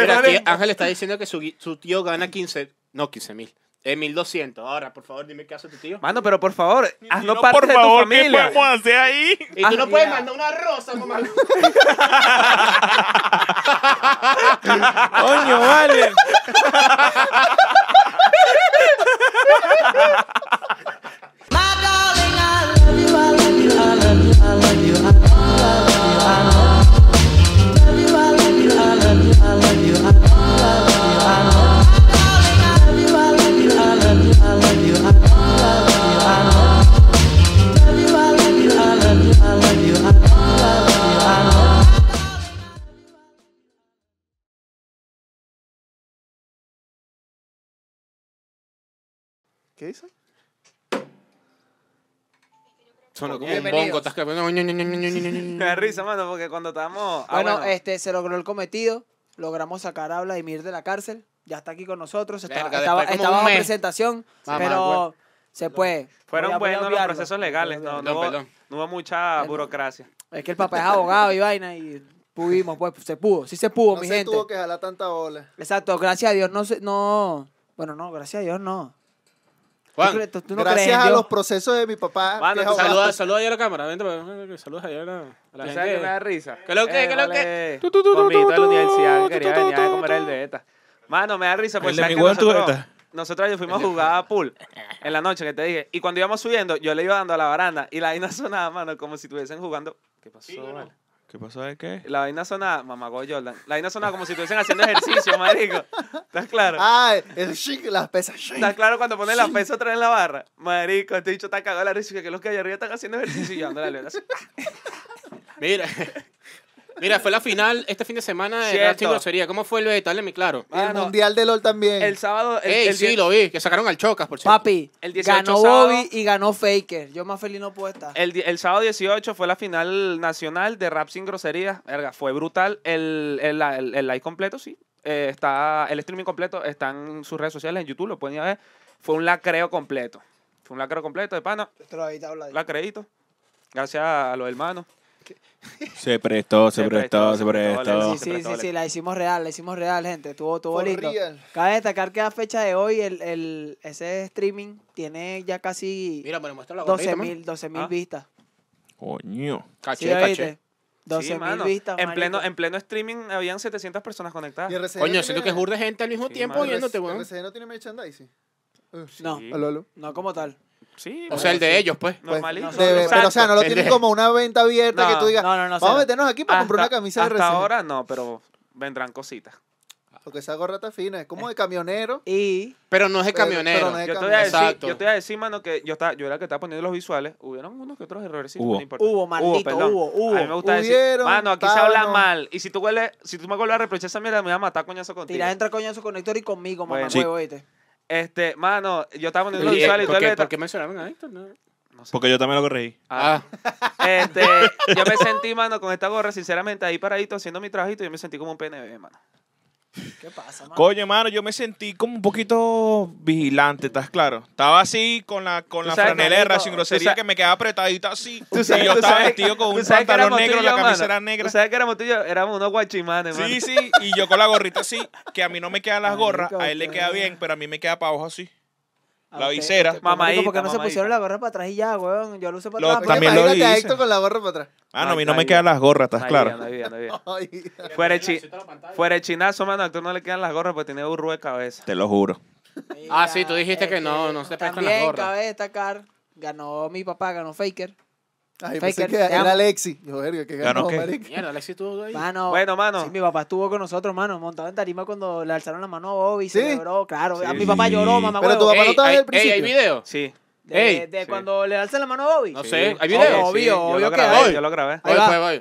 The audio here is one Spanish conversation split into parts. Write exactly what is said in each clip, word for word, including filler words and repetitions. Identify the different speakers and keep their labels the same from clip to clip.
Speaker 1: Mira, aquí Ángel está diciendo que su, su tío gana quince, no quince mil, es mil doscientos. Ahora, por favor, dime qué hace tu tío.
Speaker 2: Mano, pero por favor, haznos
Speaker 3: No,
Speaker 2: parte
Speaker 3: por
Speaker 2: de
Speaker 3: favor,
Speaker 2: tu
Speaker 3: ¿qué
Speaker 2: familia.
Speaker 3: podemos hacer ahí?
Speaker 1: Y tú no
Speaker 2: Ah,
Speaker 1: puedes
Speaker 2: mira.
Speaker 1: mandar una rosa, mamá.
Speaker 3: Coño, vale.
Speaker 4: ¿Qué dice?
Speaker 1: Sonó como un
Speaker 5: Bienvenidos.
Speaker 1: bongo. Estás que...
Speaker 2: Me da risa, mano, porque cuando estábamos... ah,
Speaker 5: Bueno, este se logró el cometido. Logramos sacar a Vladimir de la cárcel. Ya está aquí con nosotros. Está,
Speaker 1: Verga,
Speaker 5: estaba
Speaker 1: después como
Speaker 5: estaba
Speaker 1: un
Speaker 5: bajo
Speaker 1: mes.
Speaker 5: presentación.
Speaker 1: Mamá,
Speaker 5: pero se puede.
Speaker 2: Fueron
Speaker 5: Voy a- voy a
Speaker 2: buenos los
Speaker 5: obviarlo.
Speaker 2: procesos legales, no, no,
Speaker 1: Perdón,
Speaker 2: hubo,
Speaker 1: perdón.
Speaker 2: no hubo mucha burocracia.
Speaker 5: Es que el papá es abogado y vaina y pudimos, pues, se pudo. Sí se pudo,
Speaker 4: No
Speaker 5: mi
Speaker 4: se
Speaker 5: gente.
Speaker 4: tuvo que jalar tanta ola.
Speaker 5: Exacto, gracias a Dios no se, no. Bueno, no, gracias a Dios no. ¿Tú,
Speaker 1: Juan,
Speaker 5: crees- tú- tú no crees
Speaker 4: Gracias
Speaker 5: en
Speaker 4: a
Speaker 5: Dios?
Speaker 4: los procesos de mi papá.
Speaker 2: Mano,
Speaker 4: que es
Speaker 2: tú
Speaker 4: abogado.
Speaker 1: saluda, saluda ahí a la cámara. Vente, pues, saluda ahí a la, a la
Speaker 2: ¿Tú
Speaker 1: gente.
Speaker 2: sabes que me da risa?
Speaker 1: ¿Qué lo que,
Speaker 2: Eh,
Speaker 1: qué lo que?
Speaker 2: vale,
Speaker 3: Tu, tu, tu, tu,
Speaker 2: convito de la
Speaker 3: tu,
Speaker 2: universidad
Speaker 3: tu,
Speaker 2: que quería
Speaker 3: tu,
Speaker 2: venir a
Speaker 3: tu,
Speaker 2: comer
Speaker 3: tu,
Speaker 2: el beta. Mano, me da risa porque
Speaker 3: El de
Speaker 2: sabes
Speaker 3: mi
Speaker 2: que
Speaker 3: huevo en tu
Speaker 2: nosotros,
Speaker 3: beta.
Speaker 2: nosotros ayer fuimos a jugar a pool en la noche, que te dije. Y cuando íbamos subiendo, yo le iba dando a la baranda y la vaina sonaba, mano, como si estuviesen jugando. ¿Qué pasó, vale?
Speaker 3: ¿Qué pasó de qué?
Speaker 2: La vaina sonaba, mamagó Jordan. La vaina sonaba como si estuviesen haciendo ejercicio, marico. ¿Estás claro?
Speaker 4: Ah, el chic, las pesas chic.
Speaker 2: ¿Estás claro cuando pones la pesa otra vez en la barra? Marico, este dicho está cagado de la risa que, que los que allá arriba están haciendo ejercicio y yo dándole la letra así.
Speaker 1: Mira, mira, fue la final este fin de semana de
Speaker 2: Cierto.
Speaker 1: Racing Grosería. ¿Cómo fue el beta? Háblame claro.
Speaker 4: El
Speaker 2: Mano,
Speaker 4: mundial de LOL también.
Speaker 2: El sábado... El,
Speaker 1: Ey,
Speaker 2: el
Speaker 1: sí,
Speaker 2: die-
Speaker 1: lo vi, que sacaron al Chocas, por cierto.
Speaker 5: Papi,
Speaker 2: El dieciocho
Speaker 5: ganó
Speaker 2: sábado.
Speaker 5: Bobby y ganó Faker. Yo más feliz no puedo estar.
Speaker 2: El, di- el sábado dieciocho fue la final nacional de Rap Sin Groserías. Verga, fue brutal. El, el, el, el live completo, sí. Eh, está, el streaming completo está en sus redes sociales, en YouTube, lo pueden ir a ver. Fue un lacreo completo. Fue un lacreo completo de pana.
Speaker 5: Te lo había hablado.
Speaker 2: Lacreíto. Gracias a los hermanos.
Speaker 3: Se prestó, se
Speaker 2: Se
Speaker 3: prestó,
Speaker 2: prestó,
Speaker 3: se
Speaker 2: se prestó,
Speaker 3: prestó.
Speaker 5: Sí,
Speaker 2: se
Speaker 5: sí,
Speaker 2: prestó,
Speaker 5: sí,
Speaker 2: le-
Speaker 5: sí, la hicimos real, la hicimos real, gente. Estuvo, estuvo
Speaker 4: For
Speaker 5: lindo.
Speaker 4: real.
Speaker 5: Cabe destacar que a fecha de hoy el, el, ese streaming tiene ya casi
Speaker 1: Mira, pero muestra la gorrita,
Speaker 5: doce mil
Speaker 1: man.
Speaker 2: ¿Ah?
Speaker 5: vistas.
Speaker 3: Coño.
Speaker 1: Caché,
Speaker 5: ¿Sí,
Speaker 1: caché.
Speaker 5: oíste? doce
Speaker 2: Sí,
Speaker 5: mil
Speaker 2: mano.
Speaker 5: vistas,
Speaker 2: en
Speaker 5: marico.
Speaker 2: pleno, en pleno streaming habían setecientas personas conectadas.
Speaker 4: Y R C N
Speaker 1: Coño,
Speaker 4: tiene-
Speaker 1: siento que es burda de gente al mismo
Speaker 2: Sí,
Speaker 1: tiempo
Speaker 2: mano.
Speaker 1: viéndote, weón.
Speaker 4: R C N no tiene merchandising. Uh,
Speaker 5: No,
Speaker 2: Sí.
Speaker 4: a Lolo.
Speaker 5: no como tal.
Speaker 2: Sí,
Speaker 1: O sea, el de ellos, pues.
Speaker 4: Pues,
Speaker 2: normalito.
Speaker 5: no,
Speaker 4: debe-
Speaker 5: Exacto.
Speaker 4: pero, o sea, no lo
Speaker 1: El
Speaker 4: tienen
Speaker 1: de-
Speaker 4: como una venta abierta
Speaker 2: No,
Speaker 4: que tú digas,
Speaker 5: no, no, no,
Speaker 4: vamos a
Speaker 5: cero.
Speaker 4: meternos aquí para comprar una
Speaker 2: Hasta-
Speaker 4: camisa de
Speaker 2: hasta
Speaker 4: R C N.
Speaker 2: ahora no, pero vendrán cositas.
Speaker 4: Porque esa gorra está fina, es como de camionero.
Speaker 5: Y
Speaker 1: Pero no es de
Speaker 4: Pero-
Speaker 1: camionero.
Speaker 4: pero no es-
Speaker 2: Yo te voy a decir,
Speaker 1: Exacto.
Speaker 2: yo te voy a decir, mano, que yo, estaba, yo era el que estaba poniendo los visuales. Hubieron unos que otros errores.
Speaker 3: Hubo.
Speaker 2: No importa.
Speaker 5: Hubo, maldito,
Speaker 2: perdón.
Speaker 5: hubo, hubo.
Speaker 2: A mí me gusta decir,
Speaker 4: Hubieron,
Speaker 2: mano, aquí se habla
Speaker 4: estábamos.
Speaker 2: mal. Y si tú, vuelves, si tú me vuelves a reprochar esa mierda, me vas a matar coñazo contigo.
Speaker 5: tiras entre coñazo con Héctor y conmigo, mamá
Speaker 2: Bueno.
Speaker 3: Sí.
Speaker 5: huevo, ¿oíste?
Speaker 2: Este, mano, yo estaba poniendo los
Speaker 1: Oye,
Speaker 2: visuales y
Speaker 1: ¿por,
Speaker 2: todo
Speaker 1: qué,
Speaker 2: el
Speaker 1: ¿Por qué mencionaron a Héctor? No.
Speaker 2: No sé.
Speaker 3: Porque yo también lo corregí.
Speaker 2: Ah,
Speaker 1: Ah,
Speaker 2: este, yo me sentí, mano, con esta gorra, sinceramente, ahí paradito, haciendo mi trabajito, yo me sentí como un P N B, mano.
Speaker 5: ¿Qué pasa, mano?
Speaker 3: Coño, hermano, yo me sentí como un poquito vigilante, ¿estás claro? Estaba así con la, con
Speaker 2: Tú
Speaker 3: la
Speaker 2: sabes,
Speaker 3: franela de
Speaker 2: marico,
Speaker 3: Racing
Speaker 2: tú
Speaker 3: Grosería
Speaker 2: sabes-
Speaker 3: que me quedaba apretadita así.
Speaker 2: Tú
Speaker 3: y
Speaker 2: sabes-
Speaker 3: yo
Speaker 2: tú
Speaker 3: estaba
Speaker 2: sabes-
Speaker 3: vestido con
Speaker 2: tú
Speaker 3: un
Speaker 2: sabes que
Speaker 3: pantalón
Speaker 2: éramos tú
Speaker 3: negro,
Speaker 2: y
Speaker 3: la
Speaker 2: yo,
Speaker 3: camisa
Speaker 2: mano.
Speaker 3: era negra.
Speaker 2: Tú sabes que éramos tú y yo, éramos unos guachimanes, mano.
Speaker 3: Sí, sí, y yo con la gorrita así, que a mí no me quedan las gorras,
Speaker 5: Marico,
Speaker 3: a él le queda
Speaker 5: usted-
Speaker 3: bien, pero a mí me queda para abajo así.
Speaker 5: A
Speaker 3: La
Speaker 5: usted-
Speaker 3: visera.
Speaker 5: usted- pero, marico,
Speaker 2: Mamadita,
Speaker 5: ¿por qué no se
Speaker 2: mamadita.
Speaker 5: pusieron la gorra para atrás y ya, weón? Yo lo usé para
Speaker 3: Lo-
Speaker 5: atrás.
Speaker 4: Porque
Speaker 3: También lo
Speaker 4: imagínate a
Speaker 3: hice.
Speaker 4: Héctor con la gorra para atrás.
Speaker 3: Ah, no, a mí
Speaker 2: Ay,
Speaker 3: no me
Speaker 2: ay,
Speaker 3: quedan las gorras, ¿estás
Speaker 2: No hay
Speaker 3: claro?
Speaker 2: vida, no hay vida, no hay vida.
Speaker 4: Ay,
Speaker 2: Fuera de, chi- fuera de chinazo, mano, a Héctor no le quedan las gorras porque tiene burro de cabeza.
Speaker 3: Te lo juro.
Speaker 1: Ah, sí, tú dijiste que no, no se prestan las
Speaker 5: También
Speaker 1: gorras.
Speaker 5: cabe destacar, ganó mi papá, ganó Faker.
Speaker 4: Ay, pensé
Speaker 5: Faker,
Speaker 4: que
Speaker 5: te
Speaker 4: era
Speaker 5: amo.
Speaker 4: Alexi. Yo, verga, que
Speaker 3: ¿Ganó
Speaker 4: ganó,
Speaker 3: qué?
Speaker 4: marico.
Speaker 1: Mierda, Alexis estuvo ahí.
Speaker 5: Mano,
Speaker 2: Bueno, mano.
Speaker 5: sí, mi papá estuvo con nosotros, mano, montado en tarima cuando le alzaron la mano a Bobby,
Speaker 4: ¿Sí?
Speaker 5: celebró, claro. A
Speaker 2: Sí.
Speaker 5: mi papá lloró, mamá,
Speaker 4: Pero
Speaker 5: huevo.
Speaker 4: tu papá no
Speaker 1: Ey,
Speaker 4: estaba
Speaker 1: hay-
Speaker 4: desde el
Speaker 1: ey, ¿hay
Speaker 4: principio.
Speaker 1: video?
Speaker 2: Sí.
Speaker 5: De,
Speaker 1: Ey,
Speaker 5: de
Speaker 2: sí.
Speaker 5: cuando le alzan la mano a Bobby.
Speaker 1: No
Speaker 2: Sí.
Speaker 1: sé, ¿hay
Speaker 5: Sí,
Speaker 1: video?
Speaker 5: obvio,
Speaker 2: yo
Speaker 5: obvio
Speaker 2: lo
Speaker 5: que
Speaker 2: grabé,
Speaker 5: hay.
Speaker 2: yo lo grabé.
Speaker 5: Ahí
Speaker 1: Voy,
Speaker 5: va.
Speaker 1: voy, voy.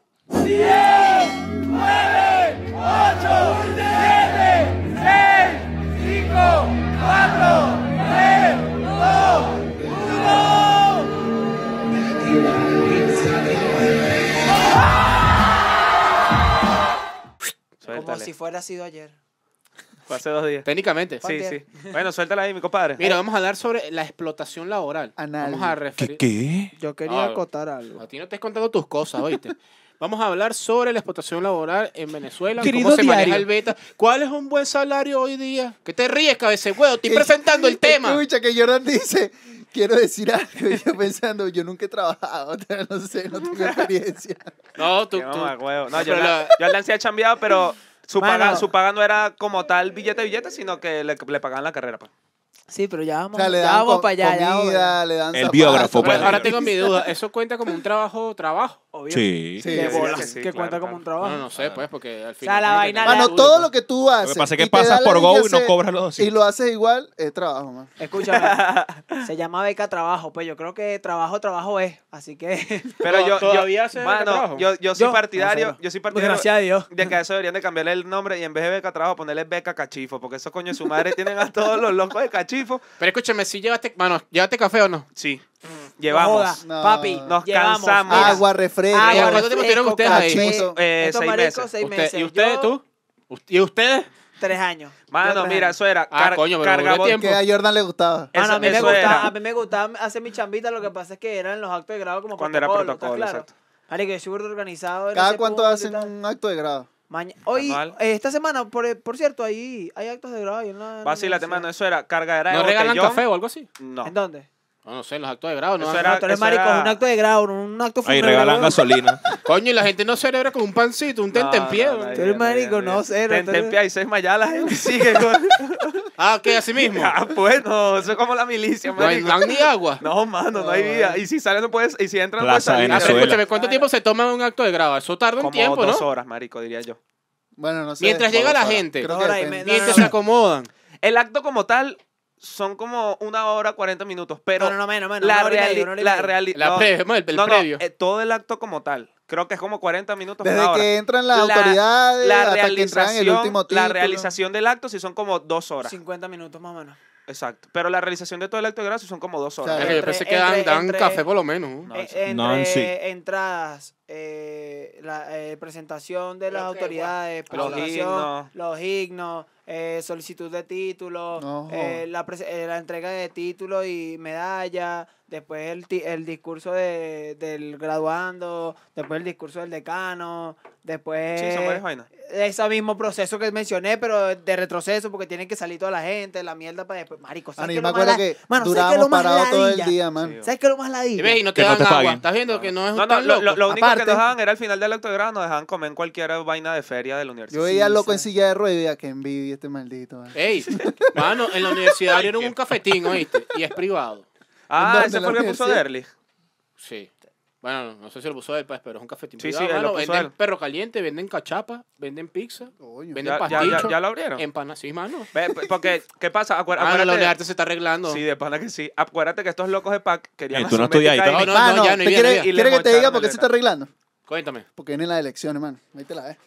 Speaker 5: Como
Speaker 2: Suéltale.
Speaker 5: si fuera sido ayer.
Speaker 2: Fue hace dos días.
Speaker 1: Técnicamente.
Speaker 2: Sí,
Speaker 5: Cualquier-
Speaker 2: sí. Bueno, suéltala ahí, mi compadre.
Speaker 1: Mira, vamos a hablar sobre la explotación laboral.
Speaker 4: Anal.
Speaker 1: Vamos a
Speaker 3: ¿Qué?
Speaker 1: referir...
Speaker 3: ¿Qué?
Speaker 5: Yo quería
Speaker 1: Ah,
Speaker 5: acotar algo.
Speaker 1: A ti no te he contado tus cosas, oíste. Vamos a hablar sobre la explotación laboral en Venezuela,
Speaker 5: Querido
Speaker 1: cómo se maneja
Speaker 5: diario.
Speaker 1: el beta. ¿Cuál es un buen salario hoy día? ¿Qué te ríes, cabeza de huevo? Estoy presentando el tema.
Speaker 4: Escucha que Jordan dice, quiero decir algo. Y yo pensando, yo nunca he trabajado, no sé, no tengo experiencia.
Speaker 1: No, tú,
Speaker 2: Qué
Speaker 1: tú.
Speaker 2: mamahuevo. No,
Speaker 1: No,
Speaker 2: yo
Speaker 1: pero la-
Speaker 2: Jordan sí ha chambeado, pero su
Speaker 5: Mano.
Speaker 2: paga, su paga no era como tal billete billete, sino que le, le pagaban la carrera. Pues.
Speaker 5: Sí, pero ya
Speaker 4: O
Speaker 5: vamos,
Speaker 4: sea, le
Speaker 5: ya
Speaker 4: dan
Speaker 5: vamos
Speaker 4: co-
Speaker 5: para allá. ya vamos para allá.
Speaker 4: comida, le dan
Speaker 3: El
Speaker 4: zapatos,
Speaker 3: biógrafo,
Speaker 1: Pero
Speaker 3: pues.
Speaker 1: ahora tengo mi duda. ¿Eso cuenta como un trabajo, trabajo?
Speaker 5: Obvio.
Speaker 3: Sí.
Speaker 4: Sí,
Speaker 5: De
Speaker 4: sí,
Speaker 5: bolas,
Speaker 2: sí, sí,
Speaker 5: que
Speaker 2: claro,
Speaker 5: cuenta
Speaker 2: claro.
Speaker 5: como un trabajo.
Speaker 1: No, no sé, pues, porque al
Speaker 5: sea,
Speaker 1: final...
Speaker 5: la
Speaker 1: tiene que
Speaker 5: vaina
Speaker 1: tener
Speaker 5: la-
Speaker 4: Mano,
Speaker 1: estudio,
Speaker 4: todo
Speaker 1: pues.
Speaker 4: lo que tú haces.
Speaker 3: Lo que pasa es que
Speaker 4: y te
Speaker 3: pasas
Speaker 4: da la
Speaker 3: por Go y no
Speaker 4: hacer-
Speaker 3: cobras los doscientos.
Speaker 4: Y lo haces igual, es trabajo, man.
Speaker 5: Escúchame, se llama beca trabajo, pues yo creo que trabajo, trabajo es, así que...
Speaker 2: Pero yo,
Speaker 1: ¿Todavía
Speaker 2: yo,
Speaker 1: hace beca
Speaker 2: mano,
Speaker 1: trabajo?
Speaker 2: yo, yo soy
Speaker 5: Yo,
Speaker 2: partidario,
Speaker 5: no, cero.
Speaker 2: yo soy partidario
Speaker 5: Gracias a Dios.
Speaker 2: de que a eso deberían de cambiarle el nombre y en vez de beca trabajo ponerle beca cachifo, porque esos coño de su madre tienen a todos los locos de cachifo.
Speaker 1: Pero escúchame, si llevaste... Mano, ¿llevaste café o no?
Speaker 2: Sí,
Speaker 5: No
Speaker 2: llevamos.
Speaker 5: joda,
Speaker 4: No.
Speaker 5: papi,
Speaker 2: Nos
Speaker 5: llevamos,
Speaker 2: cansamos.
Speaker 5: mira,
Speaker 4: Agua, refresco.
Speaker 5: agua,
Speaker 1: ¿Cuánto tiempo
Speaker 5: refresco,
Speaker 1: tuvieron ustedes ahí?
Speaker 4: Cachito.
Speaker 2: Eh,
Speaker 5: estos
Speaker 2: seis
Speaker 5: maricos,
Speaker 2: meses.
Speaker 5: seis
Speaker 1: Usted-
Speaker 5: meses.
Speaker 1: ¿Y ustedes,
Speaker 5: Yo,
Speaker 1: tú? ¿Y ustedes?
Speaker 5: Tres años. Yo
Speaker 2: Mano,
Speaker 5: tres
Speaker 2: mira,
Speaker 5: años.
Speaker 2: eso era
Speaker 1: Ah,
Speaker 2: car-
Speaker 1: coño, pero
Speaker 2: carga
Speaker 1: duró
Speaker 2: bot-
Speaker 1: tiempo.
Speaker 4: Que a Jordan le gustaba.
Speaker 2: Eso-
Speaker 5: Mano, a mí, me
Speaker 2: eso
Speaker 5: gustaba,
Speaker 2: era.
Speaker 5: a mí me gustaba hacer mi chambita, lo que pasa es que eran los actos de grado como
Speaker 2: Cuando era
Speaker 5: protocolo, ¿estás
Speaker 2: protocolo,
Speaker 5: claro?
Speaker 2: exacto.
Speaker 5: Marico, yo soy burda organizado. en
Speaker 4: ¿Cada
Speaker 5: ese
Speaker 4: cuánto
Speaker 5: punto y
Speaker 4: hacen
Speaker 5: tal.
Speaker 4: un acto de grado?
Speaker 5: Maña- Hoy,
Speaker 2: Anual.
Speaker 5: eh, esta semana, por, por cierto, ahí hay actos de grado. ahí en la- en la
Speaker 2: Vacílate, mano,
Speaker 5: universidad.
Speaker 2: eso era cargadera de
Speaker 1: ¿No regalan
Speaker 2: botellón.
Speaker 1: café o algo así?
Speaker 2: No.
Speaker 5: ¿En dónde?
Speaker 1: No, no sé, en los actos de grado. No,
Speaker 2: Eso
Speaker 1: no.
Speaker 2: era-
Speaker 5: No, tú eres
Speaker 2: eso
Speaker 5: marico,
Speaker 2: era-
Speaker 5: un acto de grado, un acto
Speaker 3: Ahí
Speaker 5: fúnebre,
Speaker 3: regalan
Speaker 5: weón.
Speaker 3: gasolina.
Speaker 1: Coño, y la gente no celebra con un pancito, un tentempié.
Speaker 2: No,
Speaker 1: ¿no?
Speaker 2: no,
Speaker 5: Tú eres
Speaker 2: no,
Speaker 5: marico,
Speaker 2: no,
Speaker 5: no,
Speaker 2: no.
Speaker 5: cero, tú eres-
Speaker 2: Tentempié, ahí se desmaya la gente sigue con...
Speaker 1: Ah, ¿qué? Así mismo.
Speaker 2: Ah, pues no, eso es como la milicia,
Speaker 1: No hay,
Speaker 2: marico.
Speaker 1: no hay ni agua.
Speaker 2: No, mano, no hay
Speaker 4: No,
Speaker 2: vida.
Speaker 4: vale.
Speaker 2: Y si sale no puedes, y si entra no
Speaker 3: Plaza
Speaker 2: puedes salir.
Speaker 1: Ah, pero
Speaker 3: Venezuela.
Speaker 1: escúchame, ¿cuánto tiempo se toma un acto de grado? Eso tarda un
Speaker 2: Como
Speaker 1: tiempo,
Speaker 2: dos
Speaker 1: ¿no?
Speaker 2: horas, marico, diría yo.
Speaker 4: Bueno, no sé.
Speaker 1: Mientras
Speaker 4: Como
Speaker 1: llega la
Speaker 4: dos horas.
Speaker 1: gente.
Speaker 4: Creo
Speaker 5: Dos
Speaker 4: que
Speaker 5: horas y
Speaker 4: depende.
Speaker 5: media.
Speaker 1: Mientras
Speaker 5: no,
Speaker 1: se
Speaker 5: no.
Speaker 1: acomodan.
Speaker 2: El acto como tal son como una hora, cuarenta minutos, pero
Speaker 5: No, no, no, menos, menos.
Speaker 2: la
Speaker 5: una hora y media,
Speaker 2: reali-
Speaker 5: una hora y
Speaker 2: la
Speaker 5: media.
Speaker 2: reali-
Speaker 1: La
Speaker 2: no,
Speaker 1: previa, el, el
Speaker 2: no, no,
Speaker 1: previo.
Speaker 2: eh, todo el acto como tal. Creo que es como cuarenta minutos,
Speaker 4: Desde
Speaker 2: una hora.
Speaker 4: que entran las
Speaker 2: La-
Speaker 4: autoridades
Speaker 2: la
Speaker 4: hasta que entran el
Speaker 2: realización,
Speaker 4: último título.
Speaker 2: la realización del acto sí son como dos horas.
Speaker 5: cincuenta minutos más o menos.
Speaker 2: Exacto. Pero la realización de todo el acto de grado sí son como dos horas.
Speaker 4: O sea,
Speaker 1: Es que yo
Speaker 5: Entre-
Speaker 1: pensé que dan,
Speaker 5: entre-
Speaker 1: dan
Speaker 5: entre-
Speaker 1: café por lo menos. ¿no?
Speaker 2: No,
Speaker 5: Eh,
Speaker 2: eso-
Speaker 5: entre
Speaker 3: Nancy.
Speaker 5: entradas, eh, la eh, presentación de las
Speaker 1: Creo que,
Speaker 5: autoridades,
Speaker 2: Los
Speaker 5: presentación,
Speaker 2: himnos.
Speaker 5: los himnos, eh, solicitud de título,
Speaker 4: No.
Speaker 5: eh, la, prese- eh, la entrega de títulos y medalla, después el, ti- el discurso de, del graduando, después el discurso del decano, después
Speaker 2: Sí, son varias vainas.
Speaker 5: ese mismo proceso que mencioné, pero de retroceso porque tienen que salir toda la gente, la mierda para después. Marico, ¿sabes
Speaker 4: Mano,
Speaker 5: qué
Speaker 4: yo
Speaker 5: es
Speaker 4: me
Speaker 5: lo más
Speaker 4: acuerdo
Speaker 5: la-
Speaker 4: que
Speaker 5: Mano, ¿sabes qué es lo
Speaker 4: duramos
Speaker 5: más
Speaker 4: parados todo el
Speaker 5: ladilla?
Speaker 4: día, man.
Speaker 2: Sí.
Speaker 5: ¿Sabes qué es lo más
Speaker 1: Y
Speaker 5: ladilla?
Speaker 1: ves, y no te
Speaker 3: Que no
Speaker 1: dan
Speaker 3: te
Speaker 1: agua.
Speaker 3: paguen.
Speaker 1: ¿Estás viendo que no es
Speaker 2: No, no,
Speaker 1: tan
Speaker 2: lo,
Speaker 1: loco?
Speaker 2: lo- lo único
Speaker 4: Aparte-
Speaker 2: que nos daban era al final del acto de grado, nos dejaban comer en cualquier vaina de feria de la universidad.
Speaker 4: Yo veía al
Speaker 5: Sí,
Speaker 4: loco en
Speaker 5: sí.
Speaker 4: silla de ruedas y veía que envidia este maldito. man.
Speaker 1: Ey, mano, en la universidad abrieron un cafetín, ¿oíste? Y es privado.
Speaker 2: Ah,
Speaker 4: ¿Dónde?
Speaker 2: ese
Speaker 4: ¿En
Speaker 2: fue
Speaker 4: la
Speaker 2: el que puso
Speaker 4: universidad?
Speaker 2: Derly.
Speaker 1: Sí. Bueno, no sé si lo puso él, pues, pero es un cafetín
Speaker 2: Sí, sí,
Speaker 1: privado.
Speaker 2: él lo
Speaker 1: mano.
Speaker 2: puso
Speaker 1: venden
Speaker 2: él.
Speaker 1: perro caliente, venden cachapa, venden pizza,
Speaker 4: Coño.
Speaker 1: venden
Speaker 2: Ya, ya,
Speaker 1: pasticho,
Speaker 2: ya, ya lo abrieron.
Speaker 1: empanadas. Sí, mano.
Speaker 2: Ve, p- porque, ¿qué pasa? Acuer-
Speaker 1: Ah, no, la
Speaker 2: acuérdate.
Speaker 1: Olearte se está arreglando.
Speaker 2: Sí, de pana que sí. Acuérdate que estos locos de pack querían
Speaker 3: Ey, tú
Speaker 2: hacer
Speaker 3: no
Speaker 2: un Betty
Speaker 3: estudias ahí,
Speaker 2: Caining.
Speaker 1: No, no,
Speaker 4: Mano,
Speaker 1: ya no
Speaker 4: ¿te
Speaker 1: había,
Speaker 4: quiere,
Speaker 1: no había.
Speaker 2: Y le
Speaker 4: quiere que te diga
Speaker 2: mocharon
Speaker 4: por qué
Speaker 2: el
Speaker 4: se está arreglando?
Speaker 1: Cuéntame.
Speaker 4: Porque vienen las elecciones, man. Ahí te la ves.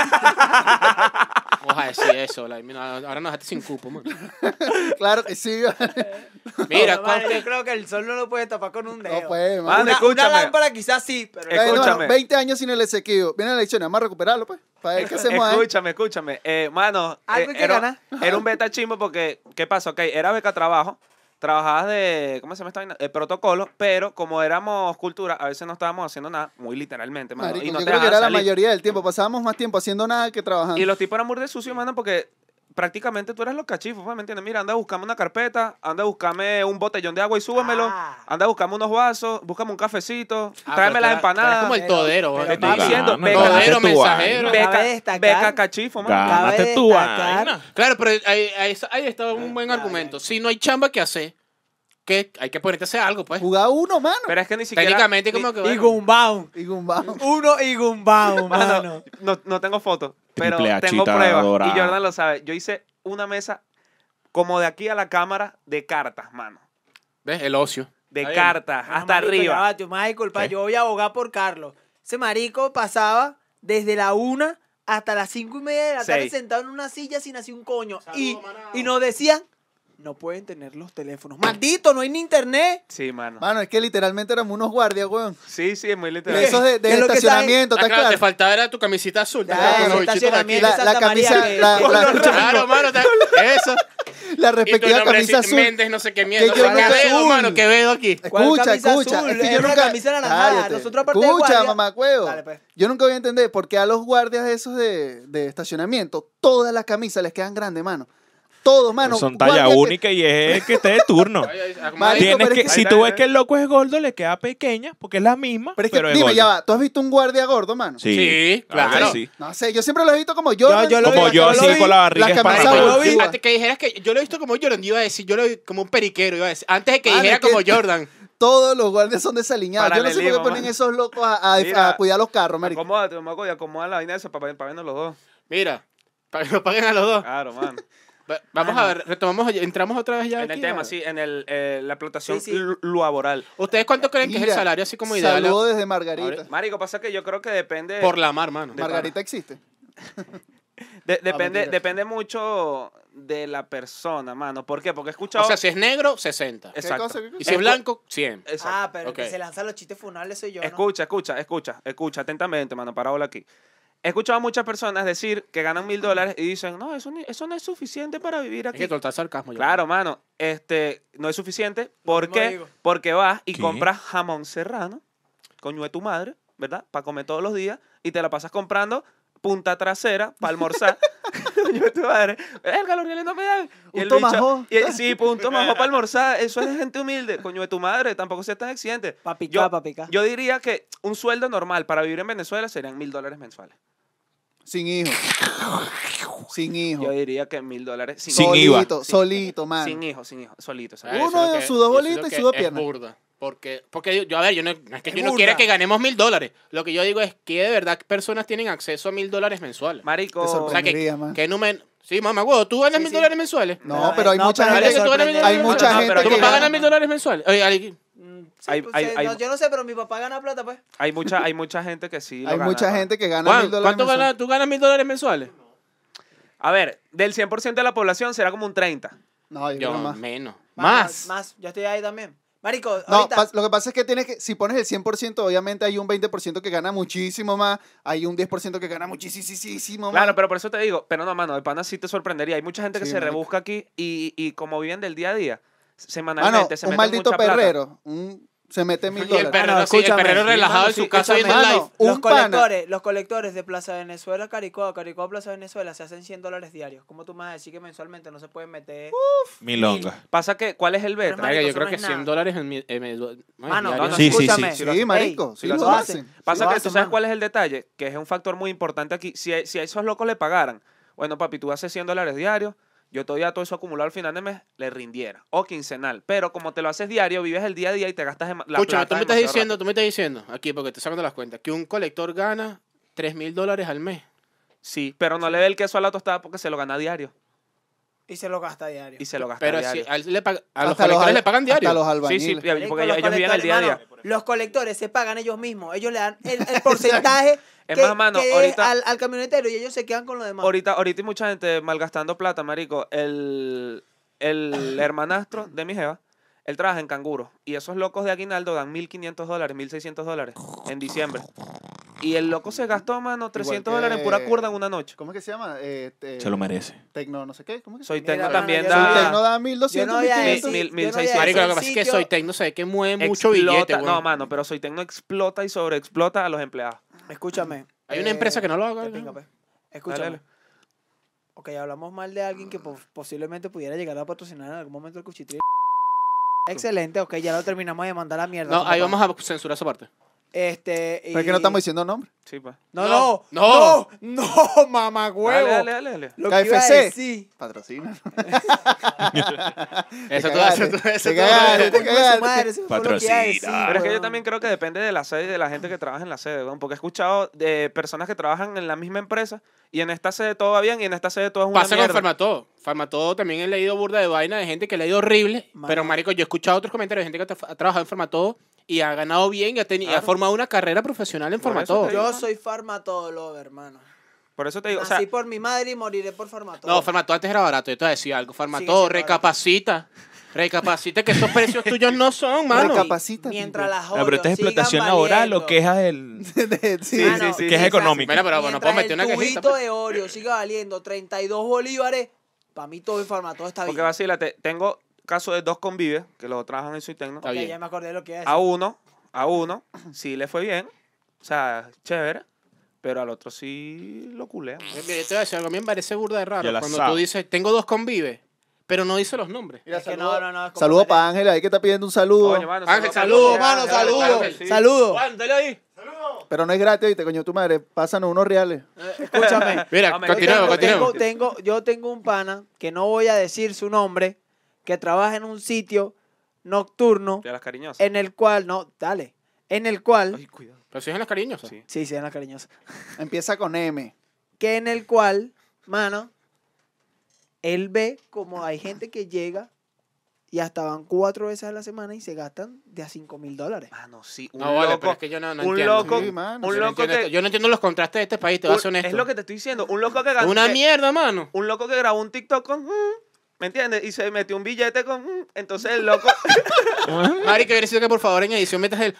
Speaker 1: Vamos a decir eso. la- mira, ahora nos dejaste sin cupo, man.
Speaker 4: Claro que sí. man.
Speaker 1: Mira,
Speaker 5: No,
Speaker 1: ¿cuál
Speaker 5: vale,
Speaker 1: que-
Speaker 5: yo creo que el sol no lo puede tapar con un dedo.
Speaker 4: No puede, man.
Speaker 2: Mano,
Speaker 5: Una,
Speaker 2: escúchame.
Speaker 5: una lámpara quizás sí, pero
Speaker 2: Eh,
Speaker 4: Bueno,
Speaker 2: escúchame.
Speaker 4: bueno, veinte años sin el Ezequiel. Vienen las elecciones, vamos a recuperarlo, pues. Para ver qué hacemos ahí.
Speaker 2: Escúchame, escúchame. Eh, mano,
Speaker 5: Algo
Speaker 2: eh,
Speaker 5: hay que
Speaker 2: era,
Speaker 5: ganar.
Speaker 2: era un beta chimbo porque, ¿qué pasó? Ok, era beca trabajo. Trabajabas de, ¿cómo se llama esta vaina? El protocolo, pero como éramos cultura, a veces no estábamos haciendo nada, muy literalmente, mano.
Speaker 4: Marico,
Speaker 2: y no
Speaker 4: yo
Speaker 2: te
Speaker 4: creo que
Speaker 2: dejaban
Speaker 4: era la
Speaker 2: salir.
Speaker 4: mayoría del tiempo. Pasábamos más tiempo haciendo nada que trabajando.
Speaker 2: Y los tipos eran muy sucios, mano, porque prácticamente tú eras los cachifos, pues, ¿me entiendes? Mira, anda a buscarme una carpeta, anda a buscarme un botellón de agua y súbemelo,
Speaker 5: Ah.
Speaker 2: anda a buscarme unos vasos, búscame un cafecito,
Speaker 1: Ah,
Speaker 2: tráeme
Speaker 1: pero
Speaker 2: las
Speaker 1: tú eras- tú eras
Speaker 2: empanadas.
Speaker 1: como el
Speaker 5: Pero-
Speaker 1: todero.
Speaker 5: pero
Speaker 1: ¿vale?
Speaker 2: Te estoy
Speaker 5: papi,
Speaker 2: diciendo,
Speaker 3: Gana,
Speaker 2: beca,
Speaker 1: Todero,
Speaker 3: gánate tu
Speaker 1: mensajero.
Speaker 3: vaina.
Speaker 2: beca,
Speaker 5: Cabe destacar-
Speaker 2: beca cachifo, mano.
Speaker 3: Gana.
Speaker 5: Cabe
Speaker 3: Gánate tu
Speaker 5: destacar-
Speaker 3: vaina.
Speaker 1: Claro, pero ahí, ahí, ahí está un buen argumento. Si no hay chamba que hacer, que hay que ponerte a hacer algo, pues.
Speaker 4: Jugaba uno, mano.
Speaker 2: Pero es que ni siquiera...
Speaker 1: Técnicamente,
Speaker 2: ni-
Speaker 1: como que.
Speaker 5: Y
Speaker 1: bueno,
Speaker 5: Gumbaum.
Speaker 4: Y gumbao.
Speaker 5: Uno y Gumbaum,
Speaker 2: Mano,
Speaker 5: mano.
Speaker 2: no, no tengo fotos, pero
Speaker 3: Triple
Speaker 2: tengo
Speaker 3: hachita
Speaker 2: pruebas.
Speaker 3: dorada.
Speaker 2: Y Jordan lo sabe. Yo hice una mesa como de aquí a la cámara de cartas, mano.
Speaker 1: ¿Ves? El ocio.
Speaker 2: De
Speaker 1: Está bien.
Speaker 2: cartas,
Speaker 5: Bueno,
Speaker 2: hasta
Speaker 5: marico, ya
Speaker 2: arriba.
Speaker 5: va, tú me vas a disculpar,
Speaker 3: ¿Qué?
Speaker 5: yo voy a abogar por Carlos. Ese marico pasaba desde la una hasta las cinco y media de la tarde
Speaker 2: Seis.
Speaker 5: sentado en una silla sin hacer un coño.
Speaker 1: Saludos,
Speaker 5: Y,
Speaker 1: manado.
Speaker 5: y nos decían, no pueden tener los teléfonos. Maldito, no hay ni internet.
Speaker 2: Sí, mano.
Speaker 4: Mano, es que literalmente éramos unos guardias, weón.
Speaker 2: Sí, sí, es muy
Speaker 4: De
Speaker 2: literal.
Speaker 4: esos de, de
Speaker 5: Es lo que
Speaker 4: estacionamiento,
Speaker 1: Ah,
Speaker 4: ¿está
Speaker 1: claro, te
Speaker 4: claro?
Speaker 1: faltaba era tu camisita azul. ¿te
Speaker 5: Ya,
Speaker 1: acuerdas? Con
Speaker 5: ese
Speaker 1: los bichitos aquí.
Speaker 5: estacionamiento
Speaker 4: La-
Speaker 5: de
Speaker 4: la
Speaker 5: Santa María
Speaker 4: camisa-
Speaker 5: que-
Speaker 4: la-
Speaker 5: que-
Speaker 4: la-
Speaker 5: Color rojo.
Speaker 1: Claro, mano. te- Eso.
Speaker 4: La la
Speaker 1: Y tu
Speaker 4: respectiva
Speaker 1: nombre
Speaker 4: camisa
Speaker 1: es
Speaker 4: azul.
Speaker 1: Méndez, no sé qué mierda.
Speaker 4: Que yo
Speaker 1: ¿Qué
Speaker 4: nunca-
Speaker 1: veo,
Speaker 4: azul.
Speaker 1: mano? ¿Qué veo aquí?
Speaker 5: ¿Cuál
Speaker 4: Escucha,
Speaker 5: camisa
Speaker 4: escucha.
Speaker 5: azul?
Speaker 4: Es que
Speaker 5: Es
Speaker 4: yo
Speaker 5: una
Speaker 4: nunca.
Speaker 5: camisa anaranjada.
Speaker 4: Cállate.
Speaker 5: Nosotros, aparte de
Speaker 4: Escucha,
Speaker 5: guardia-
Speaker 4: mamacuevo.
Speaker 5: Dale, pues.
Speaker 4: Yo nunca voy a entender por qué a los guardias esos de, de estacionamiento todas las camisas les quedan grandes, mano. Todos, mano.
Speaker 3: Son talla
Speaker 4: guardia que-
Speaker 3: única y es que esté de turno.
Speaker 1: Ay, ay, acomoda ahí.
Speaker 4: Marico,
Speaker 3: Tienes
Speaker 4: pero
Speaker 3: que,
Speaker 4: es que-
Speaker 3: si
Speaker 2: Ahí
Speaker 3: tú
Speaker 2: está,
Speaker 3: ves
Speaker 2: ahí
Speaker 3: que el loco es gordo, le queda pequeña porque es la misma,
Speaker 4: Pero
Speaker 3: pero
Speaker 4: es
Speaker 3: es,
Speaker 4: que, dime,
Speaker 3: gordo.
Speaker 4: ya va. ¿Tú has visto un guardia gordo, mano?
Speaker 1: Sí,
Speaker 3: claro que
Speaker 1: claro.
Speaker 3: sí.
Speaker 4: No sé, yo siempre lo he visto como Jordan.
Speaker 5: yo lo
Speaker 3: Como
Speaker 5: vi,
Speaker 3: yo,
Speaker 5: yo
Speaker 3: así
Speaker 5: lo vi.
Speaker 3: con la barriga
Speaker 4: La camisa
Speaker 3: esparramada.
Speaker 4: azul.
Speaker 1: Yo lo vi,
Speaker 4: Sí.
Speaker 1: antes que dijeras que yo lo he visto como Jordan, yo iba a decir, yo lo vi como un periquero, iba a decir. Antes de que
Speaker 4: Mano,
Speaker 1: dijera
Speaker 4: es que-
Speaker 1: como Jordan.
Speaker 4: Todos los guardias son desaliñados. Yo no sé por qué
Speaker 2: Paralelismo,
Speaker 4: ponen
Speaker 2: mano.
Speaker 4: esos locos a, a-
Speaker 2: Mira.
Speaker 4: a cuidar los carros, marico.
Speaker 2: Acomódate, Maco, y acomoda la vaina esa para, para vernos los dos.
Speaker 1: Mira, para que nos paguen a los dos.
Speaker 2: Claro, mano.
Speaker 1: Va- Vamos
Speaker 5: Mano.
Speaker 1: a ver, retomamos, entramos otra vez ya
Speaker 2: En el
Speaker 1: aquí,
Speaker 2: tema,
Speaker 1: a-
Speaker 2: sí, en el, eh, la explotación
Speaker 5: Sí, sí.
Speaker 2: lu- laboral.
Speaker 1: ¿Ustedes cuánto creen que es el
Speaker 4: Mira,
Speaker 1: salario así como ideal?
Speaker 4: Saludo desde Margarita.
Speaker 1: Ahora-
Speaker 2: Marico, pasa que yo creo que depende...
Speaker 1: Por la mar, mano.
Speaker 2: de-
Speaker 4: Margarita existe.
Speaker 2: de- depende,
Speaker 4: mentira.
Speaker 2: depende mucho de la persona, mano. ¿Por qué? Porque he escuchado...
Speaker 1: O sea, si es negro, sesenta.
Speaker 2: Exacto.
Speaker 4: cosa, qué cosa?
Speaker 1: Y si es blanco, cien.
Speaker 2: Exacto.
Speaker 5: Ah, pero
Speaker 1: Ok.
Speaker 5: el que se lanza los chistes funales soy yo, ¿no?
Speaker 2: Escucha, escucha, escucha, escucha atentamente, mano, parábola aquí. He escuchado a muchas personas decir que ganan mil dólares y dicen, no, eso, ni- eso no es suficiente para vivir
Speaker 1: Es
Speaker 2: aquí.
Speaker 1: que total sarcasmo. yo
Speaker 2: Claro, mano, este, no es suficiente. ¿Por
Speaker 5: mismo
Speaker 2: qué?
Speaker 5: digo.
Speaker 2: Porque vas y
Speaker 3: ¿Qué?
Speaker 2: compras jamón serrano, coño de tu madre, ¿verdad? Para comer todos los días y te la pasas comprando punta trasera para almorzar. Coño de tu madre. Verga, los reales no me dan. Y
Speaker 4: Un
Speaker 2: el bicho-
Speaker 4: tomahawk.
Speaker 2: y el- sí, pues un tomahawk para almorzar. Eso es de gente humilde. Coño de tu madre, tampoco seas tan exigente.
Speaker 5: Pa' picar,
Speaker 2: Yo-
Speaker 5: pa' picar.
Speaker 2: Yo diría que un sueldo normal para vivir en Venezuela serían mil dólares mensuales.
Speaker 4: Sin hijo. Sin hijo.
Speaker 2: Yo diría que mil dólares sin,
Speaker 3: Sin
Speaker 2: hijo.
Speaker 3: IVA.
Speaker 4: solito, solito, man.
Speaker 2: Sin hijo, sin hijo, solito.
Speaker 1: Ah,
Speaker 2: ¿sabes?
Speaker 1: eso
Speaker 4: Uno
Speaker 1: es lo que-
Speaker 4: sudó
Speaker 1: eso es
Speaker 4: bolita
Speaker 1: lo
Speaker 4: y
Speaker 1: que
Speaker 4: sudó
Speaker 1: es
Speaker 4: pierna.
Speaker 1: burda. Porque, porque yo, yo, a ver, yo no, no es que
Speaker 5: Es
Speaker 1: yo no
Speaker 5: burda.
Speaker 1: quiera que ganemos mil dólares. Lo que yo digo es que de verdad personas tienen acceso a mil dólares mensuales.
Speaker 2: Marico,
Speaker 4: Te
Speaker 1: O sea,
Speaker 4: sorprendería,
Speaker 1: que,
Speaker 4: man.
Speaker 1: que número... Sí, mamá, huevo, ¿tú ganas
Speaker 5: Sí,
Speaker 1: mil
Speaker 5: sí.
Speaker 1: dólares mensuales?
Speaker 4: No, pero hay
Speaker 5: no,
Speaker 4: mucha
Speaker 5: pero
Speaker 4: gente
Speaker 5: le
Speaker 1: que tú ganas mil
Speaker 5: sorprende-
Speaker 4: hay
Speaker 1: dólares
Speaker 4: mucha
Speaker 2: No,
Speaker 4: gente
Speaker 2: pero
Speaker 1: ¿Tu
Speaker 4: que
Speaker 2: hay-
Speaker 1: papá
Speaker 4: gana-
Speaker 1: gana mil dólares mensuales? Oye, alguien-
Speaker 5: Mm, sí,
Speaker 2: Hay-
Speaker 5: pues,
Speaker 2: hay-
Speaker 5: eh,
Speaker 2: hay-
Speaker 5: no, yo no sé, pero mi papá gana plata, pues.
Speaker 2: hay mucha, hay mucha gente que sí lo
Speaker 4: Hay
Speaker 2: gana,
Speaker 4: mucha
Speaker 2: ¿no?
Speaker 4: gente que gana
Speaker 1: Juan,
Speaker 4: mil dólares
Speaker 1: ¿cuánto
Speaker 4: mensuales.
Speaker 1: ganas? ¿Tú ganas mil dólares mensuales?
Speaker 2: A ver, del cien por ciento de la población será como un treinta.
Speaker 4: No, yo
Speaker 1: Yo,
Speaker 4: creo más.
Speaker 1: menos.
Speaker 5: Mano,
Speaker 1: Más.
Speaker 5: Más. Yo estoy ahí también. Marico,
Speaker 4: No,
Speaker 5: ahorita...
Speaker 4: pas- lo que pasa es que tienes que, si pones el cien por ciento, obviamente hay un veinte por ciento que gana muchísimo más, hay un diez por ciento que gana muchísimo más.
Speaker 2: Claro, pero por eso te digo, pero no, mano, de pana sí te sorprendería. Hay mucha gente que
Speaker 4: Sí,
Speaker 2: se
Speaker 4: marico.
Speaker 2: rebusca aquí y, y como viven del día a día,
Speaker 4: Mano,
Speaker 2: semanalmente se
Speaker 4: un
Speaker 2: meten
Speaker 4: maldito
Speaker 2: mucha plata.
Speaker 4: perrero, un- se mete mil
Speaker 1: Y el
Speaker 4: dólares.
Speaker 1: perrero,
Speaker 5: Mano,
Speaker 1: sí, el
Speaker 5: escúchame.
Speaker 1: perrero
Speaker 5: Sí,
Speaker 1: relajado
Speaker 5: mano,
Speaker 1: en su
Speaker 5: sí,
Speaker 1: casa viendo el
Speaker 5: escúchame.
Speaker 1: live.
Speaker 4: Un
Speaker 5: Los
Speaker 4: pana.
Speaker 5: colectores, los colectores de Plaza Venezuela, Caricoa, Caricoa, Plaza Venezuela, se hacen cien dólares diarios. ¿Cómo tú me vas a decir que mensualmente no se pueden meter?
Speaker 3: Milonga.
Speaker 2: Pasa que, ¿cuál es el beta?
Speaker 5: Pero,
Speaker 1: Marico,
Speaker 5: marico,
Speaker 1: yo creo
Speaker 5: eso
Speaker 1: que
Speaker 5: no es
Speaker 1: cien
Speaker 5: nada.
Speaker 1: dólares en mi... en mi- ay,
Speaker 5: Mano,
Speaker 1: diario.
Speaker 2: no, no,
Speaker 3: Sí, sí,
Speaker 5: escúchame.
Speaker 3: sí.
Speaker 4: Sí,
Speaker 5: Ey,
Speaker 4: marico, sí,
Speaker 2: sí
Speaker 4: lo,
Speaker 2: lo
Speaker 4: hacen.
Speaker 5: hacen.
Speaker 2: Pasa
Speaker 5: Lo
Speaker 2: que
Speaker 5: hacen,
Speaker 2: tú sabes
Speaker 5: mano.
Speaker 2: cuál es el detalle, que es un factor muy importante aquí. Si, a- si a esos locos le pagaran, bueno, papi, tú haces cien dólares diarios, yo todavía todo eso acumulado al final de mes le rindiera. O quincenal. Pero como te lo haces diario, vives el día a día y te gastas dem- la
Speaker 1: Escúchame,
Speaker 2: plata
Speaker 1: tú me estás
Speaker 2: demasiado
Speaker 1: diciendo,
Speaker 2: rápido.
Speaker 1: tú me estás diciendo, aquí porque te estoy sacando las cuentas, que un colector gana tres mil dólares al mes.
Speaker 2: Sí, pero no le ve el queso a la tostada porque se lo gana diario.
Speaker 5: Y se lo gasta diario.
Speaker 2: Y se lo gasta
Speaker 1: Pero
Speaker 2: diario.
Speaker 1: si a, él le paga- a los
Speaker 4: Hasta
Speaker 1: colectores
Speaker 4: al-
Speaker 1: le pagan diario.
Speaker 4: Hasta los
Speaker 2: Sí, sí,
Speaker 4: albañiles.
Speaker 5: Marico,
Speaker 2: porque
Speaker 5: los
Speaker 2: ellos viven el día a día.
Speaker 5: colectores, mano, los colectores se pagan ellos mismos. Ellos le dan el, el porcentaje
Speaker 2: Es
Speaker 5: que,
Speaker 2: más, mano,
Speaker 5: que
Speaker 2: ahorita-
Speaker 5: al, al camionetero y ellos se quedan con lo demás.
Speaker 2: Ahorita, ahorita hay mucha gente malgastando plata, marico. El, el hermanastro de mi jeva, él trabaja en Canguro. Y esos locos de Aguinaldo dan mil quinientos dólares, mil seiscientos dólares en diciembre. Y el loco se gastó, mano, trescientos
Speaker 4: que-
Speaker 2: dólares en pura curda en una noche.
Speaker 4: ¿Cómo es que se llama? Eh, eh,
Speaker 3: Se lo merece.
Speaker 4: Tecno, no sé qué. ¿Cómo es que
Speaker 2: Soy
Speaker 5: Mira,
Speaker 2: Tecno
Speaker 5: mano,
Speaker 2: también
Speaker 5: yo
Speaker 4: se llama?
Speaker 5: no-
Speaker 2: da...
Speaker 4: Tecno da mil doscientos,
Speaker 5: Yo no voy a
Speaker 4: mil
Speaker 5: decir-
Speaker 4: quinientos.
Speaker 2: mil-
Speaker 5: yo
Speaker 2: mil
Speaker 5: no voy a
Speaker 2: seiscientos.
Speaker 1: Marico, lo que
Speaker 5: decir
Speaker 1: pasa es que
Speaker 5: sitio-
Speaker 1: soy tecno, sé que mueve mucho
Speaker 2: explota-
Speaker 1: billete, güey.
Speaker 2: No, mano, pero Soy Tecno explota y sobreexplota a los empleados.
Speaker 5: Escúchame.
Speaker 1: Hay una
Speaker 5: eh,
Speaker 1: empresa que no lo haga.
Speaker 5: qué pinga, pues. Escúchame.
Speaker 2: Dale, dale.
Speaker 5: Ok, hablamos mal de alguien que po- posiblemente pudiera llegar a patrocinar en algún momento el cuchitril. Excelente, ok, ya lo terminamos de mandar a la mierda.
Speaker 1: No,
Speaker 5: tu
Speaker 1: ahí
Speaker 5: papá.
Speaker 1: vamos a censurar esa parte.
Speaker 5: Este.
Speaker 4: Pero es que no
Speaker 5: y-
Speaker 4: estamos diciendo nombre.
Speaker 2: Sí, pues.
Speaker 5: No,
Speaker 1: No,
Speaker 5: no, no, no, mamá huevo.
Speaker 2: Dale, dale, dale, dale.
Speaker 5: Lo que iba a
Speaker 4: K F C.
Speaker 5: decir.
Speaker 4: Patrocina.
Speaker 1: Eso tú
Speaker 4: cagaste,
Speaker 1: eso tú-
Speaker 4: te
Speaker 1: eso tú-
Speaker 4: cagaste.
Speaker 5: Coño de su madre, eso fue lo que iba a
Speaker 3: Patrocina.
Speaker 5: decir,
Speaker 2: Pero es que yo
Speaker 5: weón.
Speaker 2: también creo que depende de la sede y de la gente que trabaja en la sede, weón, porque he escuchado de personas que trabajan en la misma empresa y en esta sede todo va bien y en esta sede todo es una
Speaker 1: Pasa con
Speaker 2: mierda.
Speaker 1: Farmatodo. Farmatodo también he leído burda de vaina de gente que le ha ido horrible.
Speaker 5: Mano.
Speaker 1: Pero, marico, yo he escuchado otros comentarios de gente que ha trabajado en Farmatodo y ha ganado bien y ha, teni- y ha
Speaker 2: Claro.
Speaker 1: formado una carrera profesional en
Speaker 2: Por eso
Speaker 1: Farmatodo.
Speaker 2: te digo.
Speaker 5: Yo soy farmatodólogo, hermano.
Speaker 2: Por eso te digo, o
Speaker 5: Nací
Speaker 2: sea,
Speaker 5: por mi madre y moriré por farmatodo.
Speaker 1: No, Farmatodo antes era barato. Yo te voy a decir algo.
Speaker 5: Sigue
Speaker 1: Farmatodo,
Speaker 5: siendo
Speaker 1: recapacita. Recapacita que esos precios tuyos no son, mano.
Speaker 4: Recapa- Capacita,
Speaker 5: Mientras
Speaker 4: tipo.
Speaker 5: las
Speaker 3: Ah, pero esto es
Speaker 5: Oreos
Speaker 3: explotación
Speaker 5: sigan
Speaker 3: laboral o
Speaker 5: valiendo.
Speaker 3: queja del...
Speaker 4: sí,
Speaker 5: Mano,
Speaker 2: sí, sí,
Speaker 3: que es
Speaker 5: mientras-
Speaker 3: económico.
Speaker 1: Mira, pero bueno,
Speaker 5: mientras
Speaker 1: puedo meter una
Speaker 5: el
Speaker 1: cajita.
Speaker 5: tubito
Speaker 1: pues.
Speaker 5: de Oreo siga valiendo treinta y dos bolívares, Para mí todo informa, todo está bien.
Speaker 2: Porque vacílate, tengo caso de dos convives que los trabajan en Soy Tecno.
Speaker 1: Está
Speaker 5: Ok,
Speaker 1: bien.
Speaker 5: ya me acordé de lo que iba a decir.
Speaker 2: A uno, a uno, sí le fue bien. O sea, chévere. Pero al otro sí lo culean.
Speaker 1: Mira, yo te voy a decir algo, a mí me parece burda de raro.
Speaker 3: Yo la
Speaker 1: Cuando
Speaker 3: sabo.
Speaker 1: tú dices, tengo dos convives, pero no dice los nombres.
Speaker 4: Mira,
Speaker 5: Es que
Speaker 4: saludo,
Speaker 5: no, no, no, es como
Speaker 4: saludo
Speaker 5: vale.
Speaker 4: para Ángel ahí que está pidiendo un saludo.
Speaker 2: Coño, mano,
Speaker 1: Ángel,
Speaker 2: saludos,
Speaker 1: saludo, mano,
Speaker 2: claro,
Speaker 1: saludo.
Speaker 2: claro que sí.
Speaker 5: Saludos.
Speaker 1: Juan, dale ahí.
Speaker 4: Pero no es gratis, oíste, coño, tu madre. Pásanos unos reales.
Speaker 5: Eh, Escúchame.
Speaker 1: Mira,
Speaker 2: Hombre,
Speaker 1: continuemos,
Speaker 5: yo tengo,
Speaker 1: continuemos.
Speaker 5: tengo, tengo- yo tengo un pana que no voy a decir su nombre, que trabaja en un sitio nocturno
Speaker 2: De las cariñosas.
Speaker 5: en el cual, no, dale, en el cual,
Speaker 2: Ay, cuidado.
Speaker 1: Pero si es en las cariñosas.
Speaker 2: Sí.
Speaker 5: sí, sí, en la cariñosa,
Speaker 4: Empieza con M.
Speaker 5: que en el cual, mano, él ve como hay gente que llega y hasta van cuatro veces a la semana y se gastan de a cinco mil dólares.
Speaker 2: Mano, sí. Un
Speaker 1: No, vale,
Speaker 2: loco,
Speaker 1: pero es que yo no, no
Speaker 2: un
Speaker 1: entiendo.
Speaker 2: loco,
Speaker 4: Sí, mano.
Speaker 2: un
Speaker 1: Yo no
Speaker 2: loco
Speaker 1: entiendo
Speaker 2: que...
Speaker 1: esto. Yo no entiendo los contrastes de este país, te voy a ser
Speaker 2: un-
Speaker 1: honesto.
Speaker 2: es lo que te estoy diciendo. Un loco que ganó...
Speaker 1: Una
Speaker 2: que-
Speaker 1: mierda, mano.
Speaker 2: Un loco que grabó un TikTok con... mm, ¿me entiendes? Y se metió un billete con... mm, entonces el loco...
Speaker 1: Mari, que hubiera sido que por favor en edición metas el...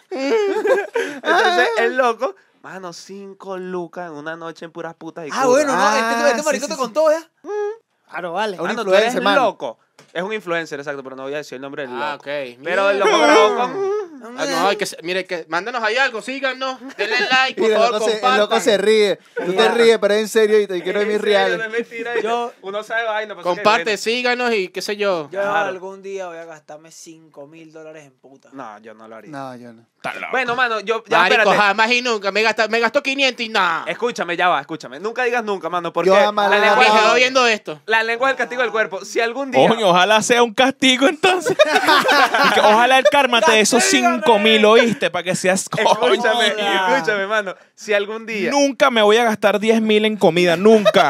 Speaker 2: entonces el loco... Mano, cinco lucas en una noche en puras putas y
Speaker 5: Ah,
Speaker 2: curvas.
Speaker 5: bueno, no,
Speaker 4: Ah,
Speaker 5: este, este
Speaker 4: sí,
Speaker 5: marico
Speaker 4: sí,
Speaker 5: te
Speaker 4: sí.
Speaker 5: contó, ¿ya? Claro, vale.
Speaker 4: Un
Speaker 2: Mano, tú eres
Speaker 4: influencer, mano.
Speaker 2: loco. Es un influencer, exacto, pero no voy a decir el nombre del
Speaker 1: Ah,
Speaker 2: loco.
Speaker 1: ok.
Speaker 2: Pero el
Speaker 1: Mierda.
Speaker 2: loco grabó con...
Speaker 1: Ah, no, hay que, mire, que, mándanos ahí algo, síganos, denle like, por
Speaker 4: Mira, el
Speaker 1: favor,
Speaker 4: loco, se, el
Speaker 1: compartan.
Speaker 4: loco se ríe. Tú te ríes, pero es en serio y te quiero ver mis
Speaker 2: En serio,
Speaker 4: reales.
Speaker 2: no es mentira.
Speaker 5: Yo-
Speaker 2: Uno sabe vaina. pasa que
Speaker 1: Comparte,
Speaker 2: bueno.
Speaker 1: síganos y qué sé yo.
Speaker 5: Yo
Speaker 2: Claro.
Speaker 5: algún día voy a gastarme cinco mil dólares en puta.
Speaker 2: No, yo no lo haría.
Speaker 4: No, yo no.
Speaker 2: Bueno, mano, yo... Ya,
Speaker 1: Marico,
Speaker 2: espérate.
Speaker 1: jamás y nunca, me gastó, me gastó quinientos y nada.
Speaker 2: Escúchame, ya va, escúchame. Nunca digas nunca, mano, porque
Speaker 4: Yo jamás
Speaker 2: la
Speaker 4: le he
Speaker 2: lengua,
Speaker 1: Me
Speaker 4: dado-
Speaker 1: quedo viendo esto.
Speaker 2: la lengua es el castigo del cuerpo. Si algún día...
Speaker 3: Coño, ojalá sea un castigo entonces. Y que ojalá el karma te dé esos cinco mil, ¿oíste? Para que seas coño.
Speaker 2: Escúchame,
Speaker 5: Joda.
Speaker 2: escúchame, mano. Si algún día...
Speaker 3: Nunca me voy a gastar diez mil en comida. Nunca.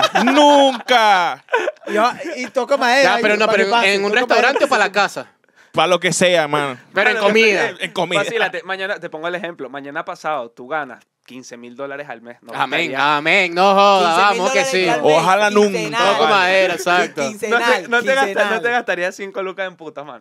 Speaker 3: Nunca.
Speaker 5: Yo- y toco madera.
Speaker 1: Ya, pero
Speaker 5: y-
Speaker 1: no,
Speaker 5: para
Speaker 1: pero
Speaker 5: que pase,
Speaker 1: en un
Speaker 5: toco
Speaker 1: restaurante o
Speaker 5: madera.
Speaker 1: para la casa.
Speaker 3: Para lo que sea, mano.
Speaker 1: Pero en
Speaker 2: Mano,
Speaker 1: comida.
Speaker 2: eh,
Speaker 3: En comida.
Speaker 2: Vacílate, mañana, te pongo el ejemplo. Mañana pasado, tú ganas quince mil dólares al mes. No
Speaker 1: Amén,
Speaker 2: gastaría-
Speaker 1: amén, no joda,
Speaker 5: quince mil
Speaker 1: vamos que
Speaker 5: dólares
Speaker 1: sí.
Speaker 5: al mes,
Speaker 3: Ojalá nunca.
Speaker 5: quincenal.
Speaker 1: Toco madera, exacto.
Speaker 2: No
Speaker 5: Quincenal,
Speaker 2: te, no, te gasta-
Speaker 5: quincenal.
Speaker 2: no te gastaría cinco lucas en puta, mano.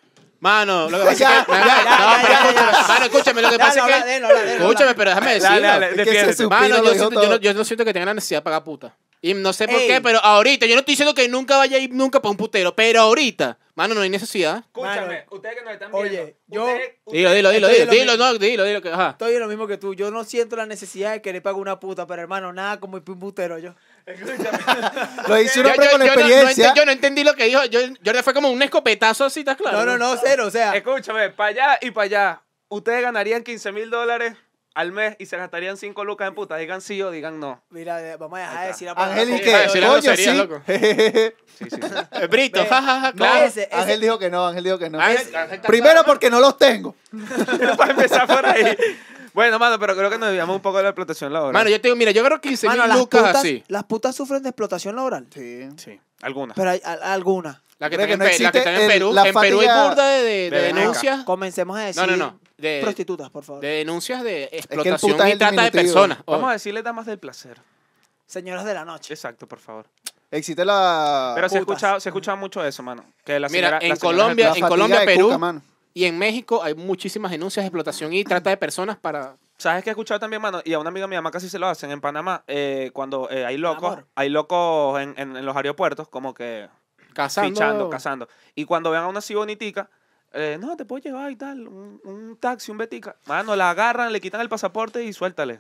Speaker 1: Mano, lo que pasa
Speaker 4: Ya,
Speaker 1: es que...
Speaker 4: ya,
Speaker 1: no,
Speaker 4: ya,
Speaker 1: no, pero
Speaker 5: ya, ya,
Speaker 1: escúchame,
Speaker 5: ya.
Speaker 1: mano, escúchame, lo que
Speaker 5: Dale,
Speaker 1: pasa
Speaker 5: habla,
Speaker 1: es que...
Speaker 5: délo, habla, délo,
Speaker 1: Escúchame,
Speaker 5: habla.
Speaker 1: pero déjame
Speaker 2: Dale,
Speaker 1: decirlo.
Speaker 2: dale,
Speaker 4: Es que
Speaker 2: defiéndete.
Speaker 4: ese
Speaker 1: Mano,
Speaker 4: Suspiro
Speaker 1: yo,
Speaker 4: lo dijo
Speaker 1: siento- yo, no,
Speaker 4: todo.
Speaker 1: yo no siento que tenga la necesidad de pagar puta. Y no sé por
Speaker 5: Ey.
Speaker 1: qué, pero ahorita, yo no estoy diciendo que nunca vaya a ir nunca para un putero, pero ahorita, mano, no hay necesidad.
Speaker 2: Escúchame,
Speaker 5: Mano,
Speaker 2: ustedes que nos están
Speaker 5: oye,
Speaker 2: viendo.
Speaker 5: yo-
Speaker 2: ustedes-
Speaker 1: Dilo, dilo, dilo,
Speaker 5: Estoy
Speaker 1: dilo,
Speaker 5: en lo
Speaker 1: dilo,
Speaker 5: mismo.
Speaker 1: no, dilo, dilo, que, ajá.
Speaker 5: Estoy en lo mismo que tú. Yo no siento la necesidad de querer pagar una puta, pero hermano, nada como ir pa' un putero yo.
Speaker 2: Escúchame.
Speaker 4: Lo dice un
Speaker 1: Yo,
Speaker 4: hombre
Speaker 1: yo-
Speaker 4: con
Speaker 1: yo no- no
Speaker 4: experiencia.
Speaker 1: ente- yo no entendí lo que dijo, yo, yo fue como un escopetazo así, ¿estás claro?
Speaker 5: No, no, no, cero. O sea,
Speaker 2: Escúchame, para allá y para allá. Ustedes ganarían quince mil dólares al mes y se gastarían cinco lucas en puta. Digan sí o digan no.
Speaker 5: mira, de- vamos a dejar de
Speaker 2: Ahí
Speaker 5: decir la
Speaker 4: Ángel y
Speaker 1: Sí,
Speaker 4: que,
Speaker 1: sí, sí, la
Speaker 4: coño,
Speaker 1: grosería,
Speaker 4: sí.
Speaker 1: loco.
Speaker 4: Jejeje.
Speaker 2: Sí, sí, sí.
Speaker 1: Eh, Brito,
Speaker 5: Ve.
Speaker 1: jajaja,
Speaker 5: No,
Speaker 1: claro.
Speaker 5: ese- ese-
Speaker 4: Ángel dijo que no, Ángel dijo que no.
Speaker 1: Ángel- Ángel está
Speaker 4: Primero
Speaker 1: claro.
Speaker 4: porque no los tengo.
Speaker 2: Para empezar por ahí. Bueno, mano, pero creo que nos desviamos un poco de la explotación laboral.
Speaker 1: Mano, yo te digo, mira, yo creo quince mil
Speaker 5: Mano, las
Speaker 1: lucas
Speaker 5: putas,
Speaker 1: así.
Speaker 5: las putas sufren de explotación laboral.
Speaker 4: Sí.
Speaker 2: Sí, algunas.
Speaker 5: Pero hay a- algunas.
Speaker 1: La que
Speaker 4: Creo
Speaker 1: están
Speaker 4: que
Speaker 1: en,
Speaker 4: no
Speaker 1: Pe- la que
Speaker 4: existe
Speaker 1: están en
Speaker 4: el-
Speaker 1: Perú.
Speaker 4: la
Speaker 1: En Perú hay
Speaker 4: fatiga-
Speaker 1: burda de, de- de
Speaker 2: de beca.
Speaker 1: denuncias.
Speaker 5: Comencemos a decir
Speaker 1: No, no, no. De,
Speaker 5: prostitutas, por favor.
Speaker 1: de denuncias de
Speaker 4: el
Speaker 1: explotación
Speaker 4: puta es
Speaker 1: y
Speaker 4: el
Speaker 1: trata de
Speaker 4: diminutivo.
Speaker 1: personas.
Speaker 2: Vamos
Speaker 1: Oh.
Speaker 2: a decirle damas del placer.
Speaker 5: Señoras de la noche.
Speaker 2: Exacto, por favor.
Speaker 4: Existe la,
Speaker 2: Pero se ha
Speaker 5: putas.
Speaker 2: escuchado, se ha escuchado mucho eso, mano. Que la
Speaker 1: Mira,
Speaker 2: señora-
Speaker 1: en
Speaker 2: las señoras
Speaker 1: Colombia-
Speaker 2: del
Speaker 4: la
Speaker 1: en
Speaker 4: fatiga
Speaker 1: Colombia,
Speaker 4: de
Speaker 1: Perú.
Speaker 4: cuca, mano.
Speaker 1: Y en México hay muchísimas denuncias de explotación y trata de personas para...
Speaker 2: ¿Sabes qué he escuchado también, mano? Y a una amiga mía más casi se lo hacen en Panamá. eh, cuando eh, hay
Speaker 5: Mi
Speaker 2: locos,
Speaker 5: amor.
Speaker 2: hay locos en, en- en los aeropuertos, como que
Speaker 1: Cazando.
Speaker 2: fichando, cazando. Y cuando vean a una así bonitica, eh, no, te puedo llevar y tal, un, un taxi, un betica. Mano, la agarran, le quitan el pasaporte y suéltale.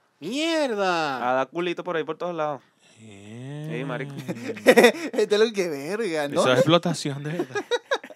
Speaker 1: ¡Mierda!
Speaker 2: A dar culito por ahí por todos lados. Sí, marico.
Speaker 4: Este es lo que verga, ¿no?
Speaker 3: Eso es explotación de verdad.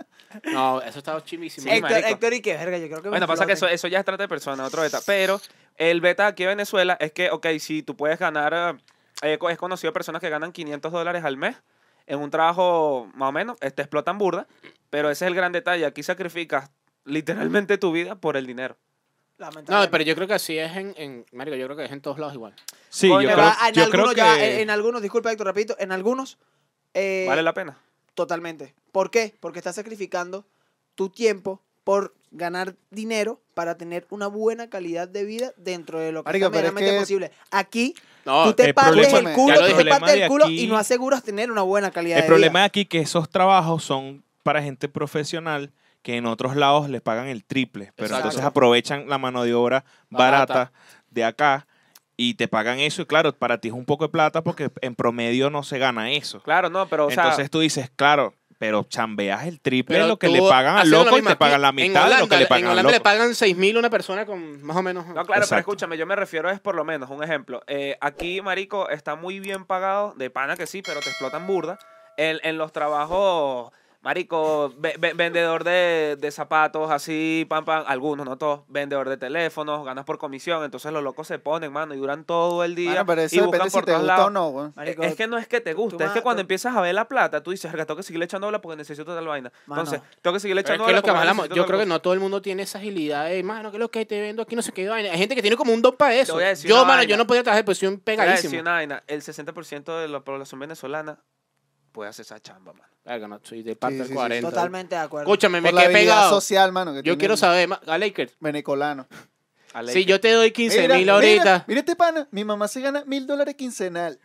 Speaker 1: No, eso estaba chimísimo.
Speaker 2: Sí,
Speaker 5: Héctor,
Speaker 2: marico.
Speaker 5: Héctor, y qué verga, yo creo que me
Speaker 2: Bueno, pasa que eso,
Speaker 5: exploten.
Speaker 2: eso ya es trata de personas, otro beta. Pero el beta aquí en Venezuela es que, ok, si tú puedes ganar, eh, es conocido de personas que ganan quinientos dólares al mes en un trabajo más o menos, te explotan burda, pero ese es el gran detalle. Aquí sacrificas literalmente tu vida por el dinero.
Speaker 5: Lamentablemente.
Speaker 1: No, pero yo creo que así es en, en... Marico, yo creo que es en todos lados igual.
Speaker 3: Sí,
Speaker 2: Coño,
Speaker 3: yo
Speaker 5: Pero
Speaker 3: creo,
Speaker 5: ah, en
Speaker 3: yo
Speaker 5: algunos
Speaker 3: creo
Speaker 5: ya,
Speaker 3: que...
Speaker 5: en, en algunos, disculpa Héctor, repito, en algunos, eh,
Speaker 2: ¿Vale la pena?
Speaker 5: totalmente. ¿Por qué? Porque estás sacrificando tu tiempo por ganar dinero para tener una buena calidad de vida dentro de lo que
Speaker 4: Marico,
Speaker 5: está
Speaker 4: pero es
Speaker 5: medianamente
Speaker 4: que-
Speaker 5: posible. Aquí
Speaker 1: No,
Speaker 5: tú te
Speaker 3: el
Speaker 5: partes
Speaker 3: problema-
Speaker 5: el culo,
Speaker 1: ya lo
Speaker 5: tú
Speaker 1: dije,
Speaker 5: te
Speaker 3: el
Speaker 5: partes
Speaker 3: problema
Speaker 5: el culo
Speaker 3: de
Speaker 5: y
Speaker 3: aquí-
Speaker 5: no aseguras tener una buena calidad
Speaker 3: El
Speaker 5: de
Speaker 3: problema
Speaker 5: vida.
Speaker 3: aquí es que esos trabajos son para gente profesional que en otros lados les pagan el triple, pero
Speaker 1: Exacto.
Speaker 3: entonces aprovechan la mano de obra barata,
Speaker 1: Barata.
Speaker 3: de acá y te pagan eso y claro, para ti es un poco de plata porque en promedio no se gana eso.
Speaker 2: Claro, no, pero o sea,
Speaker 3: Entonces tú dices, claro, pero chambeas el triple
Speaker 1: Pero
Speaker 3: de lo que
Speaker 1: tú
Speaker 3: le pagan al
Speaker 1: haces lo
Speaker 3: loco y
Speaker 1: mismo
Speaker 3: te
Speaker 1: aquí.
Speaker 3: pagan la
Speaker 1: En
Speaker 3: mitad de lo que
Speaker 1: Holanda-
Speaker 3: le pagan
Speaker 1: En
Speaker 3: al
Speaker 1: Holanda le
Speaker 3: loco.
Speaker 1: pagan seis mil a una persona con más o menos.
Speaker 2: no, claro, pero
Speaker 3: Exacto.
Speaker 2: escúchame, yo me refiero es por lo menos, un ejemplo. Eh, aquí, marico, está muy bien pagado, de pana que sí, pero te explotan burda. En, en los trabajos, marico, ve- ve- vendedor de, de zapatos, así, pam, pam, algunos, no todos, vendedor de teléfonos, ganas por comisión, entonces los locos se ponen, mano, y duran todo el día
Speaker 4: Mano, pero
Speaker 2: y
Speaker 4: eso
Speaker 2: buscan
Speaker 4: depende si
Speaker 2: por
Speaker 4: te
Speaker 2: todos
Speaker 4: gusta
Speaker 2: lados.
Speaker 4: o no, güey.
Speaker 5: Marico,
Speaker 2: Es que no es que te guste,
Speaker 5: tú
Speaker 2: es que
Speaker 5: ma-
Speaker 2: cuando
Speaker 5: tú-
Speaker 2: empiezas a ver la plata, tú dices, "Verga, tengo que seguirle echando bola porque necesito tal vaina.
Speaker 5: Mano.
Speaker 2: Entonces, tengo que seguirle
Speaker 1: Pero es
Speaker 2: echando
Speaker 1: que
Speaker 2: bola
Speaker 1: lo que
Speaker 2: porque
Speaker 1: hablamos,
Speaker 2: necesito
Speaker 1: yo
Speaker 2: tal
Speaker 1: creo que
Speaker 2: cosa".
Speaker 1: no todo el mundo tiene esa agilidad de, mano, que es lo que te vendo aquí, no sé qué vaina. Hay gente que tiene como un don para eso.
Speaker 2: voy a decir
Speaker 1: Yo,
Speaker 2: una
Speaker 1: mano,
Speaker 2: vaina.
Speaker 1: yo no podía trabajar, pues soy un
Speaker 2: Te voy a decir
Speaker 1: pegadísimo.
Speaker 2: una vaina, el sesenta por ciento de la población venezolana puede hacer esa chamba, mano.
Speaker 1: Verga, no, soy de parte
Speaker 4: Sí,
Speaker 1: del
Speaker 4: sí, sí,
Speaker 1: cuarenta.
Speaker 5: Totalmente de acuerdo.
Speaker 1: Escúchame, me
Speaker 4: Por la
Speaker 1: quedé
Speaker 4: habilidad
Speaker 1: pegado.
Speaker 4: social, mano. Que
Speaker 1: Yo
Speaker 4: tiene
Speaker 1: quiero
Speaker 4: el
Speaker 1: saber, ma- a Lakers.
Speaker 4: Venezolano.
Speaker 2: A la
Speaker 1: Si yo te doy quince
Speaker 4: Mira,
Speaker 1: mil
Speaker 4: mira,
Speaker 1: ahorita.
Speaker 4: Mira este pana. Mi mamá se gana mil dólares quincenal.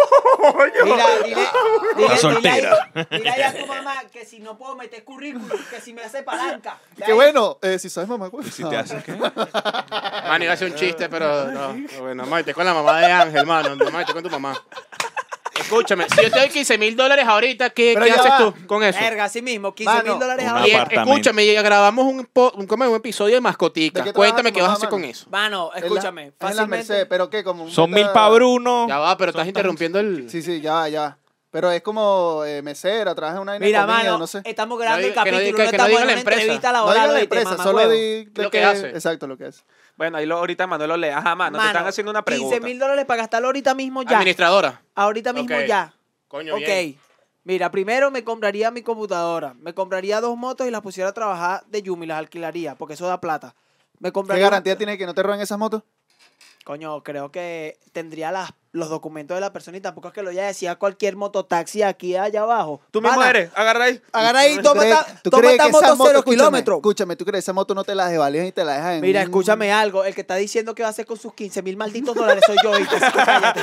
Speaker 5: Mira, dile, dile,
Speaker 3: Está soltera.
Speaker 5: Dile, ahí- dile ahí a tu mamá que si no puedo meter currículum, que si me hace palanca.
Speaker 4: Qué bueno. Eh, si sabes mamá, güey.
Speaker 3: Si te haces qué?
Speaker 1: Mano, iba a hacer un chiste, pero no. no, Bueno, mate con la mamá de Ángel, mano. No mate con tu mamá. Escúchame, si yo te doy quince mil dólares ahorita, ¿qué,
Speaker 4: Pero
Speaker 1: ¿qué
Speaker 4: ya
Speaker 1: haces
Speaker 4: va.
Speaker 1: tú con eso?
Speaker 5: Verga, así mismo, quince mil
Speaker 4: Mano,
Speaker 5: dólares
Speaker 3: una
Speaker 5: ahora.
Speaker 1: Y eh,
Speaker 3: apartamento.
Speaker 1: escúchame, ya grabamos un, po- un, como un episodio de
Speaker 4: ¿De
Speaker 1: mascotica.
Speaker 4: qué
Speaker 1: Cuéntame
Speaker 4: trabaja
Speaker 1: qué
Speaker 4: tu
Speaker 1: vas a
Speaker 4: mamá,
Speaker 1: hacer con
Speaker 4: mano?
Speaker 1: eso.
Speaker 5: Mano,
Speaker 4: Es la-
Speaker 5: escúchame,
Speaker 4: Es en la
Speaker 5: fácilmente.
Speaker 4: Mercedes, pero ¿qué? Como un
Speaker 3: Son
Speaker 4: meta-
Speaker 3: mil pa' Bruno.
Speaker 1: Ya va, pero estás interrumpiendo el.
Speaker 4: Sí, sí, ya va, ya va. Pero es como eh, mesera, trabaja en una vaina de
Speaker 5: Mira,
Speaker 4: comida,
Speaker 5: mano,
Speaker 4: no sé.
Speaker 5: estamos grabando
Speaker 1: No diga-
Speaker 5: el
Speaker 1: que no
Speaker 5: capítulo,
Speaker 1: diga-
Speaker 5: no
Speaker 1: que no
Speaker 5: estamos
Speaker 1: diga
Speaker 5: en
Speaker 1: la
Speaker 5: una
Speaker 1: empresa.
Speaker 5: entrevista
Speaker 4: No
Speaker 5: laboral.
Speaker 4: diga la
Speaker 5: oíste,
Speaker 4: empresa,
Speaker 5: mamá
Speaker 4: solo
Speaker 5: huevo.
Speaker 4: di
Speaker 1: Lo
Speaker 4: lo
Speaker 1: que
Speaker 4: que
Speaker 1: hace.
Speaker 4: Exacto, lo que hace.
Speaker 2: Bueno, ahí lo, ahorita Manuel lo lee. Ajá, mano, te
Speaker 5: Mano,
Speaker 2: están haciendo una pregunta.
Speaker 5: quince mil dólares para gastarlo ahorita mismo ya.
Speaker 1: Administradora.
Speaker 5: Ahorita mismo
Speaker 1: Ok.
Speaker 5: ya.
Speaker 1: Coño,
Speaker 5: Ok.
Speaker 1: bien.
Speaker 5: Mira, primero me compraría mi computadora. Me compraría dos motos y las pusiera a trabajar de Yumi, las alquilaría, porque eso da plata. Me
Speaker 4: ¿Qué
Speaker 5: compraría.
Speaker 4: garantía tiene que no te roben esas motos?
Speaker 5: Coño, creo que tendría las, los documentos de la persona y tampoco es que lo haya decía cualquier mototaxi aquí allá abajo.
Speaker 2: Tú mismo
Speaker 5: Pana,
Speaker 2: eres, agarra ahí.
Speaker 5: Agarra ahí,
Speaker 4: ¿Tú
Speaker 5: toma
Speaker 4: crees-
Speaker 5: esta,
Speaker 4: tú
Speaker 5: toma
Speaker 4: crees
Speaker 5: esta
Speaker 4: que esa
Speaker 5: moto
Speaker 4: moto-
Speaker 5: cero
Speaker 4: escúchame,
Speaker 5: kilómetros.
Speaker 4: Escúchame, ¿tú crees que esa moto no te la desvalijan y te la dejan en
Speaker 5: Mira,
Speaker 4: un-
Speaker 5: escúchame algo. El que está diciendo que va a hacer con sus quince mil malditos dólares soy yo. ¿Viste? Así que cállate.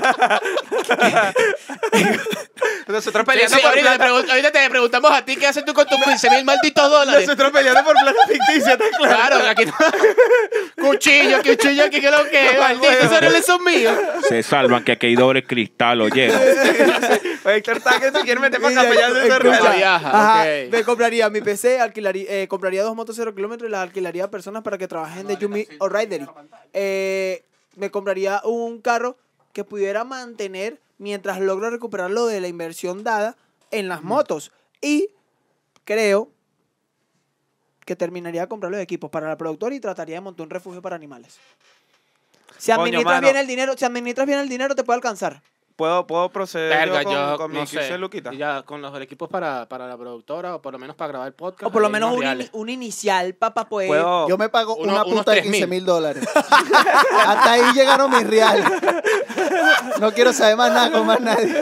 Speaker 2: Nosotros
Speaker 1: Sí,
Speaker 2: peleando
Speaker 1: sí,
Speaker 2: por
Speaker 1: ahorita, te
Speaker 2: plata.
Speaker 1: pregun- ahorita te preguntamos a ti qué haces tú con tus quince mil malditos dólares.
Speaker 2: Nosotros peleando por plata ficticia, ¿está claro?
Speaker 1: Claro, aquí cuchillo, cuchillo, aquí que es lo que es, maldito, esos reales son míos.
Speaker 3: Se salvan que aquí hay doble cristal, oye.
Speaker 2: Héctor Taque se quiere meter para
Speaker 5: Mira,
Speaker 2: capellar de ese
Speaker 5: escucha,
Speaker 2: rollo.
Speaker 1: La viaja,
Speaker 5: Ajá,
Speaker 1: ok.
Speaker 5: me compraría mi P C, alquilaría, eh, compraría dos motos cero kilómetros y las alquilaría a personas para que trabajen de Yumi o Ridery. Eh, me compraría un carro que pudiera mantener mientras logro recuperar lo de la inversión dada en las motos. Y creo que terminaría de comprar los equipos para la productora y trataría de montar un refugio para animales. Si
Speaker 2: Coño,
Speaker 5: administras
Speaker 2: mano.
Speaker 5: bien el dinero, si administras bien el dinero te puede alcanzar.
Speaker 2: ¿Puedo, puedo proceder
Speaker 1: Verga,
Speaker 2: yo con,
Speaker 1: yo
Speaker 2: con mi
Speaker 1: no
Speaker 2: quince
Speaker 1: sé.
Speaker 2: luquitas?
Speaker 1: Ya con los equipos para, para la productora o por lo menos para grabar el podcast.
Speaker 5: O por lo
Speaker 1: ahí
Speaker 5: menos
Speaker 1: unos
Speaker 5: un,
Speaker 1: reales.
Speaker 5: ini- un inicial para poder...
Speaker 2: ¿Puedo?
Speaker 4: Yo me pago
Speaker 1: Uno-
Speaker 4: una
Speaker 1: unos
Speaker 4: puta de
Speaker 1: tres
Speaker 4: quince
Speaker 1: mil.
Speaker 4: mil dólares. Hasta ahí llegaron mis reales. No quiero saber más nada con más nadie.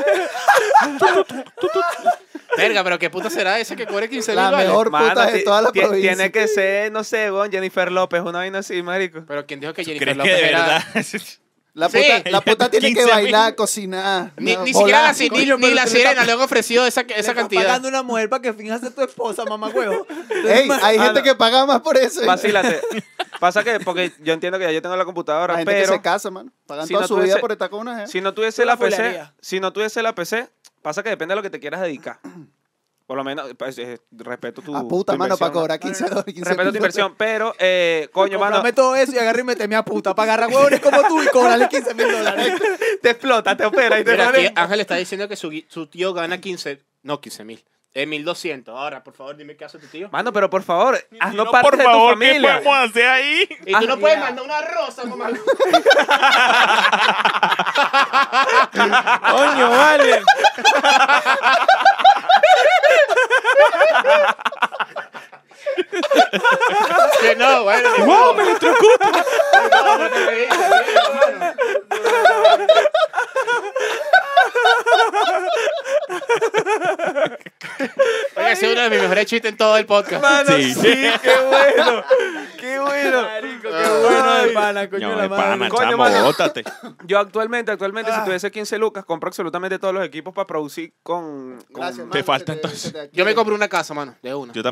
Speaker 1: Verga, pero qué puta será ese que cobre quince mil
Speaker 4: La
Speaker 1: dólares.
Speaker 4: mejor
Speaker 2: Mano,
Speaker 4: puta de
Speaker 2: ti-
Speaker 4: toda la
Speaker 2: ti-
Speaker 4: provincia.
Speaker 2: Tiene que ser, no sé, con Jennifer López, una vaina así, marico.
Speaker 1: Pero ¿quién dijo que Jennifer
Speaker 3: ¿Crees que
Speaker 1: López
Speaker 3: de
Speaker 1: era?
Speaker 3: verdad?
Speaker 4: La
Speaker 1: Sí.
Speaker 4: puta, la puta tiene que
Speaker 3: quince mil.
Speaker 4: bailar, cocinar.
Speaker 1: Ni,
Speaker 4: no,
Speaker 1: ni
Speaker 4: volar.
Speaker 1: siquiera la, si- ni,
Speaker 5: Coño,
Speaker 1: ni
Speaker 5: pero
Speaker 1: la
Speaker 5: tú le
Speaker 1: sirena
Speaker 5: estás-
Speaker 1: le han ofrecido esa,
Speaker 5: Le
Speaker 1: esa
Speaker 5: estás
Speaker 1: cantidad.
Speaker 5: pagando a una mujer para que finja ser tu esposa, mamá huevo.
Speaker 4: Ey, hay
Speaker 2: Ah,
Speaker 4: gente
Speaker 2: no.
Speaker 4: que paga más por eso.
Speaker 2: Vacílate. Pasa que, porque yo entiendo que ya yo tengo la computadora,
Speaker 4: Hay gente que
Speaker 2: pero
Speaker 4: se casa, mano. Pagan
Speaker 2: si
Speaker 4: toda
Speaker 2: no
Speaker 4: su vida
Speaker 2: tuviese-
Speaker 4: por estar con una gente.
Speaker 2: si no tuviese
Speaker 5: Tú
Speaker 2: la
Speaker 5: la
Speaker 2: P C,
Speaker 5: fulearías.
Speaker 2: si no tuviese la P C, pasa que depende de lo que te quieras dedicar. Por lo menos, pues, eh, respeto tu
Speaker 4: A puta,
Speaker 2: tu
Speaker 4: mano, para
Speaker 2: inversión,
Speaker 4: cobrar quince dólares.
Speaker 2: ¿no?
Speaker 4: quince
Speaker 2: Respeto tu
Speaker 4: mil
Speaker 2: inversión, pero, eh, coño, mano,
Speaker 5: Comprame todo eso y agarra y meteme a puta para agarrar huevones como tú y cobrarle quince mil dólares.
Speaker 2: te explota, te opera y te
Speaker 1: Mira,
Speaker 2: pone-
Speaker 1: aquí Ángel está diciendo que su, gui- su tío gana quince, no quince mil, es mil doscientos. Ahora, por favor, dime qué hace tu tío.
Speaker 2: Mano, pero por favor, haznos
Speaker 3: No,
Speaker 2: parte
Speaker 3: por
Speaker 2: de
Speaker 3: favor,
Speaker 2: tu
Speaker 3: ¿qué
Speaker 2: familia.
Speaker 3: podemos hacer ahí?
Speaker 1: Y tú
Speaker 5: Ah,
Speaker 1: no puedes
Speaker 5: mira.
Speaker 1: mandar una rosa, mamá.
Speaker 3: Coño, vale.
Speaker 1: Que no, bueno. que
Speaker 3: ¡Wow,
Speaker 1: no.
Speaker 3: me electrocuto!
Speaker 1: No, no te reís, hermano. Oye, ese es uno de mis mejores chistes en todo el podcast.
Speaker 2: Mano,
Speaker 3: Sí.
Speaker 2: sí, qué bueno. Qué bueno.
Speaker 5: Marico, qué bueno de pana, coño
Speaker 3: No,
Speaker 5: de la
Speaker 3: de pana,
Speaker 5: madre.
Speaker 2: Coño,
Speaker 3: chamo,
Speaker 2: mano.
Speaker 3: bótate.
Speaker 2: Yo actualmente, actualmente,
Speaker 5: Ah.
Speaker 2: si tuviese quince lucas, compro absolutamente todos los equipos para producir con... con-
Speaker 4: Gracias,
Speaker 3: Te
Speaker 4: mano,
Speaker 3: falta
Speaker 4: se
Speaker 3: entonces.
Speaker 4: se te
Speaker 1: Yo me
Speaker 4: adquiere.
Speaker 1: compré una casa, mano, de una.
Speaker 3: Yo también.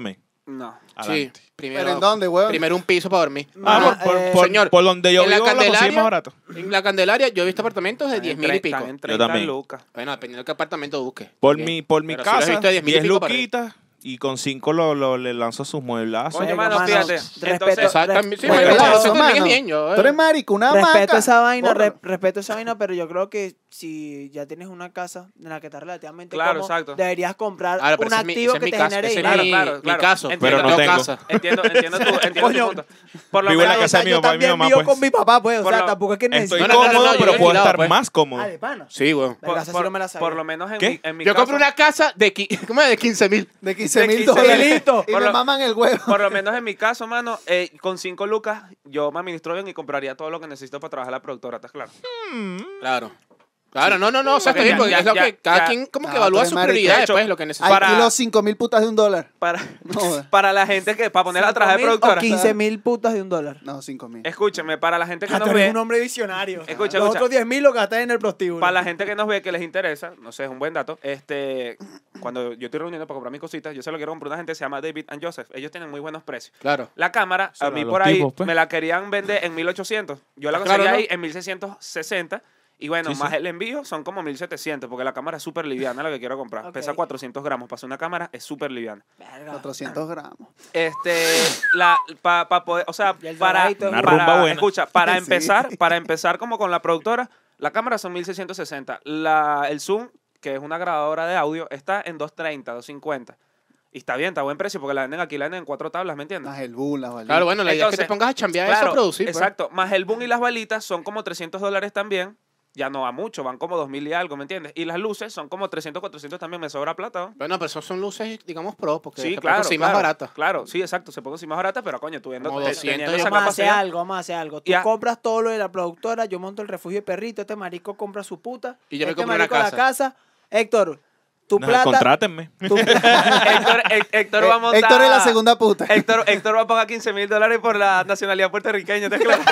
Speaker 2: No.
Speaker 1: Sí,
Speaker 3: Adelante.
Speaker 1: primero,
Speaker 4: ¿Pero en dónde, weón?
Speaker 1: primero un piso para dormir.
Speaker 3: Ah,
Speaker 5: Ma-
Speaker 3: por, por,
Speaker 5: eh,
Speaker 3: por-
Speaker 1: señor,
Speaker 3: por donde yo
Speaker 1: en la
Speaker 3: vivo lo conseguí
Speaker 1: Candelaria-
Speaker 3: más barato.
Speaker 1: En la Candelaria yo he visto apartamentos de diez mil y pico.
Speaker 2: Están en
Speaker 3: Yo
Speaker 2: treinta
Speaker 3: también.
Speaker 2: lucas.
Speaker 1: Bueno, dependiendo de qué apartamento busques.
Speaker 3: Por
Speaker 1: Porque-
Speaker 3: mi, por mi
Speaker 1: pero sí los he
Speaker 3: casa,
Speaker 1: visto de diez mil y
Speaker 3: diez
Speaker 1: pico para
Speaker 3: luquitas y con cinco lo, lo- le lanzo sus mueblazos.
Speaker 2: Oye,
Speaker 5: Verga,
Speaker 2: mano,
Speaker 5: mano,
Speaker 2: fíjate.
Speaker 5: respeto.
Speaker 2: Entonces,
Speaker 1: Exactamente. Sí,
Speaker 5: Bueno,
Speaker 1: marico,
Speaker 5: claro,
Speaker 1: eso también es
Speaker 4: mano.
Speaker 1: bien, yo, eh.
Speaker 4: Tú eres marico, una
Speaker 5: Respeto
Speaker 4: hamaca.
Speaker 5: esa vaina,
Speaker 4: Bórralo.
Speaker 5: re- respeto esa vaina, pero yo creo que si ya tienes una casa en la que estás relativamente
Speaker 2: Claro,
Speaker 5: cómodo,
Speaker 2: exacto.
Speaker 5: deberías comprar
Speaker 1: Ahora, pero
Speaker 5: un
Speaker 1: ese es mi-
Speaker 5: activo
Speaker 1: ese es
Speaker 5: que
Speaker 1: mi
Speaker 5: te
Speaker 1: caso,
Speaker 5: genere
Speaker 1: ese es
Speaker 5: dinero.
Speaker 1: mi-
Speaker 2: Claro, claro, claro.
Speaker 1: caso.
Speaker 2: Entiendo,
Speaker 3: Pero no
Speaker 1: tengo
Speaker 3: tengo.
Speaker 1: casa.
Speaker 2: Entiendo, entiendo tu, entiendo tu
Speaker 5: Coño.
Speaker 2: punto. Por lo
Speaker 3: Vivo en la
Speaker 2: menos,
Speaker 3: casa de mi
Speaker 5: yo
Speaker 3: papá y mi
Speaker 5: también
Speaker 3: mamá,
Speaker 5: vivo
Speaker 3: pues.
Speaker 5: con mi papá, pues, o
Speaker 2: Por
Speaker 5: sea,
Speaker 2: lo-
Speaker 5: tampoco es que
Speaker 3: Estoy
Speaker 5: necesito.
Speaker 1: No, no, no,
Speaker 3: cómodo,
Speaker 1: no, yo
Speaker 3: pero
Speaker 1: he
Speaker 3: puedo
Speaker 1: alquilado,
Speaker 3: estar
Speaker 1: pues.
Speaker 3: más cómodo.
Speaker 5: Ah, de pana.
Speaker 1: Sí, weón.
Speaker 5: Verga, esa sí no me la sabía.
Speaker 2: por lo menos en
Speaker 3: ¿Qué?
Speaker 2: mi, en mi
Speaker 1: Yo
Speaker 2: caso,
Speaker 1: compré una casa de, qui- ¿cómo es? De quince mil.
Speaker 4: De quince mil
Speaker 2: quince
Speaker 4: dólares.
Speaker 5: mil.
Speaker 4: Y
Speaker 2: Por
Speaker 4: me
Speaker 2: lo-
Speaker 4: maman el huevo.
Speaker 2: por lo menos en mi caso, mano, eh, con cinco lucas, yo me administro bien y compraría todo lo que necesito para trabajar la productora, ¿estás claro?
Speaker 1: Claro. Claro, no, no, no, o sea, está
Speaker 2: Porque
Speaker 1: bien, porque
Speaker 2: ya-
Speaker 1: es lo
Speaker 2: ya-
Speaker 1: que cada
Speaker 2: ya-
Speaker 1: quien como que
Speaker 4: No,
Speaker 1: evalúa
Speaker 4: tú eres
Speaker 1: sus
Speaker 4: marico.
Speaker 1: prioridades,
Speaker 2: De hecho,
Speaker 1: pues, lo que necesita.
Speaker 2: para-
Speaker 4: Alquilo cinco mil putas de un dólar.
Speaker 2: Para,
Speaker 4: No, jodas.
Speaker 2: para la gente que, para poner a trabajar de
Speaker 5: cinco mil
Speaker 2: productora.
Speaker 5: o quince mil putas de un dólar.
Speaker 4: no, cinco mil.
Speaker 2: Escúcheme, para la gente que
Speaker 5: Ah,
Speaker 2: nos
Speaker 5: tú eres
Speaker 2: ve,
Speaker 5: un hombre visionario.
Speaker 2: Escucha,
Speaker 5: Los
Speaker 2: escucha.
Speaker 5: otros diez mil lo gastas en el prostíbulo.
Speaker 2: para la gente que nos ve que les interesa, no sé, es un buen dato. Este, cuando yo estoy reuniendo para comprar mis cositas, yo se lo quiero comprar a una gente que se llama David and Joseph. Ellos tienen muy buenos precios.
Speaker 1: Claro.
Speaker 2: La cámara, a
Speaker 3: Son
Speaker 2: mí
Speaker 3: los
Speaker 2: por ahí,
Speaker 3: tipos, pues.
Speaker 2: me la querían vender en mil ochocientos. Yo la
Speaker 1: Ah,
Speaker 2: conseguí
Speaker 1: claro, ¿no?
Speaker 2: ahí en mil seiscientos sesenta. Y bueno,
Speaker 3: Sí, sí.
Speaker 2: más el envío son como mil setecientos, porque la cámara es súper liviana, la que quiero comprar.
Speaker 5: Ok.
Speaker 2: Pesa cuatrocientos gramos. Para hacer una cámara es súper liviana.
Speaker 5: Verga.
Speaker 4: cuatrocientos gramos.
Speaker 2: Este, la, para poder, o sea,
Speaker 5: Y el
Speaker 2: para,
Speaker 5: doradito es
Speaker 3: Una
Speaker 2: para-
Speaker 3: rumba buena.
Speaker 2: escucha, para
Speaker 4: Sí.
Speaker 2: empezar, para empezar como con la productora, la cámara son mil seiscientos sesenta. La, el Zoom, que es una grabadora de audio, está en doscientos treinta, doscientos cincuenta. Y está bien, está a buen precio, porque la venden aquí, la venden en cuatro tablas, ¿me entiendes?
Speaker 4: Más el boom, las balitas.
Speaker 1: Claro, bueno, la idea es que te
Speaker 2: Entonces,
Speaker 1: pongas a chambear eso
Speaker 2: Claro,
Speaker 1: a producir. pues.
Speaker 2: exacto. Más el boom y las balitas son como trescientos dólares también. Ya no va mucho, van como dos mil y algo, ¿me entiendes? Y las luces son como trescientos, cuatrocientos también, me sobra plata, ¿no?
Speaker 1: Bueno, pero esos son luces, digamos, pro, porque
Speaker 2: Sí,
Speaker 1: se
Speaker 2: claro,
Speaker 1: pueden conseguir
Speaker 2: claro,
Speaker 1: más baratas.
Speaker 2: Claro, sí, exacto, se puede conseguir más barata, pero coño, tú viendo,
Speaker 1: Como
Speaker 2: te-
Speaker 1: doscientos,
Speaker 2: teniendo esa
Speaker 5: Vamos a hacer
Speaker 2: capacidad.
Speaker 5: algo, vamos a hacer algo. Tú
Speaker 2: Ya.
Speaker 5: compras todo lo de la productora, yo monto el refugio de perrito, este marico compra su puta.
Speaker 1: Y yo me
Speaker 5: este
Speaker 1: compro una
Speaker 5: marico la casa. Héctor, tu
Speaker 3: No,
Speaker 5: plata.
Speaker 3: contrátenme.
Speaker 5: tu plata-
Speaker 2: Héctor, Hé- Héctor
Speaker 4: Eh,
Speaker 2: va a montar...
Speaker 4: Héctor es la segunda puta.
Speaker 2: Héctor, Héctor va a pagar quince mil dólares por la nacionalidad puertorriqueña, ¿te claro?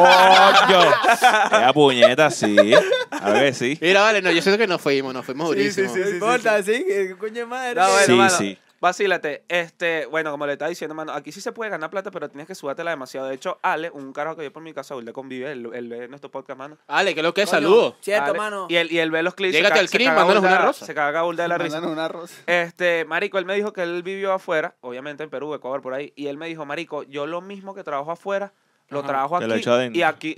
Speaker 3: Coño. Esa puñeta, sí. A ver, sí.
Speaker 1: Mira, vale, no, yo siento que nos fuimos, nos fuimos durísimo.
Speaker 5: No importa, sí, que coño de madre.
Speaker 2: No, bueno,
Speaker 3: Sí,
Speaker 2: mano,
Speaker 3: sí.
Speaker 2: Vacílate. Este, bueno, como le estaba diciendo, mano, aquí sí se puede ganar plata, pero tienes que sudártela demasiado. De hecho, Ale, un carajo que yo por mi casa, él le convive, él, él ve nuestro podcast, mano.
Speaker 1: Ale, que lo que es,
Speaker 5: Coño,
Speaker 1: saludos.
Speaker 5: Cierto,
Speaker 2: Ale,
Speaker 5: mano.
Speaker 2: Y él, y él ve los clips. se
Speaker 1: Llégate
Speaker 2: ca-
Speaker 1: al
Speaker 2: se
Speaker 1: Cris,
Speaker 2: caga
Speaker 1: mándanos
Speaker 2: burda-
Speaker 1: una rosa.
Speaker 2: Se caga burda de la risa.
Speaker 4: Mandan un arroz.
Speaker 2: Este, marico, él me dijo que él vivió afuera, obviamente en Perú, Ecuador, por ahí. Y él me dijo, marico, yo lo mismo que trabajo afuera, lo
Speaker 1: Ajá.
Speaker 2: trabajo
Speaker 3: Te
Speaker 2: aquí.
Speaker 3: lo echo adentro.
Speaker 2: Y aquí.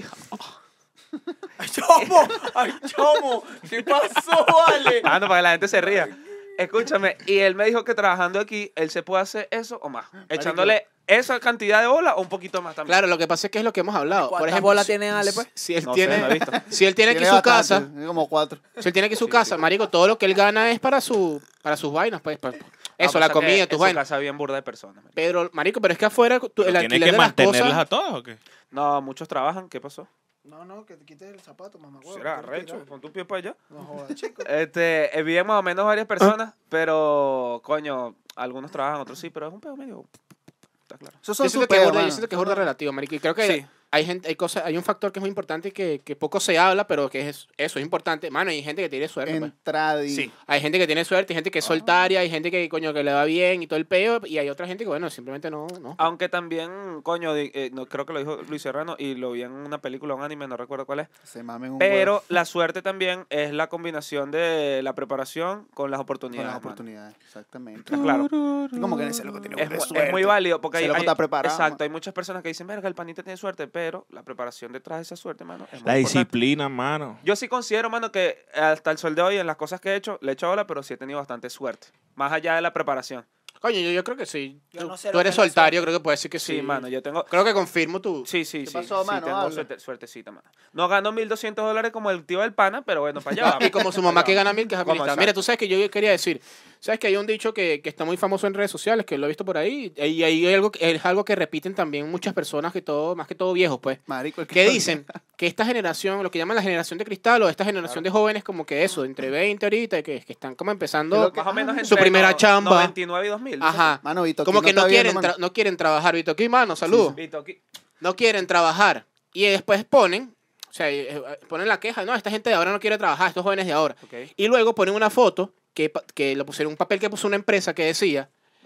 Speaker 5: ¡Ay, chomo! ¡Ay, chomo! ¿Qué pasó, vale?
Speaker 2: Ah, no, para que la gente se ría. Escúchame, y él me dijo que trabajando aquí, él se puede hacer eso o más. Echándole esa cantidad de bola o un poquito más también.
Speaker 1: Claro, lo que pasa es que es lo que hemos hablado. Por
Speaker 5: ¿Cuántas
Speaker 1: ejemplo,
Speaker 5: bolas
Speaker 1: si-
Speaker 5: tiene Ale, pues?
Speaker 1: Si él
Speaker 2: No sé,
Speaker 1: tiene,
Speaker 2: no he visto.
Speaker 1: si él tiene aquí
Speaker 4: Tiene
Speaker 1: su casa,
Speaker 4: bastante, tiene como cuatro.
Speaker 1: si él tiene aquí su casa, marico, todo lo que él gana es para su, para sus vainas, pues. para-
Speaker 2: Ah,
Speaker 1: eso,
Speaker 2: pasa
Speaker 1: la
Speaker 2: que
Speaker 1: comida,
Speaker 2: en
Speaker 1: tus
Speaker 2: su
Speaker 1: vainas.
Speaker 2: casa bien burda de personas. marico.
Speaker 1: Pero, marico, pero es que afuera tú- el
Speaker 3: ¿Tienes
Speaker 1: alquiler
Speaker 3: que
Speaker 1: de las
Speaker 3: mantenerlas
Speaker 1: cosas.
Speaker 3: a todas o qué?
Speaker 2: No, muchos trabajan. ¿Qué pasó?
Speaker 5: No, no, que te quites el zapato, mamá.
Speaker 2: Será recho, pon tu pie para allá.
Speaker 5: No jodas, chico.
Speaker 2: Este, eh, viven más o menos varias personas, pero, coño, algunos trabajan, otros sí, pero es un pedo medio. Está claro.
Speaker 4: Esos
Speaker 1: Yo
Speaker 4: son
Speaker 1: siento, que es
Speaker 4: super,
Speaker 1: burda, yo
Speaker 4: mano.
Speaker 1: siento que es burda relativo, marico. Y creo que
Speaker 2: Sí.
Speaker 1: hay gente, hay cosas, hay un factor que es muy importante que, que poco se habla, pero que es eso, es importante. Mano, hay gente que tiene suerte, pues.
Speaker 4: Entrada y...
Speaker 2: Sí.
Speaker 1: Hay gente que tiene suerte, hay gente que es soltaria, hay gente que, coño, que le va bien y todo el peo, y hay otra gente que, bueno, simplemente no, no.
Speaker 2: Aunque también, coño, di- eh, no, creo que lo dijo Luis Serrano y lo vi en una película, un anime, no recuerdo cuál es.
Speaker 4: Se mamen un
Speaker 2: Pero
Speaker 4: huevo
Speaker 2: la suerte también es la combinación de la preparación con las
Speaker 4: con
Speaker 2: oportunidades.
Speaker 4: las
Speaker 2: mano.
Speaker 4: oportunidades. Exactamente.
Speaker 2: ¿Estás claro?
Speaker 4: Como que ese loco tiene
Speaker 2: Es,
Speaker 4: buena
Speaker 2: mu- es
Speaker 4: suerte.
Speaker 2: muy válido porque
Speaker 4: Ese
Speaker 2: hay,
Speaker 4: loco
Speaker 2: hay-
Speaker 4: está preparado,
Speaker 2: exacto,
Speaker 4: mano.
Speaker 2: hay muchas personas que dicen, verga, el panita tiene suerte, pero la preparación detrás de esa suerte, mano, es muy
Speaker 3: La
Speaker 2: importante.
Speaker 3: disciplina, mano.
Speaker 2: Yo sí considero, mano, que hasta el sol de hoy en las cosas que he hecho, le he hecho bola, pero sí he tenido bastante suerte. Más allá de la preparación.
Speaker 1: Coño, yo, yo creo que sí.
Speaker 5: Yo
Speaker 1: Tú,
Speaker 5: no sé
Speaker 1: tú
Speaker 5: lo
Speaker 1: eres
Speaker 5: que es la
Speaker 1: soltario, creo que puedes decir que sí.
Speaker 2: Sí, mano, yo tengo...
Speaker 1: Creo que confirmo tu...
Speaker 2: Sí, sí,
Speaker 4: ¿Qué
Speaker 2: sí.
Speaker 4: pasó,
Speaker 2: sí,
Speaker 4: mano?
Speaker 2: tengo
Speaker 4: Habla.
Speaker 2: suerte- suertecita, mano. No gano mil doscientos dólares como el tío del pana, pero bueno, para allá
Speaker 1: Y
Speaker 2: vamos.
Speaker 1: como su mamá que gana mil, que es
Speaker 2: Como
Speaker 1: administradora.
Speaker 2: exacto.
Speaker 1: Mira, tú sabes que yo quería decir, sabes que hay un dicho que, que está muy famoso en redes sociales, que lo he visto por ahí, y ahí hay algo, que- es algo que repiten también muchas personas, que todo, más que todo viejos, pues,
Speaker 4: Marico, el
Speaker 1: que dicen que esta generación, lo que llaman la generación de cristal, o esta generación de jóvenes, como que eso, entre veinte ahorita, que, que están como empezando,
Speaker 2: Más o menos
Speaker 1: su
Speaker 2: entre
Speaker 1: primera
Speaker 2: no-
Speaker 1: chamba.
Speaker 2: noventa y nueve y dos mil.
Speaker 1: ajá,
Speaker 4: Mano, Vito,
Speaker 1: como
Speaker 4: ¿quién
Speaker 1: que no
Speaker 4: está
Speaker 1: quieren,
Speaker 4: viendo, mano?
Speaker 1: tra- no quieren trabajar, Vito, aquí, mano, saludos.
Speaker 2: Vito, aquí-
Speaker 1: No quieren trabajar. Y después ponen, o sea, eh, eh, ponen la queja, no, esta gente de ahora no quiere trabajar, estos jóvenes de ahora.
Speaker 2: Ok.
Speaker 1: Y luego ponen una foto, que, pa- que lo pusieron, un papel que puso una empresa que decía,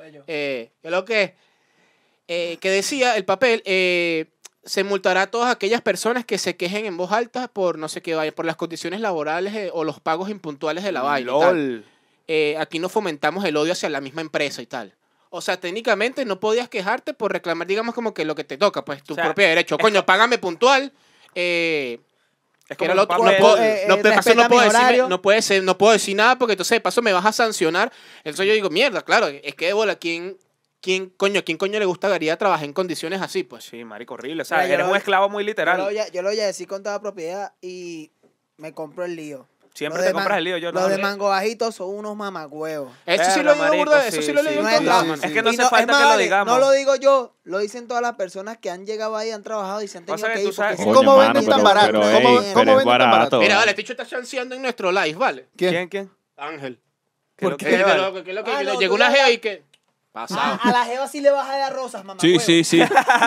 Speaker 1: eh, ¿qué es lo que es? Eh, que decía el papel, eh, se multará a todas aquellas personas que se quejen en voz alta por no sé qué vaya, por las condiciones laborales eh, o los pagos impuntuales de la vaina. y tal.
Speaker 2: LOL.
Speaker 1: Eh, aquí no fomentamos el odio hacia la misma empresa y tal. O sea, técnicamente no podías quejarte por reclamar, digamos, como que lo que te toca, pues tu
Speaker 2: O sea,
Speaker 1: propio derecho. Coño, págame puntual. Eh,
Speaker 2: Es
Speaker 1: que
Speaker 2: como
Speaker 1: era lo
Speaker 2: un
Speaker 1: otro, no
Speaker 2: papel.
Speaker 1: puedo,
Speaker 5: eh,
Speaker 1: no,
Speaker 5: eh,
Speaker 1: de paso
Speaker 5: respeta
Speaker 1: no puedo
Speaker 5: mi
Speaker 1: decir,
Speaker 5: horario.
Speaker 1: no puedo decir, no puedo decir nada porque entonces de paso me vas a sancionar. Entonces yo digo, mierda, claro, es que de bola, ¿quién, quién coño, quién coño le gustaría trabajar en condiciones así? Pues
Speaker 2: Sí, marico, horrible. O sea,
Speaker 5: Mira, yo
Speaker 2: eres
Speaker 5: lo-
Speaker 2: un esclavo muy
Speaker 5: Yo
Speaker 2: literal.
Speaker 5: lo, voy a, yo lo voy a decir con toda propiedad y me compro el lío.
Speaker 2: Siempre
Speaker 5: Los
Speaker 2: te
Speaker 5: de
Speaker 2: compras
Speaker 5: man-
Speaker 2: el lío. Yo
Speaker 5: Los
Speaker 2: no.
Speaker 5: de mango bajito son unos mamacuevos.
Speaker 1: eso sí
Speaker 2: Verga,
Speaker 1: lo he leído
Speaker 2: marico,
Speaker 1: burda, eso
Speaker 2: sí,
Speaker 1: sí lo he
Speaker 2: sí.
Speaker 1: leído
Speaker 5: No
Speaker 1: en
Speaker 5: es
Speaker 1: todos lados,
Speaker 5: tan-
Speaker 1: mano.
Speaker 2: Es que no
Speaker 5: Y
Speaker 2: hace
Speaker 5: es
Speaker 2: falta
Speaker 5: más,
Speaker 2: que lo
Speaker 5: vale,
Speaker 2: digamos.
Speaker 5: No lo digo yo, lo dicen todas las personas que han llegado ahí, han trabajado y se han tenido
Speaker 2: Pasa que
Speaker 5: que
Speaker 2: tú
Speaker 5: ir.
Speaker 2: sabes-
Speaker 5: porque
Speaker 2: Coño,
Speaker 5: si
Speaker 4: ¿Cómo
Speaker 5: no,
Speaker 4: venden
Speaker 5: mierda,
Speaker 4: tan barato?
Speaker 3: pero,
Speaker 5: mierda,
Speaker 3: ey,
Speaker 4: ¿Cómo,
Speaker 5: mierda.
Speaker 3: pero
Speaker 4: cómo
Speaker 3: es
Speaker 4: venden tan
Speaker 3: barato.
Speaker 4: barato?
Speaker 1: Mira, vale, este hecho está chanceando en nuestro live, ¿vale?
Speaker 4: ¿Quién?
Speaker 2: ¿Quién, quién?
Speaker 1: Ángel.
Speaker 2: ¿Qué lo
Speaker 1: ¿Qué
Speaker 2: que
Speaker 1: es
Speaker 2: vale?
Speaker 1: lo que- qué es lo que
Speaker 5: Ah, no,
Speaker 1: llegó
Speaker 5: tú
Speaker 1: una
Speaker 5: ya-
Speaker 1: gea y que...
Speaker 5: Ah,
Speaker 1: Pasado.
Speaker 5: a la jeva sí le vas a dar rosas, mamá.
Speaker 3: Sí, sí, sí.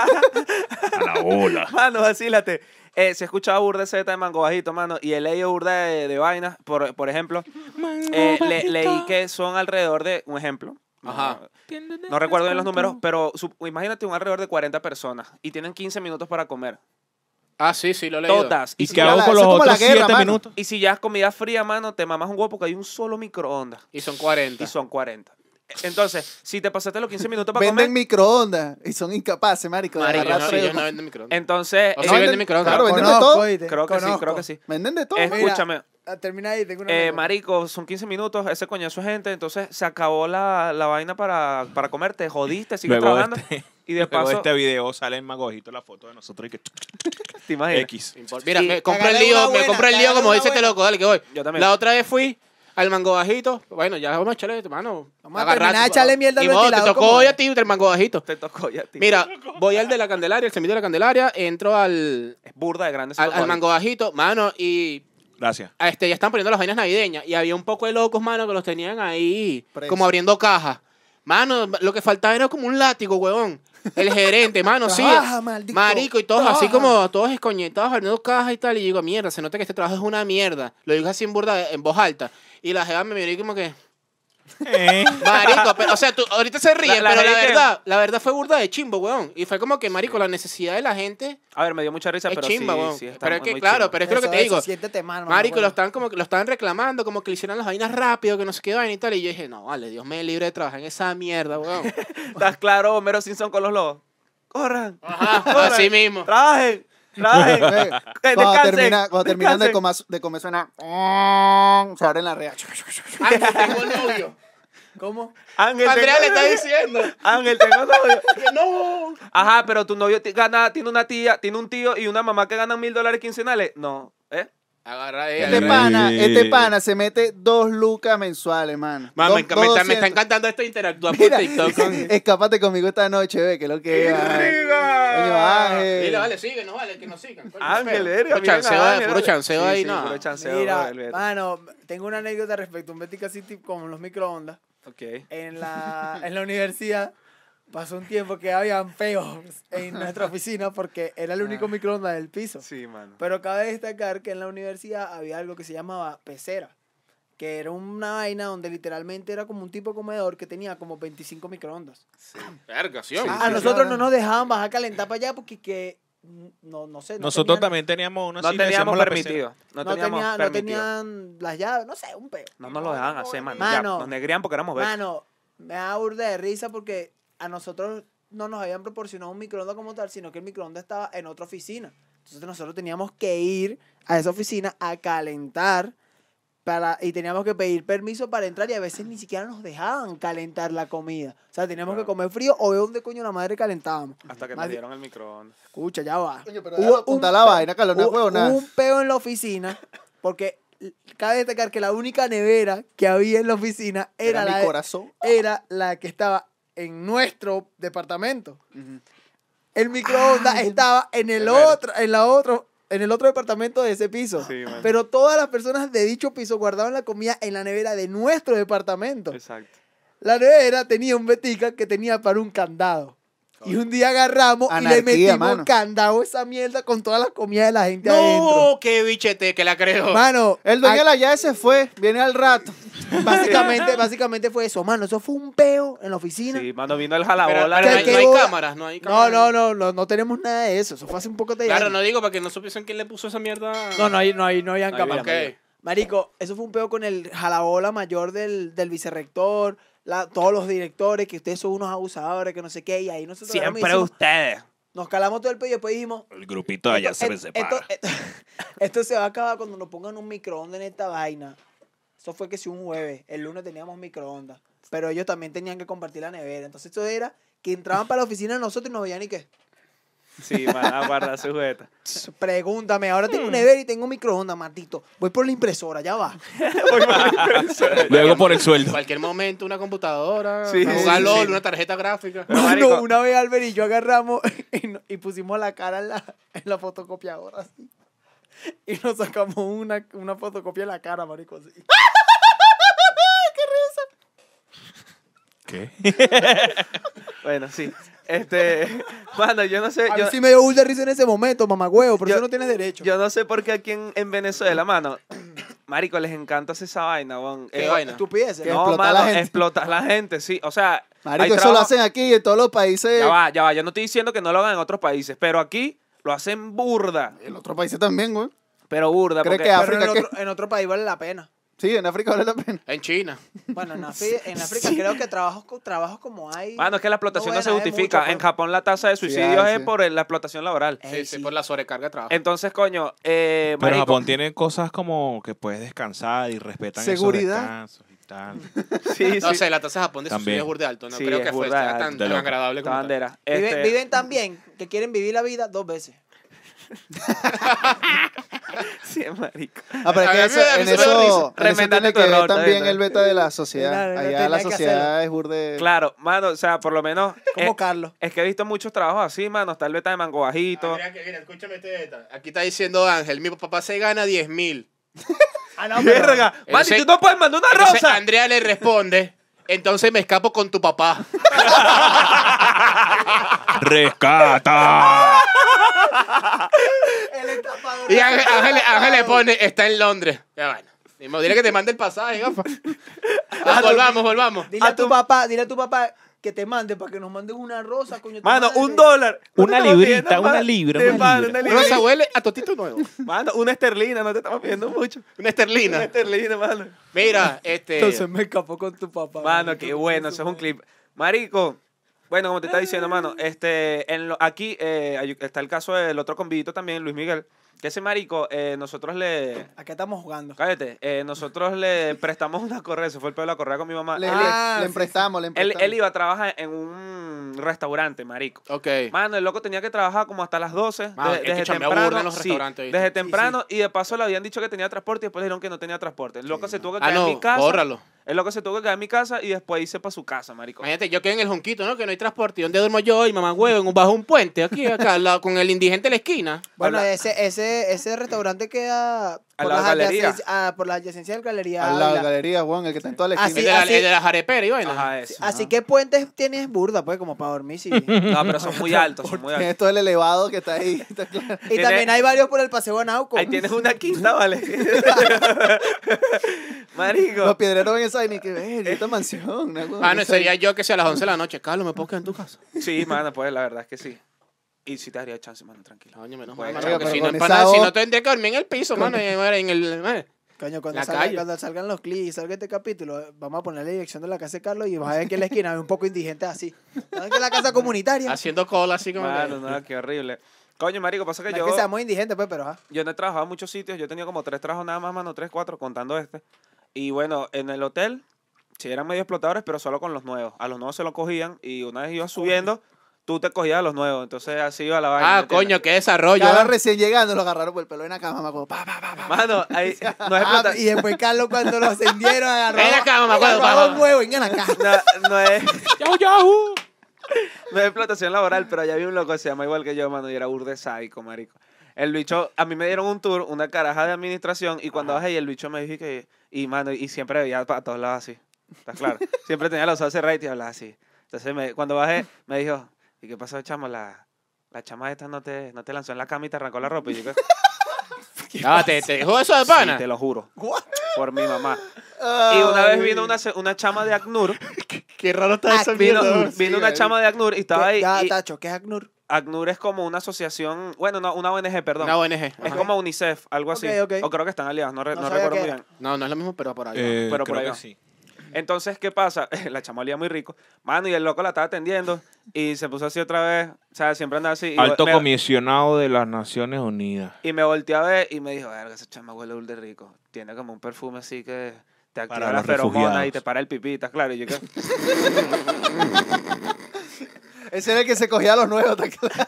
Speaker 3: A la bola.
Speaker 2: Mano, vacílate. Eh, se ha escuchado burda Z de mango bajito, mano, y he leído burda de, de vainas. Por, por ejemplo, eh, le- leí que son alrededor de, un ejemplo,
Speaker 1: Ajá.
Speaker 2: no, no recuerdo bien los números, pero su- imagínate un alrededor de cuarenta personas y tienen quince minutos para comer.
Speaker 1: Ah, sí, sí, lo he leído.
Speaker 2: Todas.
Speaker 3: ¿Y
Speaker 2: si
Speaker 3: qué
Speaker 2: ya-
Speaker 3: hago
Speaker 4: la-
Speaker 3: con
Speaker 4: eso
Speaker 3: los
Speaker 4: es como la
Speaker 3: otros
Speaker 4: guerra,
Speaker 3: siete
Speaker 4: mano.
Speaker 3: minutos?
Speaker 2: Y si ya es comida fría, mano, te mamas un huevo porque hay un solo microondas
Speaker 1: Y son cuarenta.
Speaker 2: y son cuarenta. Entonces, si te pasaste los quince minutos para
Speaker 4: Venden
Speaker 2: comer,
Speaker 4: microondas y son incapaces, marico. de
Speaker 1: Marico,
Speaker 4: agarrar
Speaker 1: no,
Speaker 4: tres-
Speaker 1: ellos no venden microondas.
Speaker 2: entonces,
Speaker 1: O
Speaker 2: eh,
Speaker 1: sea, venden microondas.
Speaker 4: Claro, venden de
Speaker 5: Conozco,
Speaker 4: todo.
Speaker 5: oíste,
Speaker 2: creo que sí,
Speaker 5: conozco.
Speaker 2: creo que sí.
Speaker 4: Venden de todo.
Speaker 2: Es-
Speaker 5: Mira,
Speaker 2: Escúchame.
Speaker 5: ah, termina ahí, tengo una
Speaker 2: Eh,
Speaker 5: anécdota.
Speaker 2: marico, son quince minutos, ese coñazo es gente, entonces se acabó la, la vaina para, para comer, te jodiste, sigues
Speaker 3: Luego de
Speaker 2: trabajando.
Speaker 3: este,
Speaker 2: Y de
Speaker 3: luego de
Speaker 2: paso,
Speaker 3: este video sale en magojito la foto de nosotros y que
Speaker 2: te imaginas.
Speaker 3: X.
Speaker 1: Mira,
Speaker 2: Y
Speaker 1: me compro el
Speaker 5: agarré
Speaker 1: lío,
Speaker 5: una
Speaker 1: me
Speaker 5: buena,
Speaker 1: compro el lío
Speaker 5: agarré
Speaker 1: como
Speaker 5: una
Speaker 1: dice este
Speaker 5: buena.
Speaker 1: loco, dale que voy.
Speaker 2: Yo también.
Speaker 1: La otra vez fui al mango bajito. Bueno, ya vamos a echarle, mano.
Speaker 5: Vamos a terminar de echarle mierda al
Speaker 1: Y modo, te
Speaker 5: ventilador,
Speaker 1: tocó
Speaker 5: como
Speaker 1: hoy
Speaker 5: es.
Speaker 1: a ti del mango bajito.
Speaker 2: Te tocó ya a ti.
Speaker 1: Mira, voy al de la Candelaria, el semillero de la Candelaria, entro al,
Speaker 2: Es burda de grande ese
Speaker 1: al, al
Speaker 2: mango
Speaker 1: mango bajito, mano, y
Speaker 3: Gracias.
Speaker 1: a este, ya están poniendo las vainas navideñas. Y había un poco de locos, mano, que los tenían ahí,
Speaker 4: Preso.
Speaker 1: como abriendo cajas. Mano, lo que faltaba era como un látigo, huevón. El gerente, mano, sí.
Speaker 5: Trabaja, maldito,
Speaker 1: Marico, y todos así
Speaker 5: trabaja.
Speaker 1: como, todos escoñetados, abriendo cajas y tal. Y digo, mierda, se nota que este trabajo es una mierda. Lo digo así en burda, en voz alta. Y la jeva me miró y como que,
Speaker 3: Eh.
Speaker 1: marico, pero, o sea, tú, ahorita se ríen,
Speaker 2: La- la
Speaker 1: pero la
Speaker 2: gente-
Speaker 1: verdad, la verdad fue burda de chimbo, weón. Y fue como que, marico, la necesidad de la gente
Speaker 2: A ver, me dio mucha risa,
Speaker 1: es
Speaker 2: pero
Speaker 1: chimba,
Speaker 2: sí,
Speaker 1: weón.
Speaker 2: sí, está
Speaker 1: pero es que,
Speaker 2: muy
Speaker 1: claro,
Speaker 2: chimba.
Speaker 1: pero es que lo que
Speaker 5: Eso,
Speaker 1: te digo,
Speaker 5: eso, siéntete mal,
Speaker 1: marico,
Speaker 5: mamá,
Speaker 1: lo estaban como que lo estaban reclamando, como que le hicieran las vainas rápido, que no sé qué vaina y tal. Y yo dije, no, vale, Dios me libre de trabajar en esa mierda, weón.
Speaker 2: ¿Estás claro, Homero Simpson con los lobos? ¡Corran!
Speaker 1: Ajá, así mismo.
Speaker 2: ¡Trabajen! ¡Trabajen!
Speaker 4: Eh,
Speaker 2: Eh,
Speaker 4: Cuando,
Speaker 2: descansen,
Speaker 4: termina, cuando terminan de
Speaker 2: descansen.
Speaker 4: comer, de comer suena... Se abren la rea.
Speaker 1: Ángel, tengo novio.
Speaker 5: ¿Cómo?
Speaker 2: Ángel,
Speaker 1: Andrea le
Speaker 2: tengo
Speaker 1: está
Speaker 2: novio.
Speaker 1: diciendo.
Speaker 2: Ángel, tengo novio.
Speaker 1: Que no.
Speaker 2: Ajá, pero tu novio ti- gana, tiene una tía, tiene un tío y una mamá que ganan mil dólares quincenales. No, ¿eh?
Speaker 1: Agarra ahí.
Speaker 4: Este
Speaker 1: agarra ahí.
Speaker 4: pana,
Speaker 3: Sí.
Speaker 4: este pana se mete dos lucas mensuales, mano.
Speaker 1: Man,
Speaker 4: Dos-
Speaker 1: me,
Speaker 4: dos
Speaker 1: me está, me está
Speaker 4: doscientos.
Speaker 1: encantando esto de interactuar
Speaker 4: Mira,
Speaker 1: por TikTok. Con...
Speaker 4: escápate conmigo esta noche, ve, que es lo que es. Coño, Ángel.
Speaker 1: Dile, vale, síguenos, vale, que nos sigan. coño,
Speaker 2: Ángel,
Speaker 1: espera.
Speaker 2: verga,
Speaker 1: Puro
Speaker 2: miren a
Speaker 1: chanceo,
Speaker 2: Ángel,
Speaker 1: puro
Speaker 2: dale.
Speaker 1: chanceo
Speaker 2: Sí,
Speaker 1: ahí,
Speaker 2: sí,
Speaker 1: no.
Speaker 2: puro chanceo,
Speaker 5: Mira,
Speaker 2: el verga.
Speaker 5: mano, tengo una anécdota respecto a un Betica City con los microondas.
Speaker 2: Ok.
Speaker 5: En la, en la universidad pasó un tiempo que habían peos en nuestra oficina porque era el único
Speaker 2: Ah.
Speaker 5: microondas del piso.
Speaker 2: Sí, mano.
Speaker 5: Pero cabe destacar que en la universidad había algo que se llamaba pecera, que era una vaina donde literalmente era como un tipo comedor que tenía como veinticinco microondas.
Speaker 1: Verga, sí,
Speaker 5: a
Speaker 1: hombre.
Speaker 5: a
Speaker 4: sí,
Speaker 5: nosotros
Speaker 4: claro.
Speaker 5: no nos dejaban bajar a calentar para allá porque que, no, no sé. No
Speaker 3: Nosotros
Speaker 5: tenían-
Speaker 3: también teníamos una
Speaker 2: No
Speaker 3: así, le
Speaker 2: teníamos
Speaker 3: decíamos la
Speaker 2: permitido. No,
Speaker 5: No,
Speaker 2: teníamos
Speaker 5: tenía- no
Speaker 2: permitido.
Speaker 5: tenían las llaves, no sé, un peo.
Speaker 2: No nos lo dejaban hacer, mano.
Speaker 5: Mano.
Speaker 2: Ya, nos negrían porque éramos becos.
Speaker 5: Mano, me da burda de risa porque a nosotros no nos habían proporcionado un microondas como tal, sino que el microondas estaba en otra oficina. Entonces nosotros teníamos que ir a esa oficina a calentar para, y teníamos que pedir permiso para entrar y a veces ni siquiera nos dejaban calentar la comida. O sea, teníamos
Speaker 2: Claro.
Speaker 5: que comer frío o ver dónde coño la madre calentábamos.
Speaker 2: Hasta que
Speaker 5: Más
Speaker 2: nos
Speaker 5: bien-
Speaker 2: dieron el microondas.
Speaker 5: Escucha, ya va.
Speaker 4: Coño, pero déjame apuntar la
Speaker 5: pe-
Speaker 4: vaina, Carlos, no es
Speaker 5: hubo-
Speaker 4: huevonada.
Speaker 5: hubo un peo en la oficina porque cabe destacar que la única nevera que había en la oficina era,
Speaker 4: Era
Speaker 5: la
Speaker 4: mi
Speaker 5: de-
Speaker 4: corazón.
Speaker 5: era la que estaba en nuestro departamento. El microondas estaba en el otro, en la otro, en el otro departamento de ese piso.
Speaker 2: Sí, man.
Speaker 5: Pero todas las personas de dicho piso guardaban la comida en la nevera de nuestro departamento.
Speaker 2: Exacto.
Speaker 5: La nevera tenía un betica que tenía para un candado. Y un día agarramos y
Speaker 4: Anarquía,
Speaker 5: le metimos
Speaker 4: mano.
Speaker 5: candado a esa mierda con todas las comidas de la gente adentro.
Speaker 1: No, qué bichete, que la creo.
Speaker 5: Mano,
Speaker 4: El dueño
Speaker 5: a-
Speaker 4: de la llave se fue, viene al rato.
Speaker 5: Básicamente, básicamente fue eso, mano. Eso fue un peo en la oficina.
Speaker 2: Sí, mano, vino el
Speaker 1: Pero,
Speaker 2: jalabola.
Speaker 1: pero no,
Speaker 5: ¿Qué-
Speaker 1: hay,
Speaker 5: qué
Speaker 1: no hay
Speaker 5: boda?
Speaker 1: cámaras, no hay
Speaker 5: No,
Speaker 1: cámaras.
Speaker 5: no, no, no, no tenemos nada de eso. Eso fue hace un poco de
Speaker 1: Claro,
Speaker 5: años.
Speaker 1: no digo para que no supiesen quién le puso esa mierda.
Speaker 5: No, no hay, no hay, no habían
Speaker 2: No había,
Speaker 5: cámaras.
Speaker 1: Ok.
Speaker 5: Marico, eso fue un peo con el jalabola mayor del, del vicerrector, la, todos los directores, que ustedes son unos abusadores, que no sé qué, y ahí nosotros agarramos y
Speaker 2: Siempre
Speaker 5: hicimos-
Speaker 2: ustedes.
Speaker 5: nos calamos todo el peo y después dijimos,
Speaker 3: El grupito de allá
Speaker 5: esto,
Speaker 3: se
Speaker 5: esto-
Speaker 3: separa.
Speaker 5: esto- esto se va a acabar cuando nos pongan un microondas en esta vaina. Eso fue que si un jueves, el lunes teníamos microondas, pero ellos también tenían que compartir la nevera. Entonces esto era que entraban para la oficina de nosotros y nos veían y qué.
Speaker 2: Sí, van a guardar su jugueta.
Speaker 5: Pregúntame, ahora tengo nevera y tengo microondas, Martito. Voy por la impresora, ya va.
Speaker 3: Luego por el
Speaker 1: En
Speaker 3: sueldo.
Speaker 1: cualquier momento una computadora,
Speaker 2: Sí,
Speaker 1: para
Speaker 2: sí,
Speaker 1: jugar
Speaker 2: sí,
Speaker 1: LOL,
Speaker 2: sí.
Speaker 1: una tarjeta gráfica.
Speaker 2: Pero,
Speaker 5: Mano,
Speaker 2: marico-
Speaker 5: una vez Albert y yo agarramos y, no- y pusimos la cara en la, en la fotocopiadora así. Y nos sacamos una, una fotocopia de la cara, marico. Así.
Speaker 3: ¿Qué?
Speaker 2: Bueno, sí. Este, mano, yo no sé,
Speaker 5: A mí
Speaker 2: yo,
Speaker 5: sí me dio burda de risa en ese momento, mamagüevo, pero
Speaker 2: Yo-
Speaker 5: eso no tienes derecho.
Speaker 2: yo no sé por qué aquí en, en Venezuela, mano, marico, les encanta hacer esa vaina, weón.
Speaker 1: ¿Qué
Speaker 2: Eh,
Speaker 1: vaina?
Speaker 5: Estupideces.
Speaker 4: ¿Qué?
Speaker 2: No,
Speaker 4: Explotar a
Speaker 2: mano,
Speaker 4: la gente.
Speaker 2: explotar la gente, sí. O sea, hay
Speaker 4: Marico, eso lo
Speaker 2: trabajo-
Speaker 4: hacen aquí y en todos los países.
Speaker 2: Ya va, ya va. Yo no estoy diciendo que no lo hagan en otros países, pero aquí lo hacen burda.
Speaker 4: En otros países también, güey.
Speaker 2: Pero burda.
Speaker 4: ¿Cree
Speaker 2: Porque,
Speaker 4: que
Speaker 5: Pero en
Speaker 4: África,
Speaker 5: otro, en otro país vale la pena.
Speaker 4: Sí, en África vale la pena.
Speaker 1: En China.
Speaker 5: Bueno, en, Afri- en África creo que trabajos, co- trabajos como hay...
Speaker 2: mano, es que la explotación no,
Speaker 5: voy a
Speaker 2: se
Speaker 5: nadar
Speaker 2: justifica.
Speaker 5: mucho,
Speaker 2: en
Speaker 5: pero-
Speaker 2: Japón la tasa de
Speaker 4: Sí,
Speaker 2: suicidios
Speaker 4: hay,
Speaker 2: es
Speaker 4: sí.
Speaker 2: por la explotación laboral.
Speaker 1: Sí,
Speaker 5: Ey,
Speaker 1: sí,
Speaker 5: sí.
Speaker 1: por la sobrecarga de trabajo.
Speaker 2: Entonces, coño, eh,
Speaker 3: Pero
Speaker 2: marico,
Speaker 3: Japón tiene cosas como que puedes descansar y respetan
Speaker 4: Seguridad.
Speaker 3: esos descansos y tal.
Speaker 2: sí,
Speaker 1: No
Speaker 2: sí.
Speaker 1: sé, la tasa de Japón de
Speaker 3: También.
Speaker 1: suicidio es burda de alto. No
Speaker 2: Sí,
Speaker 1: creo
Speaker 2: es
Speaker 1: que fue
Speaker 2: burda de
Speaker 1: sea tan,
Speaker 2: alto.
Speaker 1: tan
Speaker 3: loco.
Speaker 1: agradable
Speaker 2: Esta
Speaker 1: como tal.
Speaker 2: bandera.
Speaker 5: Viven,
Speaker 2: Este,
Speaker 5: viven tan bien que quieren vivir la vida dos veces.
Speaker 2: Sí, marico.
Speaker 4: Ah, pero es
Speaker 1: A
Speaker 4: que
Speaker 1: mí
Speaker 4: eso,
Speaker 1: me da-
Speaker 4: en
Speaker 1: me da
Speaker 4: eso,
Speaker 1: risa.
Speaker 4: en eso
Speaker 2: Remendate
Speaker 4: tiene
Speaker 2: tu
Speaker 4: que ver
Speaker 2: error,
Speaker 4: también
Speaker 2: está
Speaker 4: el beta de la
Speaker 5: Claro,
Speaker 4: sociedad.
Speaker 5: no
Speaker 4: Allá
Speaker 5: tenía
Speaker 4: la
Speaker 5: que
Speaker 4: sociedad es burde.
Speaker 2: Claro, mano, o sea, por lo menos.
Speaker 5: Como
Speaker 2: eh,
Speaker 5: Carlos.
Speaker 2: es que he visto muchos trabajos así, mano. Está el beta de Mango Bajito.
Speaker 1: Ah, mira, que- mira, escúchame este beta. Aquí está diciendo Ángel, mi papá se gana diez mil.
Speaker 5: Ah, no,
Speaker 2: Verga. Mati,
Speaker 1: Entonces-
Speaker 2: tú no puedes mandar una
Speaker 1: Entonces
Speaker 2: rosa.
Speaker 1: Andrea le responde, entonces me escapo con tu papá.
Speaker 3: ¡Rescata!
Speaker 5: Él está pagando.
Speaker 1: Y Ángel, Ángel- Ángel le pone, está en Londres. Ya bueno. Mismo, dile que te mande el pasaje, gafa. Ah, volvamos, volvamos.
Speaker 5: Dile a
Speaker 2: A
Speaker 5: tu
Speaker 2: tu-
Speaker 5: papá, dile a tu papá que te mande para que nos mandes una rosa, coño. tu
Speaker 2: Mano,
Speaker 5: madre.
Speaker 2: un dólar. No
Speaker 3: Una
Speaker 2: te estamos
Speaker 3: librita,
Speaker 2: pidiendo
Speaker 3: una
Speaker 2: más.
Speaker 3: libra,
Speaker 2: Sí,
Speaker 3: una
Speaker 2: mano,
Speaker 3: libra.
Speaker 2: una libra.
Speaker 1: Rosa huele a totito nuevo.
Speaker 2: Mano, una esterlina, no te estamos pidiendo mucho.
Speaker 1: Una
Speaker 2: Una
Speaker 1: esterlina.
Speaker 2: esterlina, mano.
Speaker 1: Mira, este...
Speaker 5: Entonces me escapó con tu papá.
Speaker 2: Mano,
Speaker 5: marico,
Speaker 2: qué
Speaker 5: con
Speaker 2: bueno,
Speaker 5: su
Speaker 2: eso es un
Speaker 5: madre.
Speaker 2: clip. Marico, bueno, como te estaba diciendo, mano, este, en lo- aquí eh, hay- está el caso del otro convivito también, Luis Miguel, que ese marico, eh, nosotros le...
Speaker 5: Acá estamos jugando.
Speaker 2: Cállate, eh, nosotros le prestamos una correa, se fue el pelo de la correa con mi mamá.
Speaker 4: Le,
Speaker 2: él,
Speaker 4: le-
Speaker 5: Ah,
Speaker 4: le
Speaker 5: sí,
Speaker 4: emprestamos, le
Speaker 2: él,
Speaker 4: emprestamos.
Speaker 2: él iba a trabajar en un restaurante, marico.
Speaker 1: Ok.
Speaker 2: Mano, el loco tenía que trabajar como hasta las doce.
Speaker 1: Mano,
Speaker 2: de-
Speaker 1: es que
Speaker 2: desde
Speaker 1: chambea
Speaker 2: temprano.
Speaker 1: burda en los
Speaker 2: sí,
Speaker 1: restaurantes, ¿viste?
Speaker 2: desde
Speaker 5: Sí,
Speaker 2: temprano. Y de paso le habían dicho que tenía transporte y después le dijeron que no tenía transporte. El loco se tuvo que
Speaker 1: Ah,
Speaker 2: quedar en
Speaker 1: no,
Speaker 2: mi casa.
Speaker 1: bórralo.
Speaker 2: El loco se tuvo que quedar en mi casa y después irse para su casa, marico.
Speaker 1: Imagínate, yo quedé en el jonquito, ¿no? Que no hay transporte. ¿Y dónde duermo yo? Y mamá huevo, en un- bajo un puente, aquí, acá, al lado, con el indigente en la esquina.
Speaker 5: Bueno,
Speaker 2: Habla-
Speaker 5: ese, ese, ese restaurante queda por,
Speaker 2: lado
Speaker 5: las
Speaker 2: de Galería.
Speaker 5: adyacencias- ah, por la adyacencia del Galería.
Speaker 4: Al lado de la
Speaker 5: Ávila.
Speaker 4: galería, Juan, el que está en toda la
Speaker 5: Ah,
Speaker 4: esquina.
Speaker 1: el,
Speaker 5: sí,
Speaker 1: de la,
Speaker 5: así-
Speaker 1: el de la jarepera y vaina.
Speaker 2: Ajá, eso.
Speaker 5: Así que puentes tienes burda, pues, como para dormir. Sí.
Speaker 2: No, pero son muy altos, son muy altos.
Speaker 4: Tienes todo el elevado que está ahí. Está claro.
Speaker 5: Y
Speaker 2: Tiene-
Speaker 5: también hay varios por el Paseo Anauco.
Speaker 2: Ahí tienes una quinta, ¿vale? Marico.
Speaker 4: Los piedreros ven esa vaina y que ves, esta mansión. una cosa,
Speaker 1: Ah, no,
Speaker 4: no sé.
Speaker 1: sería yo que sea a las once de la noche. Carlos, ¿me puedo quedar en tu casa?
Speaker 2: Sí, mano, pues la verdad es que sí. Y si te daría chance, mano, tranquilo.
Speaker 1: Coño, menos
Speaker 2: Bueno,
Speaker 1: mal,
Speaker 4: oiga,
Speaker 1: porque
Speaker 4: pero
Speaker 1: si no,
Speaker 4: con
Speaker 1: pana,
Speaker 4: esa
Speaker 1: si
Speaker 4: voz-
Speaker 1: no tendría que dormir en el piso, mano, y, en el... eh.
Speaker 5: Coño, cuando,
Speaker 1: La
Speaker 5: salga-
Speaker 1: calle.
Speaker 5: cuando salgan los clips y salga este capítulo, vamos a poner la dirección de la casa de Carlos y vas a ver que en la esquina hay un poco indigente así. ¿Sabes que es la casa comunitaria?
Speaker 1: Haciendo cola así como...
Speaker 2: Mano,
Speaker 1: que-
Speaker 2: no, qué horrible. Coño, marico, pasa que
Speaker 5: No
Speaker 2: yo...
Speaker 5: es que seamos indigentes, pues, pero ajá.
Speaker 2: Yo no he trabajado en muchos sitios, yo tenía como tres trabajos nada más, mano, tres, cuatro, contando este. Y bueno, en el hotel, sí eran medio explotadores, pero solo con los nuevos. A los nuevos se lo cogían y una vez ibas subiendo, tú te cogías a los nuevos. Entonces así iba la vaina. ¿me
Speaker 1: Ah,
Speaker 2: entiendes?
Speaker 1: coño, qué desarrollo.
Speaker 4: Cada
Speaker 1: ¿eh?
Speaker 4: recién llegando lo agarraron por el pelo en la cama, me acuerdo. Pa, pa, pa, pa.
Speaker 2: Mano, ahí no es
Speaker 5: Ah,
Speaker 2: explota-
Speaker 5: y después Carlos cuando lo ascendieron agarró,
Speaker 1: Ven acá, mamá,
Speaker 5: agarró
Speaker 1: cuando-
Speaker 5: a un huevo, vengan acá.
Speaker 2: no, no es,
Speaker 1: Yahoo, yahoo.
Speaker 2: no es explotación laboral, pero allá había un loco que se llama igual que yo, mano, y era burde sádico, marico. El bicho, a mí me dieron un tour, una caraja de administración, y cuando bajé, y el bicho me dijo que, y mano, y siempre veía para todos lados así, ¿estás claro? Siempre tenía los ojos cerrados y hablaba así. Entonces, me, cuando bajé, me dijo, ¿y qué pasó, chamo? La, la chama esta no te, no te lanzó en la cama y te arrancó la ropa. Y yo,
Speaker 1: Ah, ¿te, te dejó eso de pana?
Speaker 2: sí, te lo juro,
Speaker 5: What?
Speaker 2: por mi mamá. Y una vez vino una, se- una chama de ACNUR,
Speaker 1: Qué raro está esa
Speaker 2: vino,
Speaker 1: mierda.
Speaker 2: vino una chama de ACNUR y estaba ahí.
Speaker 5: Ya,
Speaker 2: y
Speaker 5: Tacho, ¿qué es ACNUR?
Speaker 2: ACNUR es como una asociación, bueno, no, una O N G, perdón.
Speaker 1: Una O N G.
Speaker 2: Es
Speaker 1: ajá.
Speaker 2: como UNICEF, algo así.
Speaker 5: Ok, ok.
Speaker 2: O creo que están aliados, no, re-
Speaker 5: No
Speaker 2: no
Speaker 5: sabía
Speaker 2: recuerdo
Speaker 5: qué
Speaker 2: muy
Speaker 5: era.
Speaker 2: bien.
Speaker 1: No, no es lo mismo, pero por ahí. va.
Speaker 3: Eh,
Speaker 2: pero por
Speaker 3: creo
Speaker 2: ahí
Speaker 3: que
Speaker 2: va.
Speaker 3: sí.
Speaker 2: Entonces, ¿qué pasa? La chama olía muy rico. Mano, y el loco la estaba atendiendo y se puso así otra vez. O sea, siempre andaba así. Y
Speaker 3: Alto
Speaker 2: me,
Speaker 3: comisionado de las Naciones Unidas.
Speaker 2: y me volteé a ver y me dijo, verga, esa chama huele de rico. Tiene como un perfume así que te activa
Speaker 3: Para
Speaker 2: la
Speaker 3: los
Speaker 2: feromona
Speaker 3: refugiados.
Speaker 2: y te para el pipita, claro. Y yo que...
Speaker 4: Ese era el que se cogía a los nuevos. ¿te acuerdas?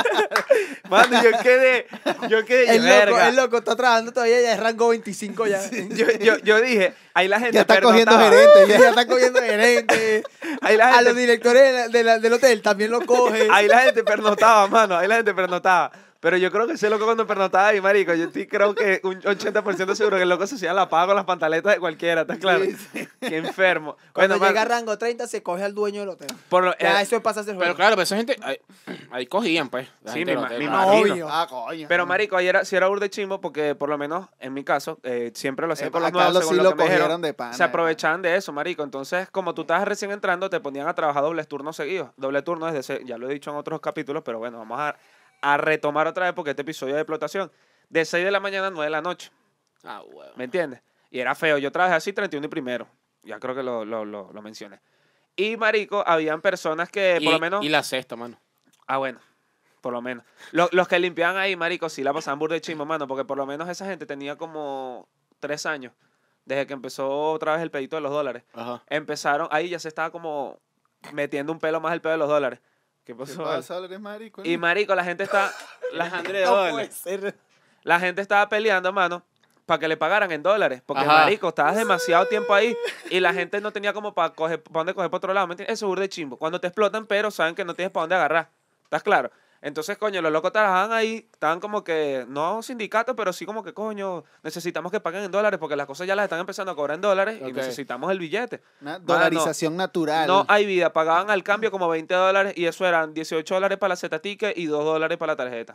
Speaker 2: Mano, yo quedé, yo quedé, yo,
Speaker 5: El loco,
Speaker 2: verga.
Speaker 5: el loco está trabajando todavía, ya es rango veinticinco ya.
Speaker 2: Yo, yo, yo dije, ahí la gente
Speaker 4: Ya está cogiendo
Speaker 2: pernotaba.
Speaker 4: gerente.
Speaker 5: Ya,
Speaker 4: Ya.
Speaker 5: está cogiendo gerente.
Speaker 2: Ahí la
Speaker 5: A
Speaker 2: gente
Speaker 5: los directores de la- de la- del hotel también lo coge.
Speaker 2: Ahí la gente pernotaba, mano, ahí la gente pernotaba. Pero yo creo que ese loco cuando pernotaba ahí, marico, yo sí creo que un ochenta por ciento seguro que el loco se hacía la paga con las pantaletas de cualquiera, ¿estás claro? Qué enfermo.
Speaker 5: Cuando
Speaker 2: Bueno,
Speaker 5: llega a
Speaker 2: man,
Speaker 5: rango treinta se coge al dueño del hotel.
Speaker 2: por lo-
Speaker 5: Ya,
Speaker 2: eh,
Speaker 5: eso pasa a ser
Speaker 1: Pero
Speaker 5: juego.
Speaker 1: claro, pero esa gente. Ahí, ahí cogían, pues. la
Speaker 2: Sí,
Speaker 1: gente
Speaker 2: me
Speaker 1: del
Speaker 2: ima-
Speaker 1: hotel.
Speaker 2: me
Speaker 1: Ah,
Speaker 2: imagino.
Speaker 5: obvio.
Speaker 4: Ah, coño.
Speaker 2: pero marico, ayer era, sí era burde chimbo porque por lo menos en mi caso, eh, siempre lo hacía
Speaker 4: Eh,
Speaker 2: con los
Speaker 4: acá
Speaker 2: nuevos,
Speaker 4: lo-
Speaker 2: según
Speaker 4: sí
Speaker 2: lo
Speaker 4: lo
Speaker 2: que me dijeron.
Speaker 4: cogieron de pana.
Speaker 2: Se aprovechaban de eso, marico. Entonces, como tú estabas recién entrando, te ponían a trabajar dobles turnos seguidos. Doble turno desde ese, ya lo he dicho en otros capítulos, pero bueno, vamos a, a retomar otra vez porque este episodio de explotación. De seis de la mañana a nueve de la noche,
Speaker 1: Ah, huevo.
Speaker 2: ¿me entiendes? Y era feo. Yo trabajé así treinta y uno y primero. Ya creo que lo, lo, lo, lo mencioné. Y, marico, habían personas que
Speaker 1: Y,
Speaker 2: por lo menos...
Speaker 1: y la sexta, mano.
Speaker 2: Ah, bueno. Por lo menos. Lo- los que limpiaban ahí, marico, sí la pasaban burda de chimbo, mano, porque por lo menos esa gente tenía como tres años, desde que empezó otra vez el pedito de los dólares.
Speaker 1: Ajá.
Speaker 2: Empezaron, ahí ya se estaba como metiendo un pelo más el pedo de los dólares. ¿Qué
Speaker 4: ¿Qué
Speaker 2: pasó?
Speaker 4: pasa, eres marico?
Speaker 2: Y marico, la gente está, la,
Speaker 1: André de
Speaker 5: No puede
Speaker 1: dólares.
Speaker 5: ser.
Speaker 2: la gente estaba peleando, mano, para que le pagaran en dólares. Porque,
Speaker 1: Ajá.
Speaker 2: marico, estabas demasiado tiempo ahí y la gente no tenía como para coger, para dónde coger por otro lado. ¿Me entiendes? Eso es burda de chimbo. Cuando te explotan, pero saben que no tienes para dónde agarrar. ¿Estás claro? Entonces, coño, los locos trabajaban ahí, estaban como que, no sindicatos, pero sí como que, coño, necesitamos que paguen en dólares porque las cosas ya las están empezando a cobrar en dólares
Speaker 1: Ok.
Speaker 2: y necesitamos el billete.
Speaker 4: Una dolarización natural.
Speaker 2: No hay vida, pagaban al cambio como veinte dólares y eso eran dieciocho dólares para la Z ticket y dos dólares para la tarjeta.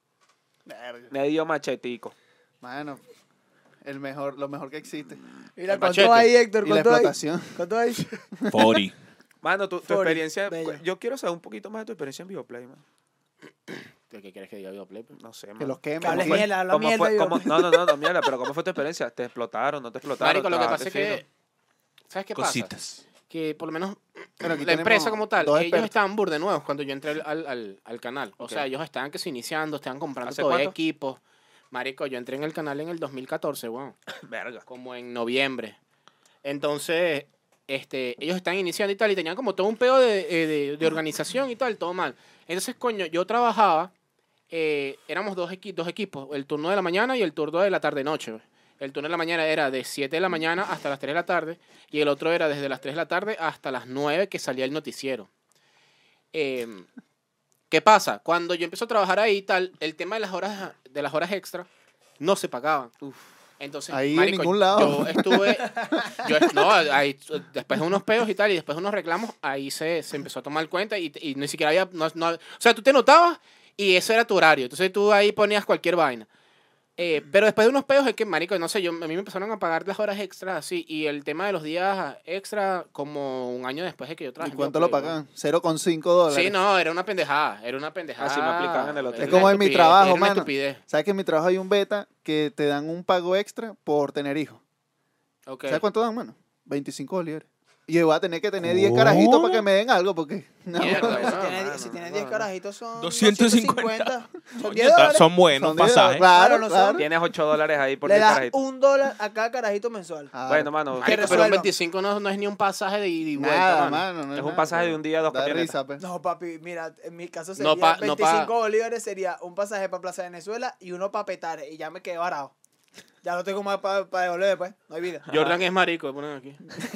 Speaker 4: Verga.
Speaker 2: Medio machetico.
Speaker 4: Mano, el mejor, lo mejor que existe.
Speaker 5: Mira,
Speaker 1: El
Speaker 5: ¿cuánto
Speaker 1: machete.
Speaker 5: hay, Héctor?
Speaker 4: Y la
Speaker 5: ¿Cuánto hay?
Speaker 4: explotación.
Speaker 5: ¿Cuánto hay?
Speaker 3: Fori.
Speaker 2: Mano, tu, tu
Speaker 5: Sorry,
Speaker 2: experiencia,
Speaker 5: bello.
Speaker 2: yo quiero saber un poquito más de tu experiencia en Videoplay, man.
Speaker 1: ¿Qué quieres que diga yo, Play?
Speaker 2: No sé, man.
Speaker 4: Que los quemen.
Speaker 5: Que hables
Speaker 2: ¿Cómo fue?
Speaker 5: mierda, habla
Speaker 2: ¿Cómo
Speaker 5: mierda,
Speaker 2: fue?
Speaker 5: yo.
Speaker 2: ¿Cómo? No, no, no, no, mierda, pero ¿cómo fue tu experiencia? ¿Te explotaron? ¿No te explotaron?
Speaker 1: Marico, lo que pasa
Speaker 2: ¿Trabajaste
Speaker 1: es que.
Speaker 2: fino?
Speaker 1: ¿Sabes qué pasa?
Speaker 3: Cositas.
Speaker 1: Que por lo menos
Speaker 4: Bueno, aquí
Speaker 1: la
Speaker 4: tenemos
Speaker 1: empresa como tal,
Speaker 4: dos
Speaker 1: ellos
Speaker 4: expertos.
Speaker 1: estaban burde nuevos cuando yo entré al, al, al canal. O
Speaker 2: Ok.
Speaker 1: sea, ellos estaban que se iniciando, estaban comprando
Speaker 2: ¿Hace
Speaker 1: todo
Speaker 2: cuánto?
Speaker 1: equipos. Marico, yo entré en el canal en el dos mil catorce, weón.
Speaker 2: Verga.
Speaker 1: Como en noviembre. Entonces, este, ellos están iniciando y tal, y tenían como todo un pedo de, eh, de, de organización y tal, todo mal. Entonces, coño, yo trabajaba, eh, éramos dos, equi dos equipos, el turno de la mañana y el turno de la tarde-noche. El turno de la mañana era de siete de la mañana hasta las tres de la tarde, y el otro era desde las tres de la tarde hasta las nueve que salía el noticiero. Eh, ¿Qué pasa? Cuando yo empecé a trabajar ahí y tal, el tema de las horas, de las horas extra no se pagaban. Entonces,
Speaker 4: Ahí en
Speaker 1: marico,
Speaker 4: ningún lado.
Speaker 1: yo estuve, yo, est- no, ahí, después de unos pedos y tal, y después de unos reclamos, ahí se, se empezó a tomar cuenta y, y ni siquiera había, no, no- o sea, tú te notabas y eso era tu horario, entonces tú ahí ponías cualquier vaina. Eh, pero después de unos pedos es que, marico, no sé, yo, a mí me empezaron a pagar las horas extras así, y el tema de los días extra como un año después de que yo
Speaker 4: ¿Y
Speaker 1: trabajé.
Speaker 4: cuánto
Speaker 1: yo,
Speaker 4: lo
Speaker 1: pues,
Speaker 4: pagan? cero coma cinco dólares.
Speaker 1: Sí, no, era una pendejada, era una pendejada.
Speaker 2: Así me aplicaban en el hotel.
Speaker 1: Era
Speaker 4: Es como
Speaker 1: una
Speaker 4: en mi
Speaker 1: estupidez,
Speaker 4: trabajo,
Speaker 1: era una
Speaker 4: mano.
Speaker 1: estupidez.
Speaker 4: ¿Sabes que en mi trabajo hay un beta que te dan un pago extra por tener hijos?
Speaker 1: Ok.
Speaker 4: ¿Sabes cuánto dan, mano? veinticinco bolívares. Y yo voy a tener que tener diez
Speaker 3: ¿Cómo?
Speaker 4: carajitos para que me den algo, porque... No,
Speaker 1: Mierda,
Speaker 5: Pero si
Speaker 1: no,
Speaker 5: tienes-
Speaker 1: mano,
Speaker 5: si
Speaker 1: no,
Speaker 5: tienes
Speaker 1: no,
Speaker 5: diez
Speaker 1: no.
Speaker 5: carajitos son
Speaker 3: doscientos cincuenta.
Speaker 5: Son
Speaker 3: Coño,
Speaker 5: diez dólares.
Speaker 3: son buenos
Speaker 4: son diez,
Speaker 3: pasajes.
Speaker 4: Claro,
Speaker 5: Claro, no son.
Speaker 4: claro.
Speaker 2: Tienes ocho dólares ahí por
Speaker 5: Le
Speaker 2: diez
Speaker 5: das
Speaker 2: carajitos.
Speaker 5: un dólar a cada carajito mensual.
Speaker 4: Ah,
Speaker 2: Bueno, mano,
Speaker 5: Que
Speaker 1: Marico, pero un
Speaker 5: resuelvan.
Speaker 1: veinticinco no, no es ni un pasaje de ida y vuelta,
Speaker 4: Nada,
Speaker 1: mano.
Speaker 4: mano. no
Speaker 2: Es un
Speaker 4: nada,
Speaker 2: pasaje
Speaker 4: pero
Speaker 2: de un día, dos
Speaker 4: da
Speaker 2: camionetas.
Speaker 4: risa, pe.
Speaker 5: No, papi, mira, en mi caso
Speaker 1: No
Speaker 5: sería
Speaker 1: pa- no pa-
Speaker 5: veinticinco bolívares sería un pasaje para Plaza Venezuela y uno para Petare y ya me quedé varado. Ya no tengo más para devolver después, no hay vida.
Speaker 1: Jordan es marico, ponen aquí.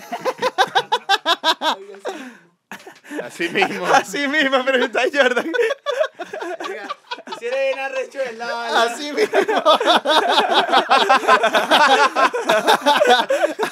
Speaker 1: Así mismo.
Speaker 2: Así mismo, pero está Jordan.
Speaker 5: Si eres bien arrecho del lado,
Speaker 4: Así mismo.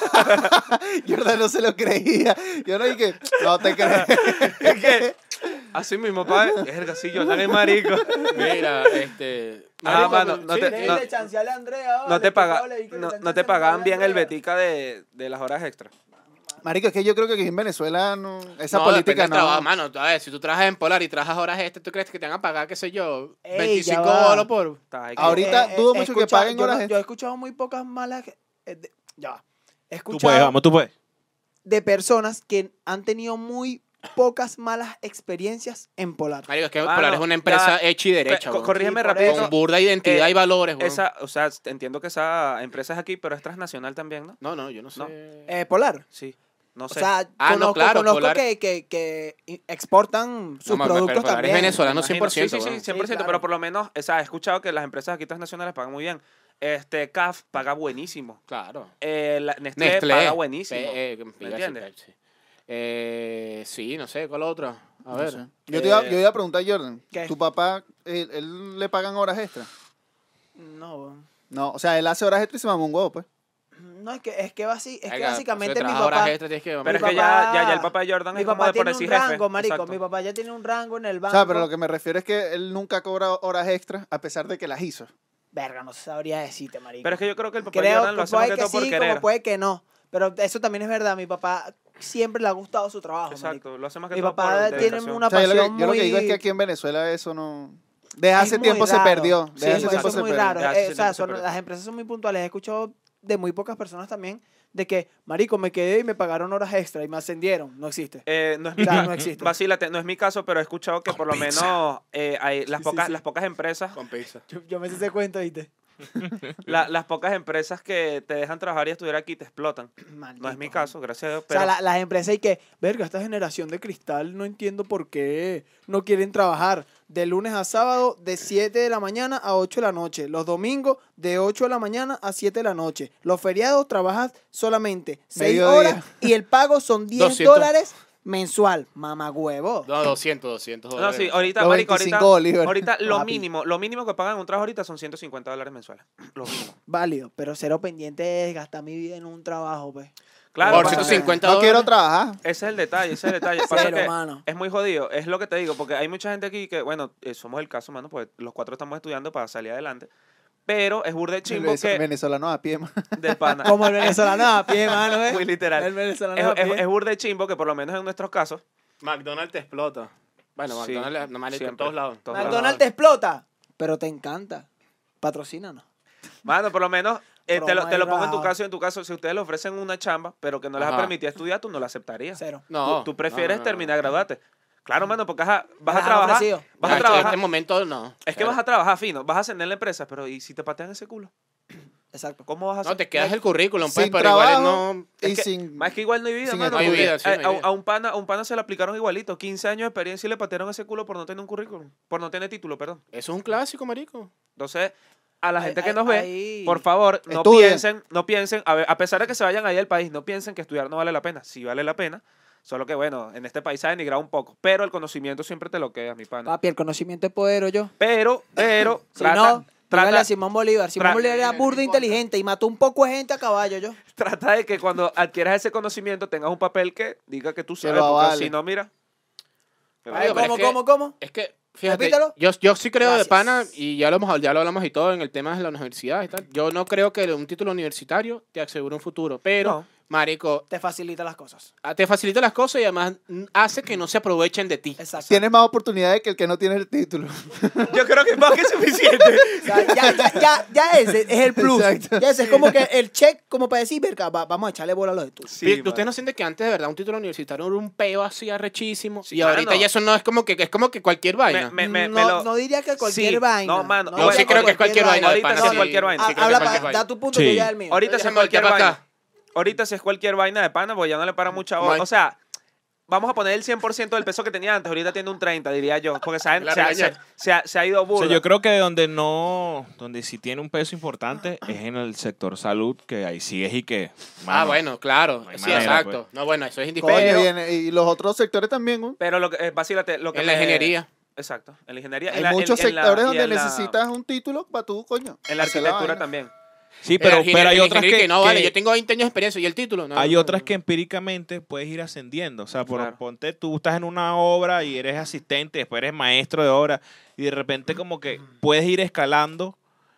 Speaker 4: Jordan no se lo creía. Yo no dije, no te crees.
Speaker 2: Así mismo, padre. Verga, sí, Jordan es marico.
Speaker 1: Mira, este...
Speaker 2: Ah,
Speaker 1: marico,
Speaker 2: mano, no
Speaker 1: sí,
Speaker 2: te-
Speaker 1: sí.
Speaker 2: no-
Speaker 5: Dile, chanceale a Andrea,
Speaker 2: No
Speaker 5: vale,
Speaker 2: te,
Speaker 5: que
Speaker 2: paga,
Speaker 5: Pablo le dice que
Speaker 2: no,
Speaker 5: le
Speaker 2: no te
Speaker 5: están
Speaker 2: pagaban
Speaker 5: chanceando
Speaker 2: bien
Speaker 5: a
Speaker 2: el
Speaker 5: Andrea.
Speaker 2: betica de, de las horas extras.
Speaker 4: Marico, es que yo creo que aquí en Venezuela no, esa
Speaker 1: No, depende
Speaker 4: política
Speaker 1: del
Speaker 4: no.
Speaker 1: trabajo, mano. A ver, si tú trabajas en Polar y trabajas horas extras, ¿tú crees que te van a pagar, qué sé yo,
Speaker 5: Ey,
Speaker 1: veinticinco
Speaker 5: ya va.
Speaker 1: bolos por...?
Speaker 2: Estás ahí que-
Speaker 4: Ahorita dudo
Speaker 5: he
Speaker 4: mucho que
Speaker 5: escuchado-
Speaker 4: paguen
Speaker 5: yo no-
Speaker 4: horas
Speaker 5: Yo he
Speaker 4: extras.
Speaker 5: escuchado muy pocas malas... eh, de- ya va. He
Speaker 3: Tú
Speaker 5: escuchado
Speaker 3: puedes, vamos, tú puedes.
Speaker 5: de personas que han tenido muy pocas malas experiencias en Polar.
Speaker 1: Marico, es que
Speaker 2: Mano,
Speaker 1: Polar es una empresa
Speaker 2: ya,
Speaker 1: hecha y derecha,
Speaker 2: Co-
Speaker 1: weón.
Speaker 2: corrígeme
Speaker 5: Sí, por
Speaker 2: rápido.
Speaker 5: eso.
Speaker 1: Con burda identidad
Speaker 2: Eh,
Speaker 1: y valores, weón.
Speaker 2: Esa, o sea, entiendo que esa empresa es aquí, pero es transnacional también, ¿no?
Speaker 1: No, no, yo no sé.
Speaker 2: No.
Speaker 5: Eh, Polar.
Speaker 2: Sí. No
Speaker 5: O
Speaker 2: sé.
Speaker 5: sea,
Speaker 1: Ah, no,
Speaker 5: conozco,
Speaker 1: claro,
Speaker 5: conozco
Speaker 1: Polar-
Speaker 5: que, que, que exportan sus
Speaker 1: No, ma- pero
Speaker 5: productos
Speaker 1: Polar
Speaker 5: también.
Speaker 1: es venezolano
Speaker 2: Me imagino.
Speaker 1: cien por ciento,
Speaker 2: Sí, sí, sí,
Speaker 1: weón.
Speaker 2: cien por ciento,
Speaker 5: Sí, claro.
Speaker 2: pero por lo menos, o sea, he escuchado que las empresas aquí transnacionales pagan muy bien. Este, C A F paga buenísimo.
Speaker 1: Claro.
Speaker 2: Eh, la- Nestlé,
Speaker 1: Nestlé.
Speaker 2: paga buenísimo.
Speaker 1: Pe- eh,
Speaker 2: ¿Me
Speaker 1: Pepsi,
Speaker 2: entiendes?
Speaker 1: Pepsi. Eh, sí, no sé, ¿cuál otra? A
Speaker 4: No
Speaker 1: ver.
Speaker 4: sé. Yo te iba,
Speaker 2: Eh,
Speaker 4: yo iba a preguntar, Jordan,
Speaker 5: ¿qué?
Speaker 4: ¿tu papá, él, él le pagan horas extras?
Speaker 5: No,
Speaker 4: No, o sea, él hace horas extras y se mama un huevo, pues.
Speaker 5: no es que es que, basi- es que
Speaker 1: Oiga,
Speaker 5: básicamente
Speaker 1: pues,
Speaker 5: mi
Speaker 1: trabaja horas
Speaker 5: papá,
Speaker 1: extras, tienes que-
Speaker 2: Pero
Speaker 5: Mi
Speaker 2: es que
Speaker 5: papá-
Speaker 2: ya, ya, ya el papá de Jordan
Speaker 5: mi
Speaker 2: es como
Speaker 5: papá
Speaker 2: de por
Speaker 5: tiene
Speaker 2: decir
Speaker 5: un
Speaker 2: jefe.
Speaker 5: rango, marico.
Speaker 2: Exacto.
Speaker 5: Mi papá ya tiene un rango en el banco.
Speaker 4: O sea, pero lo que me refiero es que él nunca cobra horas extras a pesar de que las hizo.
Speaker 5: Verga, no sabría decirte, marico.
Speaker 2: Pero es que yo creo que el papá de
Speaker 5: Creo
Speaker 2: Jordan lo
Speaker 5: que
Speaker 2: hace más
Speaker 5: puede
Speaker 2: que
Speaker 5: que
Speaker 2: todo por
Speaker 5: sí,
Speaker 2: querer.
Speaker 5: como puede que no. Pero eso también es verdad. Mi papá siempre le ha gustado su trabajo, marico.
Speaker 2: Exacto, lo hace más que
Speaker 5: Mi
Speaker 2: todo
Speaker 5: papá
Speaker 2: por
Speaker 5: tiene
Speaker 2: dedicación.
Speaker 5: una
Speaker 4: O sea, yo lo, que,
Speaker 5: pasión
Speaker 4: yo lo que
Speaker 5: muy-
Speaker 4: digo es que aquí en Venezuela eso no... Desde
Speaker 5: Es
Speaker 4: hace
Speaker 5: muy
Speaker 4: tiempo se
Speaker 5: raro.
Speaker 4: perdió.
Speaker 5: Sí,
Speaker 4: Desde hace
Speaker 5: eso
Speaker 4: tiempo
Speaker 5: es
Speaker 4: se
Speaker 5: muy
Speaker 4: perdió.
Speaker 5: raro.
Speaker 2: Ya hace
Speaker 5: Eh, o sea,
Speaker 2: tiempo se
Speaker 5: son-
Speaker 2: perdió.
Speaker 5: las empresas son muy puntuales. He escuchado de muy pocas personas también de que, marico, me quedé y me pagaron horas extra y me ascendieron. No existe.
Speaker 2: Eh, no es mi
Speaker 5: O sea,
Speaker 2: caso,
Speaker 5: no existe.
Speaker 2: vacílate, no es mi caso, pero he escuchado que por lo menos eh, hay las
Speaker 5: Sí, sí,
Speaker 2: pocas,
Speaker 5: sí.
Speaker 2: las pocas empresas,
Speaker 1: Con pizza.
Speaker 5: Yo, yo me sé ese cuento, ¿viste?
Speaker 2: la- las pocas empresas que te dejan trabajar y estudiar aquí te explotan. No es mi caso, gracias a Dios.
Speaker 5: O
Speaker 2: Pero
Speaker 5: sea, la- las empresas y que, verga, esta generación de cristal no entiendo por qué no quieren trabajar de lunes a sábado de siete de la mañana a ocho de la noche. Los domingos de ocho de la mañana a siete de la noche. Los feriados trabajas solamente seis
Speaker 4: Mediodía.
Speaker 5: horas y el pago son diez
Speaker 1: doscientos.
Speaker 5: dólares mensual. Mamagüevo.
Speaker 1: No, doscientos, doscientos
Speaker 2: no,
Speaker 1: dólares.
Speaker 2: sí, ahorita,
Speaker 4: Los
Speaker 2: marico,
Speaker 4: veinticinco
Speaker 2: ahorita,
Speaker 4: bolívares.
Speaker 2: ahorita lo
Speaker 5: Papi.
Speaker 2: mínimo, lo mínimo que pagan en un trabajo ahorita son ciento cincuenta dólares mensuales. Lo mínimo.
Speaker 5: Válido, pero cero pendiente es gastar mi vida en un trabajo, pues.
Speaker 2: Claro,
Speaker 1: Por
Speaker 2: mano,
Speaker 1: ciento cincuenta
Speaker 4: No
Speaker 1: dólares.
Speaker 4: quiero trabajar.
Speaker 2: ese es el detalle, ese es el detalle. Pasa
Speaker 5: Cero,
Speaker 2: que
Speaker 5: mano.
Speaker 2: es muy jodido, es lo que te digo, porque hay mucha gente aquí que, bueno, eh, somos el caso, mano, pues los cuatro estamos estudiando para salir adelante. Pero es burde
Speaker 4: El
Speaker 2: chimbo
Speaker 4: venezol-
Speaker 2: que
Speaker 4: venezolano a pie, man.
Speaker 2: de pana.
Speaker 5: Como el venezolano a pie, mano, ¿eh?
Speaker 2: Muy literal.
Speaker 5: El venezolano
Speaker 2: Es,
Speaker 5: a
Speaker 2: es,
Speaker 5: pie.
Speaker 2: es burde chimbo que por lo menos en nuestros casos.
Speaker 1: McDonald's te explota. Bueno,
Speaker 2: Sí,
Speaker 1: McDonald's normal en
Speaker 2: siempre,
Speaker 1: todos lados.
Speaker 2: todos
Speaker 5: McDonald's te explota, pero te encanta. Patrocínanos.
Speaker 2: Mano, por lo menos eh, te, lo, te lo pongo en tu
Speaker 5: Promo
Speaker 2: caso, en tu caso, si ustedes le ofrecen una chamba, pero que no les
Speaker 1: Ajá.
Speaker 2: permitía estudiar, tú no la aceptarías.
Speaker 5: Cero.
Speaker 1: No.
Speaker 2: tú, tú prefieres
Speaker 1: no, no, no.
Speaker 2: terminar de graduarte. Claro, mano, porque ajá, vas a
Speaker 5: las han
Speaker 2: trabajar.
Speaker 5: ofrecido.
Speaker 2: Vas a
Speaker 1: Ya,
Speaker 2: trabajar.
Speaker 1: En este momento no.
Speaker 2: Es que vas a trabajar fino, vas a ascender en la empresa, pero ¿y si te patean ese culo?
Speaker 5: Exacto.
Speaker 2: ¿Cómo vas a hacer?
Speaker 1: No, te quedas el currículum, pues,
Speaker 4: Sin
Speaker 1: pero igual
Speaker 4: trabajo.
Speaker 1: no...
Speaker 4: Y
Speaker 2: Es que,
Speaker 4: sin...
Speaker 2: más que igual no hay vida,
Speaker 4: sin
Speaker 2: mano.
Speaker 1: No hay
Speaker 2: porque
Speaker 1: vida, sí,
Speaker 2: a,
Speaker 1: no hay
Speaker 2: a-
Speaker 1: vida.
Speaker 2: a un pana, a un pana se le aplicaron igualito. quince años de experiencia y le patearon ese culo por no tener un currículum. Por no tener título, perdón.
Speaker 1: Eso es un clásico, marico.
Speaker 2: Entonces, a la
Speaker 5: Ahí-
Speaker 2: gente que
Speaker 5: ahí-
Speaker 2: nos ve,
Speaker 5: ahí-
Speaker 2: por favor, no
Speaker 4: Estudien.
Speaker 2: piensen, no piensen, a, ver, a pesar de que se vayan ahí al país, no piensen que estudiar no vale la pena. Sí vale la pena. Solo que, bueno, en este país se ha denigrado un poco. Pero el conocimiento siempre te lo queda, mi pana.
Speaker 5: Papi, el conocimiento es poder, yo.
Speaker 2: Pero, pero,
Speaker 5: Si
Speaker 2: trata,
Speaker 5: no,
Speaker 2: trata,
Speaker 5: dígale a Simón Bolívar. Simón
Speaker 2: tra-
Speaker 5: Bolívar era burda inteligente y mató un poco de gente a caballo, yo.
Speaker 2: trata de que cuando adquieras ese conocimiento tengas un papel que diga que tú sabes.
Speaker 4: lo
Speaker 2: Porque
Speaker 4: avale.
Speaker 2: si no, mira.
Speaker 5: Ay,
Speaker 1: Marico, pero
Speaker 5: ¿Cómo,
Speaker 1: es que-
Speaker 5: cómo, cómo?
Speaker 1: Es que, fíjate,
Speaker 5: Repítelo.
Speaker 1: yo, yo sí creo
Speaker 5: Gracias.
Speaker 1: de pana, y ya lo, hemos, ya lo hablamos y todo en el tema de la universidad y tal. Yo no creo que un título universitario te asegure un futuro, pero,
Speaker 2: No.
Speaker 1: marico,
Speaker 5: Te facilita las cosas.
Speaker 1: ah, te facilita las cosas y además mm, hace que no se aprovechen de ti.
Speaker 5: Exacto.
Speaker 4: Tienes más oportunidades que el que no tiene el título.
Speaker 2: Yo creo que es más que suficiente.
Speaker 5: O sea, ya, ya, ya, ya ese es el plus.
Speaker 4: Exacto.
Speaker 5: Ya ese es como que el check, como para decir, verga, va- vamos a echarle bola a los estudios.
Speaker 2: Sí,
Speaker 1: Pi-
Speaker 2: mano.
Speaker 1: ¿Ustedes no sienten que antes de verdad un título universitario era un peo así arrechísimo?
Speaker 2: Sí,
Speaker 1: y ahorita
Speaker 2: mano.
Speaker 1: ya eso no es como que es como que cualquier vaina.
Speaker 2: Me- me-
Speaker 5: no,
Speaker 2: me lo-
Speaker 5: no diría que cualquier
Speaker 2: Sí,
Speaker 5: vaina.
Speaker 2: no, mano,
Speaker 5: No
Speaker 2: yo
Speaker 5: diría
Speaker 2: sí creo
Speaker 1: que es cualquier vaina,
Speaker 2: Ahorita
Speaker 1: pana,
Speaker 2: sí es
Speaker 1: sí.
Speaker 2: cualquier vaina.
Speaker 1: Sí, creo que
Speaker 5: Habla
Speaker 1: es
Speaker 5: pa-
Speaker 1: cualquier vaina.
Speaker 5: da tu punto
Speaker 3: Sí.
Speaker 5: que ya es el mío.
Speaker 2: Ahorita sí es
Speaker 1: Déjame
Speaker 2: cualquier
Speaker 1: voltear pa'
Speaker 2: vaina.
Speaker 1: acá.
Speaker 2: Ahorita sí es cualquier vaina de pana, pues ya no le para mucha
Speaker 1: Mike.
Speaker 2: hora. O sea, vamos a poner el cien por ciento del peso que tenía antes. Ahorita tiene un treinta, diría yo. Porque se ha,
Speaker 1: La
Speaker 2: se ha-
Speaker 1: regañé.
Speaker 2: se- se ha- se ha ido
Speaker 3: O
Speaker 2: burda.
Speaker 3: sea, yo creo que donde no, donde sí tiene un peso importante es en el sector salud, que ahí sí es y que.
Speaker 1: Ah,
Speaker 3: mano,
Speaker 1: bueno, claro.
Speaker 3: no hay
Speaker 1: Sí,
Speaker 3: manera,
Speaker 1: exacto.
Speaker 3: pues.
Speaker 1: No, bueno, eso es
Speaker 4: Coño,
Speaker 1: indiferente.
Speaker 4: y, en- y los otros sectores también, güey.
Speaker 2: Pero lo que, eh, vacílate, lo que
Speaker 1: En la
Speaker 2: me-
Speaker 1: ingeniería.
Speaker 2: Exacto, en la ingeniería.
Speaker 4: Hay
Speaker 2: en la- en-
Speaker 4: muchos
Speaker 2: en la-
Speaker 4: sectores
Speaker 2: y
Speaker 4: donde
Speaker 2: en la-
Speaker 4: necesitas un título para tú, coño.
Speaker 2: En la
Speaker 4: hacer
Speaker 2: arquitectura
Speaker 4: vaina.
Speaker 2: también.
Speaker 3: Sí, pero,
Speaker 1: El
Speaker 3: pero hay
Speaker 1: ingeniero
Speaker 3: otras
Speaker 1: que,
Speaker 3: que,
Speaker 1: no, vale,
Speaker 3: que-
Speaker 1: yo tengo veinte años de experiencia y el título. No,
Speaker 3: hay
Speaker 1: no,
Speaker 3: otras
Speaker 1: no.
Speaker 3: que empíricamente puedes ir ascendiendo. O sea, por,
Speaker 2: Claro.
Speaker 3: ponte, tú estás en una obra y eres asistente, después eres maestro de obra y de repente como que puedes ir escalando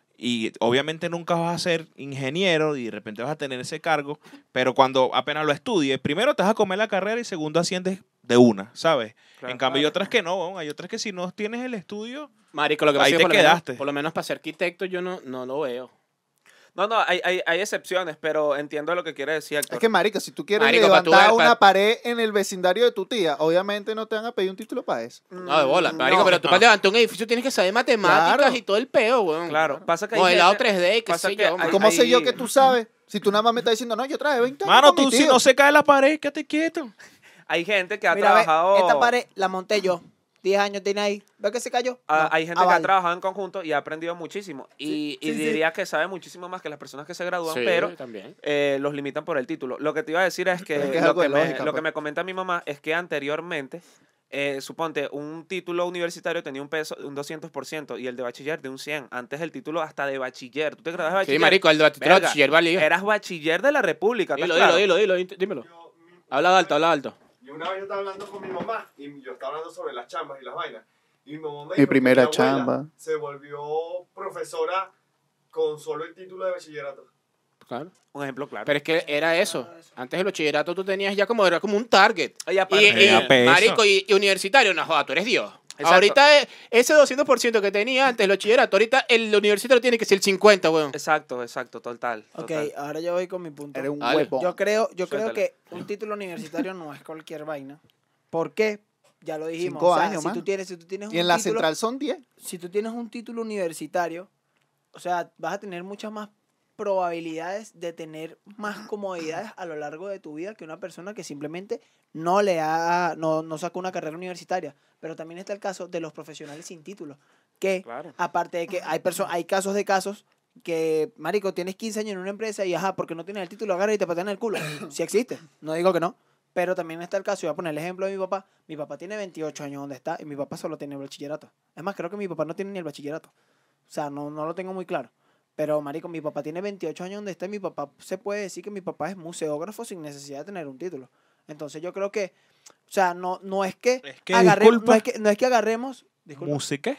Speaker 3: y obviamente nunca vas a ser ingeniero y de repente vas a tener ese cargo, pero cuando apenas lo estudies, primero te vas a comer la carrera y segundo asciendes de una, ¿sabes?
Speaker 2: Claro.
Speaker 3: En cambio hay otras que no, hay otras que si no tienes el estudio,
Speaker 1: Marico, lo que pasa
Speaker 3: Ahí
Speaker 1: es
Speaker 3: te
Speaker 1: que por lo, menos,
Speaker 3: quedaste.
Speaker 1: por lo menos para ser arquitecto yo no, no lo veo.
Speaker 2: No, no, hay, hay, hay excepciones, pero entiendo lo que quiere decir Héctor.
Speaker 4: Es que, marica, si tú quieres
Speaker 1: Marico, pa' tú
Speaker 4: levantar
Speaker 1: ver, pa-
Speaker 4: una pared en el vecindario de tu tía, obviamente no te van a pedir un título para eso.
Speaker 1: No, de bola.
Speaker 2: Mm,
Speaker 1: Marico,
Speaker 2: no.
Speaker 1: pero tú para levantar un edificio tienes que saber matemáticas
Speaker 4: Claro.
Speaker 1: y todo el peo, weón.
Speaker 2: Claro, pasa que hay
Speaker 1: Modelado
Speaker 2: gente-
Speaker 1: tres D y qué
Speaker 2: pasa
Speaker 1: sé
Speaker 2: que
Speaker 1: yo.
Speaker 2: hay-
Speaker 1: man.
Speaker 4: ¿Cómo sé
Speaker 2: hay-
Speaker 4: yo que tú sabes? Si tú nada más me estás diciendo, no, yo traje veinte años
Speaker 3: mano,
Speaker 4: con mi
Speaker 3: tú si
Speaker 4: tío.
Speaker 3: no se cae la pared, quédate quieto.
Speaker 2: Hay gente que ha
Speaker 5: Mira, ve,
Speaker 2: trabajado...
Speaker 5: esta pared la monté yo. diez años tiene ahí. ¿Ves que se cayó?
Speaker 2: Ah,
Speaker 5: No.
Speaker 2: hay gente
Speaker 5: Ah,
Speaker 2: que ha
Speaker 5: vale.
Speaker 2: trabajado en conjunto y ha aprendido muchísimo. Y,
Speaker 5: Sí,
Speaker 2: y
Speaker 5: sí, sí.
Speaker 2: diría que sabe muchísimo más que las personas que se gradúan,
Speaker 1: Sí,
Speaker 2: pero
Speaker 1: también.
Speaker 2: eh, los limitan por el título. Lo que te iba a decir es que,
Speaker 4: Es que es
Speaker 2: lo,
Speaker 4: algo
Speaker 2: que
Speaker 4: de
Speaker 2: me,
Speaker 4: lógica,
Speaker 2: lo
Speaker 4: pues.
Speaker 2: que me comenta mi mamá es que anteriormente, eh, suponte, un título universitario tenía un peso de un doscientos por ciento y el de bachiller de un cien. Antes el título hasta de bachiller. ¿Tú te graduas de
Speaker 1: Sí,
Speaker 2: bachiller?
Speaker 1: marico, el de
Speaker 2: Verga,
Speaker 1: bachiller valía.
Speaker 2: Eras bachiller de la República. ¿estás
Speaker 1: Dilo,
Speaker 2: claro?
Speaker 1: dilo, dilo, dilo, dímelo.
Speaker 6: Yo, mi-
Speaker 1: Habla alto, habla alto.
Speaker 6: Y una vez yo estaba hablando con mi mamá y yo estaba hablando sobre las chambas y las vainas. Y mi mamá me
Speaker 4: Mi
Speaker 6: dijo que
Speaker 4: primera
Speaker 6: mi abuela
Speaker 4: chamba.
Speaker 6: se volvió profesora con solo el título de bachillerato.
Speaker 1: Claro.
Speaker 2: Un ejemplo claro.
Speaker 1: Pero es que era eso. Antes del bachillerato tú tenías ya como, era como un target.
Speaker 2: Y
Speaker 1: Y,
Speaker 2: aparte-
Speaker 1: y-
Speaker 3: Ya, peso.
Speaker 1: marico, y, y universitario, no joda, tú eres Dios.
Speaker 2: Exacto.
Speaker 1: Ahorita eh, ese doscientos por ciento que tenía antes el bachillerato, ahorita el universitario tiene que ser el cincuenta, weón.
Speaker 2: Exacto, exacto, total.
Speaker 5: Ok,
Speaker 2: total.
Speaker 5: ahora yo voy con mi punto.
Speaker 4: Eres un
Speaker 1: Dale.
Speaker 4: huevo.
Speaker 5: Yo creo, yo creo
Speaker 1: Suéltale.
Speaker 5: que un título universitario no es cualquier vaina. ¿Por qué? Ya lo dijimos.
Speaker 4: Cinco
Speaker 5: o sea,
Speaker 4: años,
Speaker 5: si
Speaker 4: man.
Speaker 5: tú tienes, si tú tienes
Speaker 4: Y en
Speaker 5: un
Speaker 4: la
Speaker 5: título,
Speaker 4: central son diez.
Speaker 5: si tú tienes un título universitario, o sea, vas a tener muchas más probabilidades de tener más comodidades a lo largo de tu vida que una persona que simplemente no le ha, no, no sacó una carrera universitaria. Pero también está el caso de los profesionales sin título, que
Speaker 2: Claro.
Speaker 5: aparte de que hay perso- hay casos de casos que, marico, tienes quince años en una empresa y ajá, porque no tienes el título, agarra y te patean el culo. Sí existe, no digo que no. Pero también está el caso, voy a poner el ejemplo de mi papá. Mi papá tiene veintiocho años donde está y mi papá solo tiene el bachillerato. Es más, creo que mi papá no tiene ni el bachillerato. O sea, no, no lo tengo muy claro. Pero, marico, mi papá tiene veintiocho años donde está y mi papá se puede decir que mi papá es museógrafo sin necesidad de tener un título. Entonces yo creo que, o sea, no, no es que,
Speaker 3: Es que,
Speaker 5: agarremos,
Speaker 3: disculpa.
Speaker 5: no es que, no es que agarremos, disculpa,
Speaker 3: ¿Música?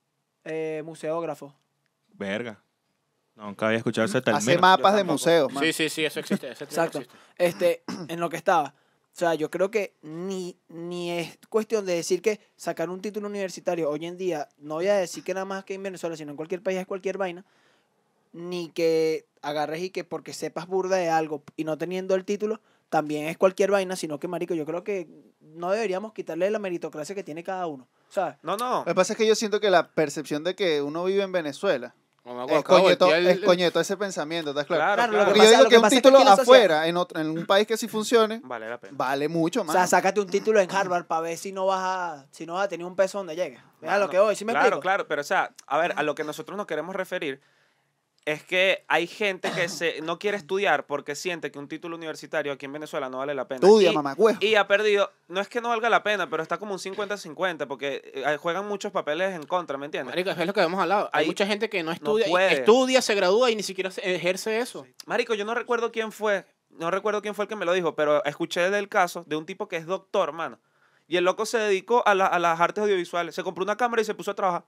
Speaker 5: eh, museógrafo.
Speaker 3: Verga. Nunca había escuchado ese término.
Speaker 4: Hace mapas de
Speaker 2: tampoco.
Speaker 4: museos, man.
Speaker 1: Sí, sí, sí, eso existe. ese término
Speaker 5: Exacto.
Speaker 1: existe.
Speaker 5: Este, en lo que estaba. O sea, yo creo que ni, ni es cuestión de decir que sacar un título universitario hoy en día, no voy a decir que nada más que en Venezuela, sino en cualquier país es cualquier vaina, ni que agarres y que porque sepas burda de algo y no teniendo el título, también es cualquier vaina, sino que, marico, yo creo que no deberíamos quitarle la meritocracia que tiene cada uno, ¿sabes?
Speaker 2: No, no.
Speaker 4: Lo que pasa es que yo siento que la percepción de que uno vive en Venezuela
Speaker 1: Como
Speaker 4: es
Speaker 1: acabo de
Speaker 4: coñeto,
Speaker 1: voltear el-
Speaker 4: es coñeto ese pensamiento, ¿estás claro?
Speaker 2: Claro,
Speaker 5: Claro,
Speaker 2: claro.
Speaker 5: lo
Speaker 4: Porque
Speaker 5: que
Speaker 4: yo
Speaker 5: pasa-
Speaker 4: digo
Speaker 5: lo
Speaker 4: que
Speaker 5: que
Speaker 4: un
Speaker 5: pasa es que
Speaker 4: título
Speaker 5: aquí la sociedad-
Speaker 4: afuera, en, otro, en un país que sí funcione,
Speaker 2: Vale la pena.
Speaker 4: vale mucho
Speaker 5: O
Speaker 4: más.
Speaker 5: sea, sácate un título en Harvard para ver si no vas a, si no vas a tener un peso donde llegues. Es a lo
Speaker 2: Mano,
Speaker 5: que voy, ¿sí me
Speaker 2: claro,
Speaker 5: explico?
Speaker 2: claro, pero o sea, a ver, a lo que nosotros nos queremos referir es que hay gente que se no quiere estudiar porque siente que un título universitario aquí en Venezuela no vale la pena.
Speaker 4: Estudia,
Speaker 2: Y-
Speaker 4: mamá, huevo.
Speaker 2: Y ha perdido, no es que no valga la pena, pero está como un cincuenta cincuenta porque eh, juegan muchos papeles en contra, ¿me entiendes?
Speaker 1: Marico, es lo que hemos hablado. Hay
Speaker 2: Ahí-
Speaker 1: mucha gente que no estudia, y-
Speaker 2: puede.
Speaker 1: estudia, se gradúa y ni siquiera se- ejerce eso.
Speaker 2: Marico, yo no recuerdo quién fue, no recuerdo quién fue el que me lo dijo, pero escuché del caso de un tipo que es doctor, mano. Y el loco se dedicó a, la- a las artes audiovisuales. Se compró una cámara y se puso a trabajar.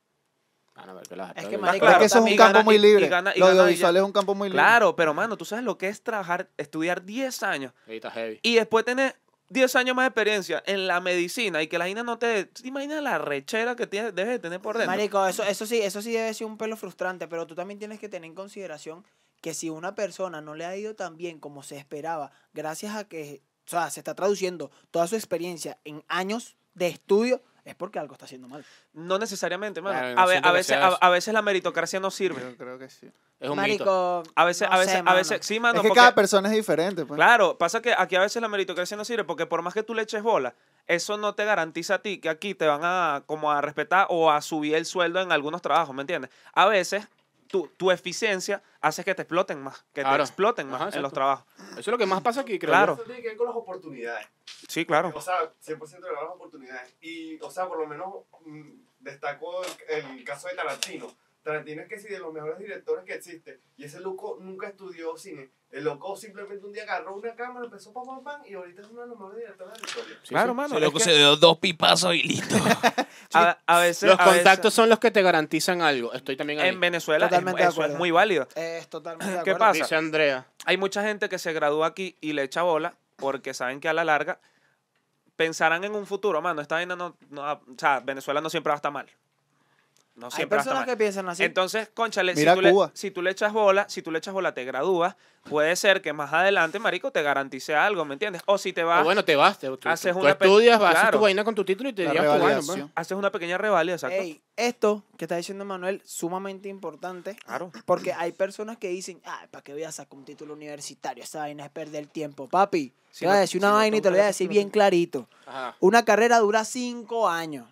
Speaker 1: Ah, no, pero la-
Speaker 5: Es que,
Speaker 1: la-
Speaker 5: marico,
Speaker 4: es
Speaker 2: claro,
Speaker 4: que eso es un
Speaker 2: y
Speaker 4: campo
Speaker 2: gana-
Speaker 4: muy
Speaker 2: y- y
Speaker 4: libre.
Speaker 2: gana- y
Speaker 4: Lo
Speaker 2: gana
Speaker 4: audiovisual
Speaker 2: ya.
Speaker 4: es un campo muy libre.
Speaker 2: Claro, pero mano, tú sabes lo que es trabajar, estudiar diez años
Speaker 1: Ahí está heavy.
Speaker 2: y después tener diez años más de experiencia en la medicina y que la gente no te... ¿Te imaginas la rechera que tienes, debes de tener por dentro?
Speaker 5: Marico, eso, eso sí, eso sí debe ser un pelo frustrante, pero tú también tienes que tener en consideración que si una persona no le ha ido tan bien como se esperaba, gracias a que, o sea, se está traduciendo toda su experiencia en años de estudio, es porque algo está haciendo mal.
Speaker 2: No necesariamente, mano.
Speaker 1: Claro, no
Speaker 2: a, ve-
Speaker 1: siento
Speaker 2: a
Speaker 1: que
Speaker 2: veces,
Speaker 1: sea
Speaker 2: a,
Speaker 1: eso.
Speaker 2: a veces la meritocracia no sirve.
Speaker 4: Yo creo que sí.
Speaker 1: Es un mito.
Speaker 5: Marico,
Speaker 2: A veces,
Speaker 5: no
Speaker 2: a veces,
Speaker 5: sé,
Speaker 2: a
Speaker 5: mano.
Speaker 2: veces, sí, mano,
Speaker 4: es que
Speaker 2: porque-
Speaker 4: cada persona es diferente, pues.
Speaker 2: Claro, pasa que aquí a veces la meritocracia no sirve porque por más que tú le eches bola, eso no te garantiza a ti que aquí te van a como a respetar o a subir el sueldo en algunos trabajos, ¿me entiendes? A veces tu, tu eficiencia hace que te exploten más, que
Speaker 1: Claro.
Speaker 2: te exploten más
Speaker 1: Ajá,
Speaker 2: en los
Speaker 1: exacto.
Speaker 2: trabajos.
Speaker 1: Eso es lo que más pasa aquí, creo.
Speaker 2: Claro.
Speaker 6: Eso tiene que ver con las oportunidades.
Speaker 2: Sí, claro.
Speaker 6: O sea, cien por ciento de las oportunidades. Y, o sea, por lo menos mm, destaco el, el caso de Tarantino. Tarantino es que sí, de los mejores directores que existe. Y ese loco nunca estudió cine. El loco simplemente un día agarró una cámara, empezó pam, pam, pam, y ahorita es uno de los mejores directores de la historia.
Speaker 2: Claro,
Speaker 1: sí.
Speaker 2: mano.
Speaker 3: Ese
Speaker 2: es
Speaker 3: loco
Speaker 2: que
Speaker 3: se dio dos pipazos y listo.
Speaker 2: a, a veces,
Speaker 1: Los
Speaker 2: a veces
Speaker 1: contactos son los que te garantizan algo. Estoy también ahí.
Speaker 2: en Venezuela es-
Speaker 5: Totalmente de
Speaker 2: eso es
Speaker 5: acuerdo.
Speaker 2: muy válido.
Speaker 5: Es totalmente de
Speaker 2: ¿Qué
Speaker 5: acuerdo.
Speaker 2: pasa?
Speaker 1: Dice Andrea.
Speaker 2: Hay mucha gente que se gradúa aquí y le echa bola porque saben que a la larga pensarán en un futuro, mano. Esta vaina no, no o sea, Venezuela no siempre va a estar mal. No
Speaker 5: Hay
Speaker 2: siempre va a estar
Speaker 5: personas
Speaker 2: mal.
Speaker 5: que piensan así.
Speaker 2: Entonces, conchale, si
Speaker 4: Mira
Speaker 2: tú, le,
Speaker 4: Cuba.
Speaker 2: si tú le echas bola, si tú le echas bola, te gradúas, puede ser que más adelante, marico, te garantice algo, ¿me entiendes? O si te vas,
Speaker 1: O bueno, te vas. Te, tú,
Speaker 2: haces
Speaker 1: tú
Speaker 2: una pe-
Speaker 1: estudias, vas a hacer
Speaker 2: claro.
Speaker 1: tu vaina con tu título y te
Speaker 4: La
Speaker 1: llevas tu vaina. pues.
Speaker 4: revalidación.
Speaker 2: haces una pequeña reválida, exacto.
Speaker 5: Ey, esto que está diciendo Manuel, sumamente importante.
Speaker 2: Claro.
Speaker 5: Porque hay personas que dicen, ay, ¿para qué voy a sacar un título universitario? Esa vaina es perder el tiempo. Papi,
Speaker 2: Si
Speaker 5: te voy a
Speaker 2: no-
Speaker 5: decir
Speaker 2: si
Speaker 5: una
Speaker 2: no
Speaker 5: vaina y te lo voy a decir bien clarito.
Speaker 1: Ajá.
Speaker 5: Una carrera dura cinco años.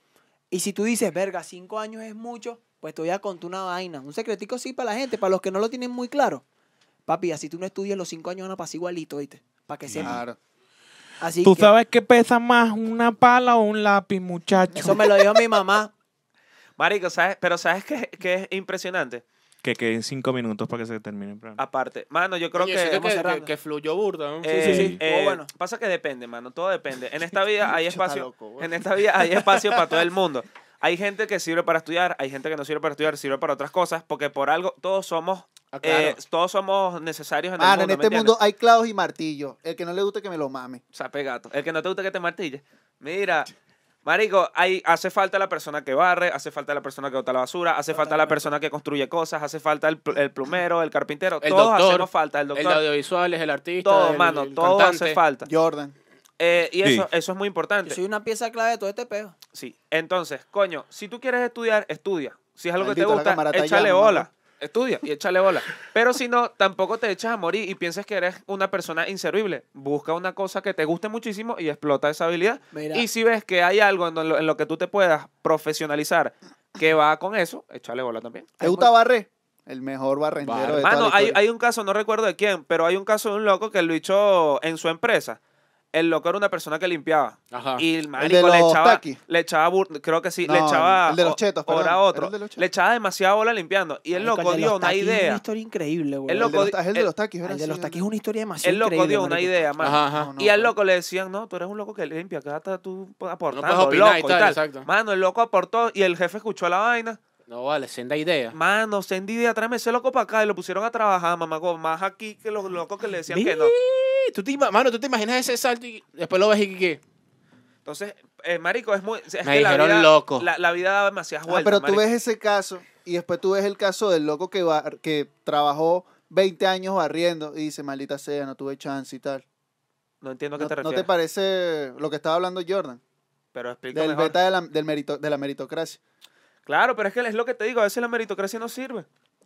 Speaker 5: Y si tú dices, verga, cinco años es mucho, pues te voy a contar una vaina. Un secretico sí para la gente, para los que no lo tienen muy claro. Papi, así tú no estudias, los cinco años van a pasar igualito, ¿viste? Para que sepas.
Speaker 4: Claro.
Speaker 5: Así
Speaker 3: ¿Tú
Speaker 5: que
Speaker 3: sabes qué pesa más, una pala o un lápiz, muchacho?
Speaker 5: eso me lo dijo mi mamá.
Speaker 2: Marico, ¿sabes? Pero ¿sabes qué, qué es impresionante?
Speaker 3: Que queden cinco minutos para que se termine el programa.
Speaker 2: Aparte, mano, yo creo
Speaker 1: Coño,
Speaker 2: que...
Speaker 1: siento
Speaker 5: vamos
Speaker 1: que,
Speaker 5: cerrando.
Speaker 1: que, que fluyó burda. ¿no?
Speaker 2: Eh,
Speaker 5: sí, sí,
Speaker 2: eh,
Speaker 5: estuvo bueno.
Speaker 2: Pasa que depende, mano. Todo depende. En esta vida hay
Speaker 4: Está
Speaker 2: espacio.
Speaker 4: loco, güey.
Speaker 2: En esta vida hay espacio para todo el mundo. Hay gente que sirve para estudiar, hay gente que no sirve para estudiar, sirve para otras cosas, porque por algo todos somos,
Speaker 1: Ah, claro.
Speaker 2: eh, todos somos necesarios en el
Speaker 4: Mano,
Speaker 2: mundo.
Speaker 4: en
Speaker 2: ¿me
Speaker 4: este
Speaker 2: entiendes?
Speaker 4: mundo hay clavos y martillos. El que no le guste que me lo mame.
Speaker 2: Sape gato. El que no te gusta que te martille. Mira, marico, hay, hace falta la persona que barre, hace falta la persona que bota la basura, hace falta la persona que construye cosas, hace falta el, pl- el plumero, el carpintero.
Speaker 1: El
Speaker 2: todos
Speaker 1: doctor,
Speaker 2: hacemos falta. El
Speaker 1: El
Speaker 2: doctor.
Speaker 1: de audiovisuales, el artista.
Speaker 2: todo,
Speaker 1: el,
Speaker 2: mano.
Speaker 1: el
Speaker 2: Todo
Speaker 1: cantante.
Speaker 2: hace falta.
Speaker 4: Jordan.
Speaker 2: Eh, y
Speaker 3: Sí.
Speaker 2: eso, eso es muy importante.
Speaker 5: Yo soy una pieza clave de todo este peo.
Speaker 2: Sí. Entonces, coño, si tú quieres estudiar, estudia. Si es algo
Speaker 4: Maldito,
Speaker 2: que
Speaker 4: la
Speaker 2: te
Speaker 4: cámara
Speaker 2: gusta,
Speaker 4: está
Speaker 2: échale
Speaker 4: llama,
Speaker 2: bola.
Speaker 4: mamá.
Speaker 2: Estudia y échale bola. Pero si no, tampoco te echas a morir y pienses que eres una persona inservible. Busca una cosa que te guste muchísimo y explota esa habilidad.
Speaker 5: Mira.
Speaker 2: Y si ves que hay algo en lo, en lo que tú te puedas profesionalizar que va con eso, échale bola también.
Speaker 4: ¿Te gusta barrer? El mejor barrendero de toda
Speaker 2: Mano,
Speaker 4: la
Speaker 2: hay,
Speaker 4: historia.
Speaker 2: hay un caso, no recuerdo de quién, pero hay un caso de un loco que lo hizo en su empresa. El loco era una persona que limpiaba.
Speaker 1: Ajá.
Speaker 2: Y el
Speaker 4: de
Speaker 2: marico le
Speaker 4: los
Speaker 2: echaba,
Speaker 4: taquis.
Speaker 2: le echaba, bur- creo que sí,
Speaker 4: No,
Speaker 2: le echaba
Speaker 4: el de los
Speaker 2: o-
Speaker 4: chetos,
Speaker 2: hora
Speaker 4: perdón.
Speaker 2: a
Speaker 4: Era
Speaker 2: otro.
Speaker 4: el de los chetos.
Speaker 2: Le echaba demasiada bola limpiando. Y el
Speaker 5: Marico,
Speaker 2: loco
Speaker 5: de
Speaker 2: dio
Speaker 5: los
Speaker 2: una
Speaker 5: taquis Es
Speaker 2: idea.
Speaker 5: una historia increíble, güey.
Speaker 2: El
Speaker 4: El de
Speaker 2: loco
Speaker 4: los, ta- es el de
Speaker 2: el-
Speaker 4: los taquis, ¿verdad?
Speaker 5: El de
Speaker 4: Sí,
Speaker 5: los
Speaker 4: el-
Speaker 5: taquis es una historia demasiado
Speaker 2: El loco
Speaker 5: increíble,
Speaker 2: dio una
Speaker 5: marico.
Speaker 2: idea, man.
Speaker 1: Ajá, ajá.
Speaker 4: No, no,
Speaker 2: Y al
Speaker 4: pero-
Speaker 2: loco le decían, no, tú eres un loco que limpia, quédate tú aportando,
Speaker 1: puedes opinar y
Speaker 2: loco, y
Speaker 1: tal,
Speaker 2: tal.
Speaker 1: exacto.
Speaker 2: Mano, el loco aportó y el jefe escuchó la vaina.
Speaker 1: No vale, senda idea.
Speaker 2: Mano, se idea, tráeme ese loco para acá y lo pusieron a trabajar, mamá, más aquí que los locos que le decían que no.
Speaker 1: ¿Tú te, ima- mano, ¿tú te imaginas ese salto y después lo ves y qué?
Speaker 2: Entonces, eh, marico, es muy... Es
Speaker 1: Me
Speaker 2: que la
Speaker 1: dijeron
Speaker 2: vida,
Speaker 1: loco.
Speaker 2: La, la vida da demasiadas
Speaker 4: Ah,
Speaker 2: vueltas,
Speaker 4: pero tú
Speaker 2: marico.
Speaker 4: ves ese caso y después tú ves el caso del loco que, va, que trabajó veinte años barriendo y dice, maldita sea, no tuve chance y tal.
Speaker 2: No entiendo a qué
Speaker 4: ¿No,
Speaker 2: te
Speaker 4: ¿no
Speaker 2: refieres.
Speaker 4: te parece lo que estaba hablando Jordan?
Speaker 2: Pero explica
Speaker 4: Del
Speaker 2: mejor.
Speaker 4: beta de la, del merito, de la meritocracia.
Speaker 2: Claro, pero es que es lo que te digo, a veces la meritocracia no sirve.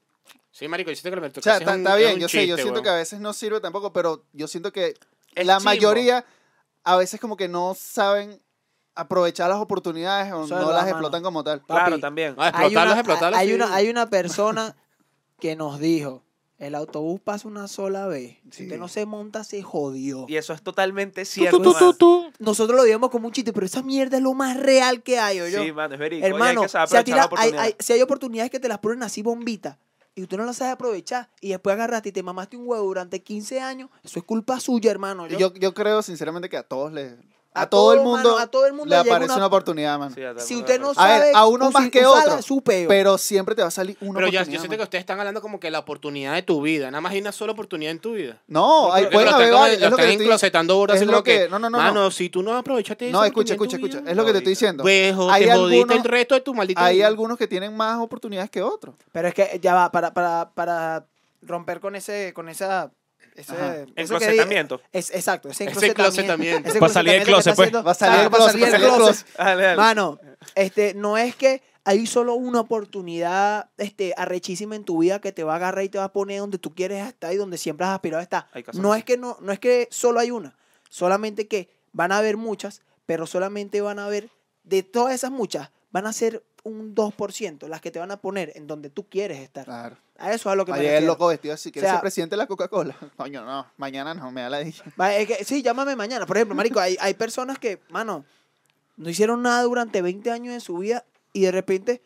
Speaker 1: Sí, marico, yo siento que la
Speaker 4: O sea,
Speaker 1: meritocracia
Speaker 4: está,
Speaker 1: es un-
Speaker 4: está
Speaker 1: es
Speaker 4: bien,
Speaker 1: un
Speaker 4: yo sé, yo
Speaker 1: chiste,
Speaker 4: siento
Speaker 1: weón.
Speaker 4: que a veces no sirve tampoco, pero yo siento que
Speaker 2: Es
Speaker 4: la
Speaker 2: chimbo.
Speaker 4: mayoría a veces como que no saben aprovechar las oportunidades o
Speaker 5: Eso
Speaker 4: no
Speaker 5: es
Speaker 4: las
Speaker 5: verdad,
Speaker 4: explotan como tal.
Speaker 2: Claro,
Speaker 5: Papi,
Speaker 2: también.
Speaker 1: Ah,
Speaker 5: Hay
Speaker 1: explotarlos,
Speaker 5: una,
Speaker 1: explotarlos.
Speaker 5: hay,
Speaker 1: sí.
Speaker 5: una, hay una persona que nos dijo, el autobús pasa una sola vez. Si
Speaker 4: Sí.
Speaker 5: usted no se monta, se jodió.
Speaker 2: Y eso es totalmente cierto.
Speaker 3: Tú, tú, tú,
Speaker 2: mano.
Speaker 3: tú.
Speaker 5: Nosotros lo digamos como un chiste, pero esa mierda es lo más real que hay, ¿oyó?
Speaker 2: Sí, mano, es verídico.
Speaker 5: Hermano,
Speaker 2: y hay que saber
Speaker 5: si, a
Speaker 2: aprovechar
Speaker 5: ti
Speaker 2: la
Speaker 5: la- hay,
Speaker 2: oportunidad.
Speaker 5: hay- si hay oportunidades que te las ponen así bombitas y usted no las sabe aprovechar y después agarraste y te mamaste un huevo durante quince años, eso es culpa suya, hermano. ¿oyó?
Speaker 4: Yo, yo creo sinceramente que a todos les... A,
Speaker 5: A
Speaker 4: todo el
Speaker 5: todo,
Speaker 4: mundo,
Speaker 5: mano, a todo el mundo
Speaker 4: le
Speaker 5: le llega
Speaker 4: aparece
Speaker 5: una-
Speaker 4: una, oportunidad, mano.
Speaker 2: Sí, a todo el
Speaker 5: si
Speaker 2: mundo
Speaker 5: usted
Speaker 2: le
Speaker 5: no
Speaker 2: parece.
Speaker 4: A ver,
Speaker 5: sabe
Speaker 4: a uno más
Speaker 5: usi-
Speaker 4: que
Speaker 5: usarla,
Speaker 4: otro,
Speaker 5: su peo.
Speaker 4: Pero siempre te va a salir una
Speaker 1: Pero ya,
Speaker 4: oportunidad.
Speaker 1: yo siento que
Speaker 4: mano.
Speaker 1: ustedes están hablando como que la oportunidad de tu vida. Nada más hay una sola oportunidad en tu vida.
Speaker 4: No, hay,
Speaker 1: Porque
Speaker 4: pueden
Speaker 1: lo
Speaker 4: haber
Speaker 1: están como-
Speaker 4: varias.
Speaker 1: lo
Speaker 4: Es lo que
Speaker 1: están
Speaker 4: te estoy
Speaker 1: enclosetando burda,
Speaker 4: es
Speaker 1: así
Speaker 4: lo
Speaker 1: como que,
Speaker 4: que- no, no, no, no.
Speaker 1: Mano, si tú no aprovechaste esa
Speaker 4: No, escucha,
Speaker 1: oportunidad en
Speaker 4: escucha,
Speaker 1: tu
Speaker 4: escucha.
Speaker 1: vida,
Speaker 4: Es lo que te estoy
Speaker 2: ahorita.
Speaker 4: diciendo.
Speaker 1: Pues,
Speaker 4: Hay
Speaker 1: te jodiste
Speaker 4: algunos-
Speaker 1: el resto de tu maldita
Speaker 4: Hay
Speaker 1: vida.
Speaker 4: algunos que tienen más oportunidades que otros.
Speaker 5: Pero es que ya va, para, para, para romper con ese, con esa, ese,
Speaker 4: Ajá.
Speaker 5: eso que
Speaker 2: Enclosetamiento.
Speaker 5: di- Es, exacto, ese
Speaker 1: Ese enclosetamiento.
Speaker 5: ese
Speaker 3: Va a salir del
Speaker 5: enclosetamiento que
Speaker 3: closet,
Speaker 5: está
Speaker 3: pues.
Speaker 5: haciendo-
Speaker 4: Va a salir
Speaker 5: Exacto,
Speaker 4: del
Speaker 5: va a
Speaker 4: closet,
Speaker 5: salir
Speaker 4: va a
Speaker 5: del
Speaker 4: salir del
Speaker 5: closet.
Speaker 2: Dale, dale.
Speaker 5: Mano, este, no es que hay solo una oportunidad este, arrechísima en tu vida que te va a agarrar y te va a poner donde tú quieres estar y donde siempre has aspirado a estar.
Speaker 2: Hay que hacerlo
Speaker 5: No
Speaker 2: así.
Speaker 5: es que no, no es que solo hay una, solamente que van a haber muchas, pero solamente van a haber, de todas esas muchas, van a ser un dos por ciento las que te van a poner en donde tú quieres estar.
Speaker 4: Claro.
Speaker 5: A eso es a lo que me
Speaker 4: Ayer el
Speaker 5: refiero.
Speaker 4: loco vestido así. ¿Quieres
Speaker 5: O sea-
Speaker 4: ser presidente de la Coca-Cola? Coño, no. Mañana no, me da la dicha.
Speaker 5: Va, es que, sí, llámame mañana. Por ejemplo, marico, hay, hay personas que, mano, no hicieron nada durante veinte años de su vida y de repente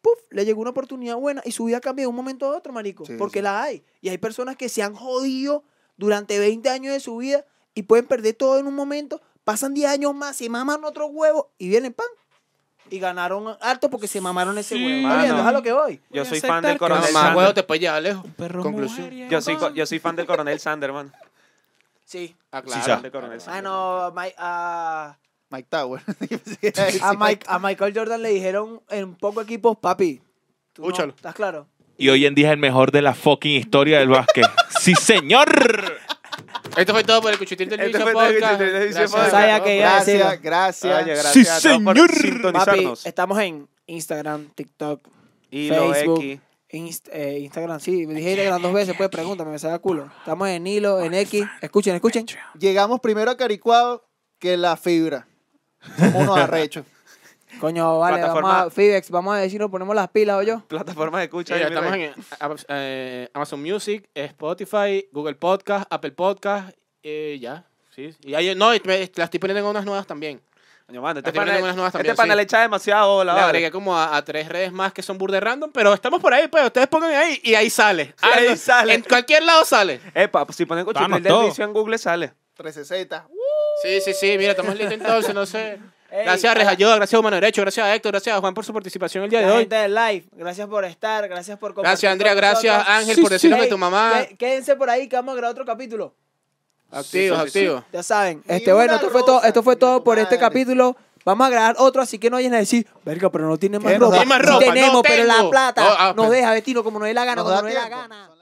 Speaker 5: ¡puf! Le llegó una oportunidad buena y su vida cambia de un momento a otro, marico.
Speaker 4: Sí,
Speaker 5: porque
Speaker 4: sí.
Speaker 5: la hay. Y hay personas que se han jodido durante veinte años de su vida y pueden perder todo en un momento. Pasan diez años más, se maman otro huevo y vienen, pan. Y ganaron harto porque se mamaron ese
Speaker 3: Sí,
Speaker 5: huevo.
Speaker 2: mano.
Speaker 5: ¿Está viendo? Es a lo que voy.
Speaker 2: Yo
Speaker 3: Voy a
Speaker 2: soy fan
Speaker 3: aceptar
Speaker 2: del
Speaker 3: que
Speaker 2: coronel
Speaker 1: Más
Speaker 2: Sanders.
Speaker 1: huevo te puede llevar lejos.
Speaker 3: Perro
Speaker 1: Conclusión.
Speaker 3: mujeriego.
Speaker 2: Yo soy, co- yo soy fan del coronel Sanders, mano.
Speaker 5: Sí.
Speaker 1: Ah,
Speaker 3: Sí,
Speaker 1: claro.
Speaker 3: ya.
Speaker 2: Fan del coronel
Speaker 5: Ah,
Speaker 2: Sanders.
Speaker 5: no, Mike, a,
Speaker 4: Mike Tower. Yo pensé que iba a decir
Speaker 5: a, Mike, a Michael Jordan le dijeron en pocos equipos, papi. tú no,
Speaker 1: Úchalo.
Speaker 5: ¿Estás claro?
Speaker 3: Y hoy en día es el mejor de la fucking historia del básquet. ¡Sí, señor!
Speaker 1: Esto fue todo por el Cuchitín del
Speaker 2: Esto
Speaker 1: Vicio
Speaker 2: fue todo el
Speaker 1: Podcast.
Speaker 2: Cuchitín del Vicio
Speaker 1: Gracias.
Speaker 2: Podcast.
Speaker 5: Sabía que iba a decirlo.
Speaker 4: Gracias, gracias.
Speaker 2: Oye,
Speaker 3: Sí,
Speaker 2: gracias a todos por
Speaker 3: señor.
Speaker 5: Papi,
Speaker 2: sintonizarnos.
Speaker 5: estamos en Instagram, TikTok,
Speaker 2: Y lo
Speaker 5: Facebook.
Speaker 2: X.
Speaker 5: Inst- eh, Instagram, sí, me dije Instagram dos veces, pues pregúntame, me sale a culo. Estamos en Hilo, en X. Escuchen, escuchen.
Speaker 4: Llegamos primero a Caricuado que la fibra. Somos unos arrechos.
Speaker 5: Coño, vale,
Speaker 2: Plataforma-
Speaker 5: vamos a, Fibex, vamos a decir, nos ponemos las pilas, ¿o yo?
Speaker 2: Plataformas de escucha.
Speaker 1: Sí,
Speaker 2: ahí,
Speaker 1: estamos
Speaker 2: mira.
Speaker 1: en eh, eh, Amazon Music, Spotify, Google Podcast, Apple Podcast, eh, ya. Sí. Y ahí, no, y me- las estoy poniendo en unas nuevas también.
Speaker 2: Coño, mano, este
Speaker 1: Estoy poniendo
Speaker 2: pana,
Speaker 1: unas nuevas
Speaker 2: este
Speaker 1: también,
Speaker 2: pana
Speaker 1: sí.
Speaker 2: le echa demasiado bola.
Speaker 1: Le
Speaker 2: vale.
Speaker 1: agregué como a, a tres redes más que son burde random, pero estamos por ahí, pues ustedes pongan ahí y ahí sale.
Speaker 2: Ahí
Speaker 1: Algo-
Speaker 2: sale.
Speaker 1: En cualquier lado sale.
Speaker 2: Epa, si ponen
Speaker 3: Vamos,
Speaker 2: Cuchitín del
Speaker 3: todo.
Speaker 2: Vicio en Google, sale.
Speaker 4: trescientos sesenta.
Speaker 1: Sí, sí, sí, mira, estamos listos entonces, no sé.
Speaker 5: Ey,
Speaker 1: Gracias a
Speaker 5: a la-
Speaker 1: Rejayoda, gracias a Humano Derecho, gracias a Héctor, gracias a Juan por su participación el día de
Speaker 5: La
Speaker 1: hoy.
Speaker 5: gente del live, gracias por estar, gracias por compartir.
Speaker 1: Gracias, Andrea,
Speaker 5: con
Speaker 1: gracias,
Speaker 5: nosotros.
Speaker 1: Ángel, por decirnos
Speaker 5: Ey,
Speaker 1: que tu mamá.
Speaker 5: qué- Quédense por ahí que vamos a grabar otro capítulo.
Speaker 1: Activos,
Speaker 2: Sí, sí, sí.
Speaker 1: activos.
Speaker 5: Ya saben,
Speaker 4: Ni
Speaker 5: este bueno,
Speaker 4: una
Speaker 5: esto fue todo,
Speaker 4: rosa,
Speaker 5: esto fue
Speaker 4: ni
Speaker 5: todo
Speaker 4: tu
Speaker 5: por este
Speaker 4: madre.
Speaker 5: capítulo. Vamos a grabar otro, así que no vayan a decir, verga, pero no tiene más
Speaker 4: ¿Qué nos
Speaker 5: ropa.
Speaker 4: da?
Speaker 1: Más
Speaker 5: Sí
Speaker 1: ropa, no
Speaker 5: tenemos, pero la
Speaker 1: tengo.
Speaker 5: plata
Speaker 1: No, ah,
Speaker 5: nos
Speaker 1: pues.
Speaker 5: deja vestirnos como nos dé la gana,
Speaker 4: Nos
Speaker 5: cuando
Speaker 4: da
Speaker 5: nos dé la
Speaker 4: tiempo.
Speaker 5: gana.